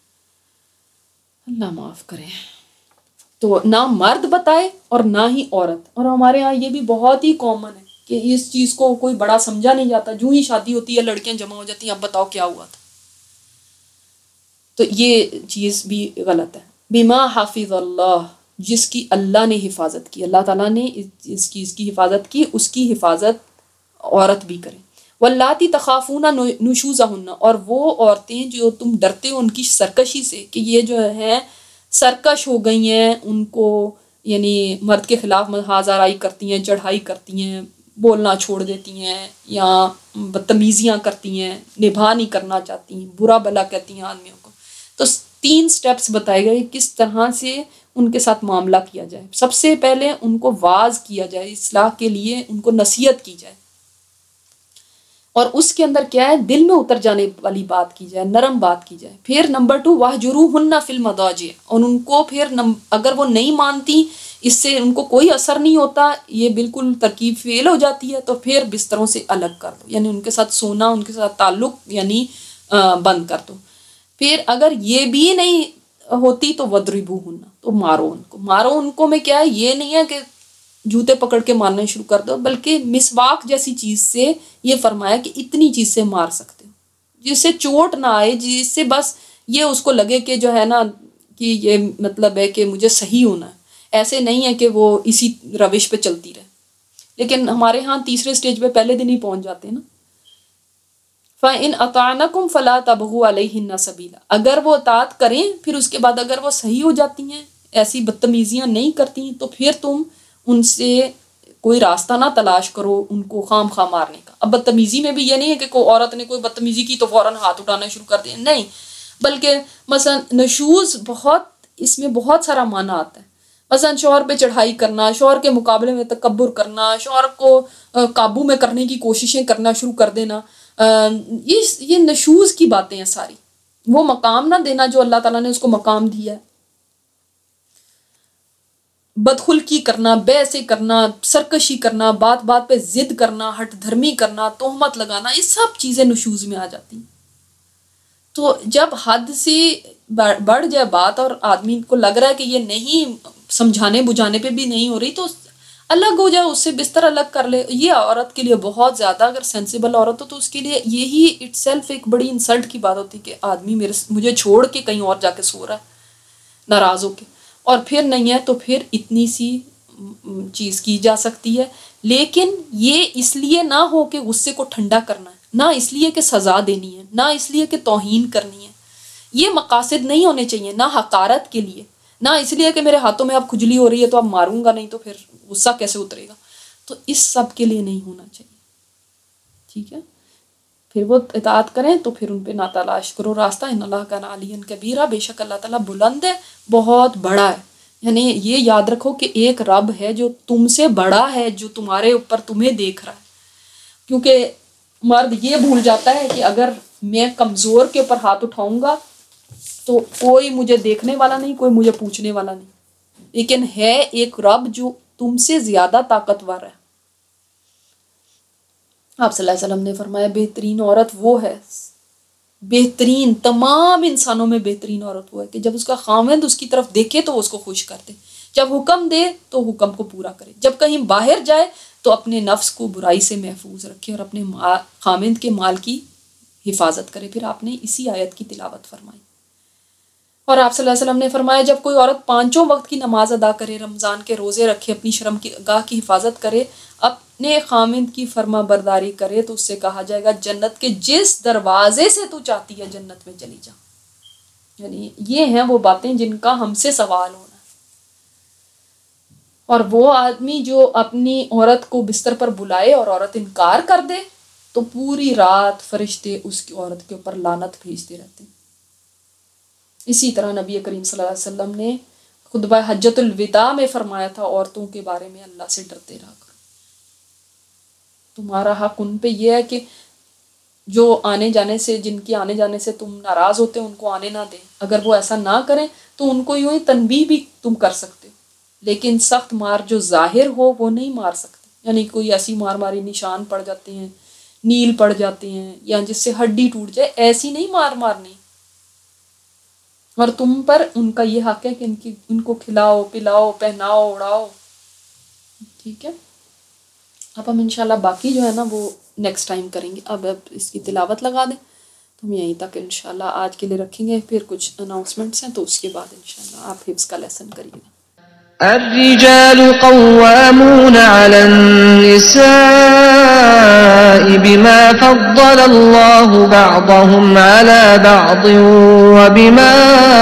اللہ معاف کرے. تو نہ مرد بتائے اور نہ ہی عورت. اور ہمارے ہاں یہ بھی بہت ہی کامن ہے کہ اس چیز کو کوئی بڑا سمجھا نہیں جاتا، جو ہی شادی ہوتی ہے لڑکیاں جمع ہو جاتی ہیں، اب بتاؤ کیا ہوا تھا. تو یہ چیز بھی غلط ہے. بما حافظ اللہ، جس کی اللہ نے حفاظت کی، اللہ تعالیٰ نے اس چیز کی حفاظت کی، اس کی حفاظت عورت بھی کرے. واللاتی تخافون نشوزہن، اور وہ عورتیں جو تم ڈرتے ہو ان کی سرکشی سے کہ یہ جو ہے سرکش ہو گئی ہیں، ان کو یعنی مرد کے خلاف محاذ آرائی کرتی ہیں، چڑھائی کرتی ہیں، بولنا چھوڑ دیتی ہیں یا بدتمیزیاں کرتی ہیں، نبھا نہیں کرنا چاہتی ہیں، برا بلا کہتی ہیں آدمیوں کو. تو تین سٹیپس بتائے گئے کس طرح سے ان کے ساتھ معاملہ کیا جائے. سب سے پہلے ان کو واعظ کیا جائے، اصلاح کے لیے ان کو نصیحت کی جائے، اور اس کے اندر کیا ہے، دل میں اتر جانے والی بات کی جائے، نرم بات کی جائے. پھر نمبر ٹو واہجروہن فی المضاجع، اور ان کو پھر اگر وہ نہیں مانتی، اس سے ان کو کوئی اثر نہیں ہوتا، یہ بالکل ترکیب فیل ہو جاتی ہے، تو پھر بستروں سے الگ کر دو، یعنی ان کے ساتھ سونا، ان کے ساتھ تعلق یعنی بند کر دو. پھر اگر یہ بھی نہیں ہوتی تو وَضْرِبُوهُنَّ، تو مارو ان کو. مارو ان کو میں کیا ہے، یہ نہیں ہے کہ جوتے پکڑ کے مارنا شروع کر دو، بلکہ مسواک جیسی چیز سے یہ فرمایا کہ اتنی چیز سے مار سکتے ہو جس سے چوٹ نہ آئے، جس سے بس یہ اس کو لگے کہ جو ہے نا کہ یہ مطلب ہے کہ مجھے صحیح ہونا ہے. ایسے نہیں ہے کہ وہ اسی روش پہ چلتی رہے. لیکن ہمارے ہاں تیسرے سٹیج پہ پہلے دن ہی پہنچ جاتے ہیں نا. فَإِنْ أَطَعْنَكُمْ فَلَا تَبْغُوا عَلَيْهِنَّ سَبِيلًا، اگر وہ اطاعت کریں پھر اس کے بعد اگر وہ صحیح ہو جاتی ہیں، ایسی بدتمیزیاں نہیں کرتی ہیں، تو پھر تم ان سے کوئی راستہ نہ تلاش کرو ان کو خام خواہ مارنے کا. اب بدتمیزی میں بھی یہ نہیں ہے کہ کوئی عورت نے کوئی بدتمیزی کی تو فوراً ہاتھ اٹھانا شروع کر دیں، نہیں، بلکہ مثلا نشوز بہت، اس میں بہت سارا معنی آتا ہے. مثلا شوہر پہ چڑھائی کرنا، شوہر کے مقابلے میں تکبر کرنا، شوہر کو قابو میں کرنے کی کوششیں کرنا شروع کر دینا، یہ یہ نشوز کی باتیں ہیں ساری. وہ مقام نہ دینا جو اللہ تعالیٰ نے اس کو مقام دیا ہے. بدخلقی کرنا، بے سے کرنا، سرکشی کرنا، بات بات پہ ضد کرنا، ہٹ دھرمی کرنا، تہمت لگانا، یہ سب چیزیں نشوز میں آ جاتی ہیں. تو جب حد سے بڑھ جائے بات اور آدمی کو لگ رہا ہے کہ یہ نہیں، سمجھانے بجھانے پہ بھی نہیں ہو رہی، تو الگ ہو جائے، اس سے بستر الگ کر لے. یہ عورت کے لیے بہت زیادہ، اگر سینسیبل عورت ہو تو اس کے لیے یہی اٹ سیلف ایک بڑی انسلٹ کی بات ہوتی کہ آدمی میرے مجھے چھوڑ کے کہیں اور جا کے سو رہا ہے ناراض ہو کے. اور پھر نہیں ہے تو پھر اتنی سی چیز کی جا سکتی ہے، لیکن یہ اس لیے نہ ہو کہ غصے کو ٹھنڈا کرنا ہے، نہ اس لیے کہ سزا دینی ہے، نہ اس لیے کہ توہین کرنی ہے. یہ مقاصد نہیں ہونے چاہیے، نہ حقارت کے لیے، نہ اس لیے کہ میرے ہاتھوں میں اب کھجلی ہو رہی ہے تو اب ماروں گا نہیں تو پھر غصہ کیسے اترے گا. تو اس سب کے لیے نہیں ہونا چاہیے. ٹھیک ہے، پھر وہ اطاعت کریں تو پھر ان پہ نہ تلاش کرو راستہ. ان اللہ کان علیٰ کبیرہ، بے شک اللہ تعالیٰ بلند ہے، بہت بڑا ہے. یعنی یہ یاد رکھو کہ ایک رب ہے جو تم سے بڑا ہے، جو تمہارے اوپر تمہیں دیکھ رہا ہے. کیونکہ مرد یہ بھول جاتا ہے کہ اگر میں کمزور کے اوپر ہاتھ اٹھاؤں گا تو کوئی مجھے دیکھنے والا نہیں، کوئی مجھے پوچھنے والا نہیں. لیکن ہے ایک رب جو تم سے زیادہ طاقتور ہے. آپ صلی اللہ علیہ وسلم نے فرمایا بہترین عورت وہ ہے، بہترین تمام انسانوں میں بہترین عورت وہ ہے کہ جب اس کا خاوند اس کی طرف دیکھے تو اس کو خوش کر دے. جب حکم دے تو حکم کو پورا کرے، جب کہیں باہر جائے تو اپنے نفس کو برائی سے محفوظ رکھے اور اپنے خامند کے مال کی حفاظت کرے۔ پھر آپ نے اسی آیت کی تلاوت فرمائی، اور آپ صلی اللہ علیہ وسلم نے فرمایا جب کوئی عورت پانچوں وقت کی نماز ادا کرے، رمضان کے روزے رکھے، اپنی شرم کی گاہ کی حفاظت کرے، اپنے خامند کی فرما برداری کرے، تو اس سے کہا جائے گا جنت کے جس دروازے سے تو چاہتی ہے جنت میں چلی جا۔ یعنی یہ ہیں وہ باتیں جن کا ہم سے سوال ہونا ہے۔ اور وہ آدمی جو اپنی عورت کو بستر پر بلائے اور عورت انکار کر دے تو پوری رات فرشتے اس کی عورت کے اوپر لعنت بھیجتے رہتے ہیں۔ اسی طرح نبی کریم صلی اللہ علیہ وسلم نے خطبہ حجۃ الوداع میں فرمایا تھا عورتوں کے بارے میں اللہ سے ڈرتے رہا کرو، تمہارا حق ان پہ یہ ہے کہ جو آنے جانے سے جن کے آنے جانے سے تم ناراض ہوتے ان کو آنے نہ دیں، اگر وہ ایسا نہ کریں تو ان کو یوں ہی تنبیہ بھی تم کر سکتے ہو، لیکن سخت مار جو ظاہر ہو وہ نہیں مار سکتے، یعنی کوئی ایسی مار ماری نشان پڑ جاتے ہیں، نیل پڑ جاتے ہیں یا جس سے ہڈی ٹوٹ جائے، ایسی نہیں مار مارنی۔ اور تم پر ان کا یہ حق ہے کہ ان کی ان کو کھلاؤ پلاؤ پہناؤ اڑاؤ، ٹھیک ہے۔ اب ہم انشاءاللہ باقی جو ہے نا وہ نیکسٹ ٹائم کریں گے۔ اب اب اس کی تلاوت لگا دیں تو ہم یہیں تک انشاءاللہ آج کے لیے رکھیں گے، پھر کچھ اناؤنسمنٹس ہیں تو اس کے بعد انشاءاللہ آپ حفظ کا لیسن کریے گا۔ الرجال قوامون على النساء بما فضل الله بعضهم على بعض وبما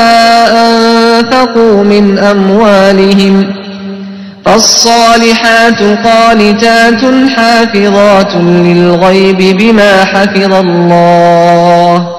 أنفقوا من أموالهم فالصالحات قانتات حافظات للغيب بما حفظ الله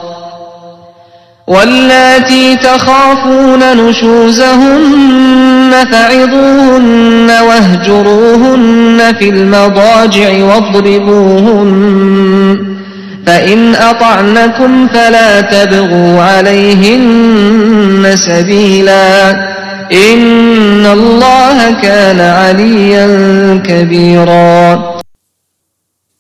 واللاتي تخافون نشوزهن فعظوهن واهجروهن في المضاجع واضربوهن فإن أطعنكم فلا تبغوا عليهن سبيلا إن الله كان عليا كبيرا۔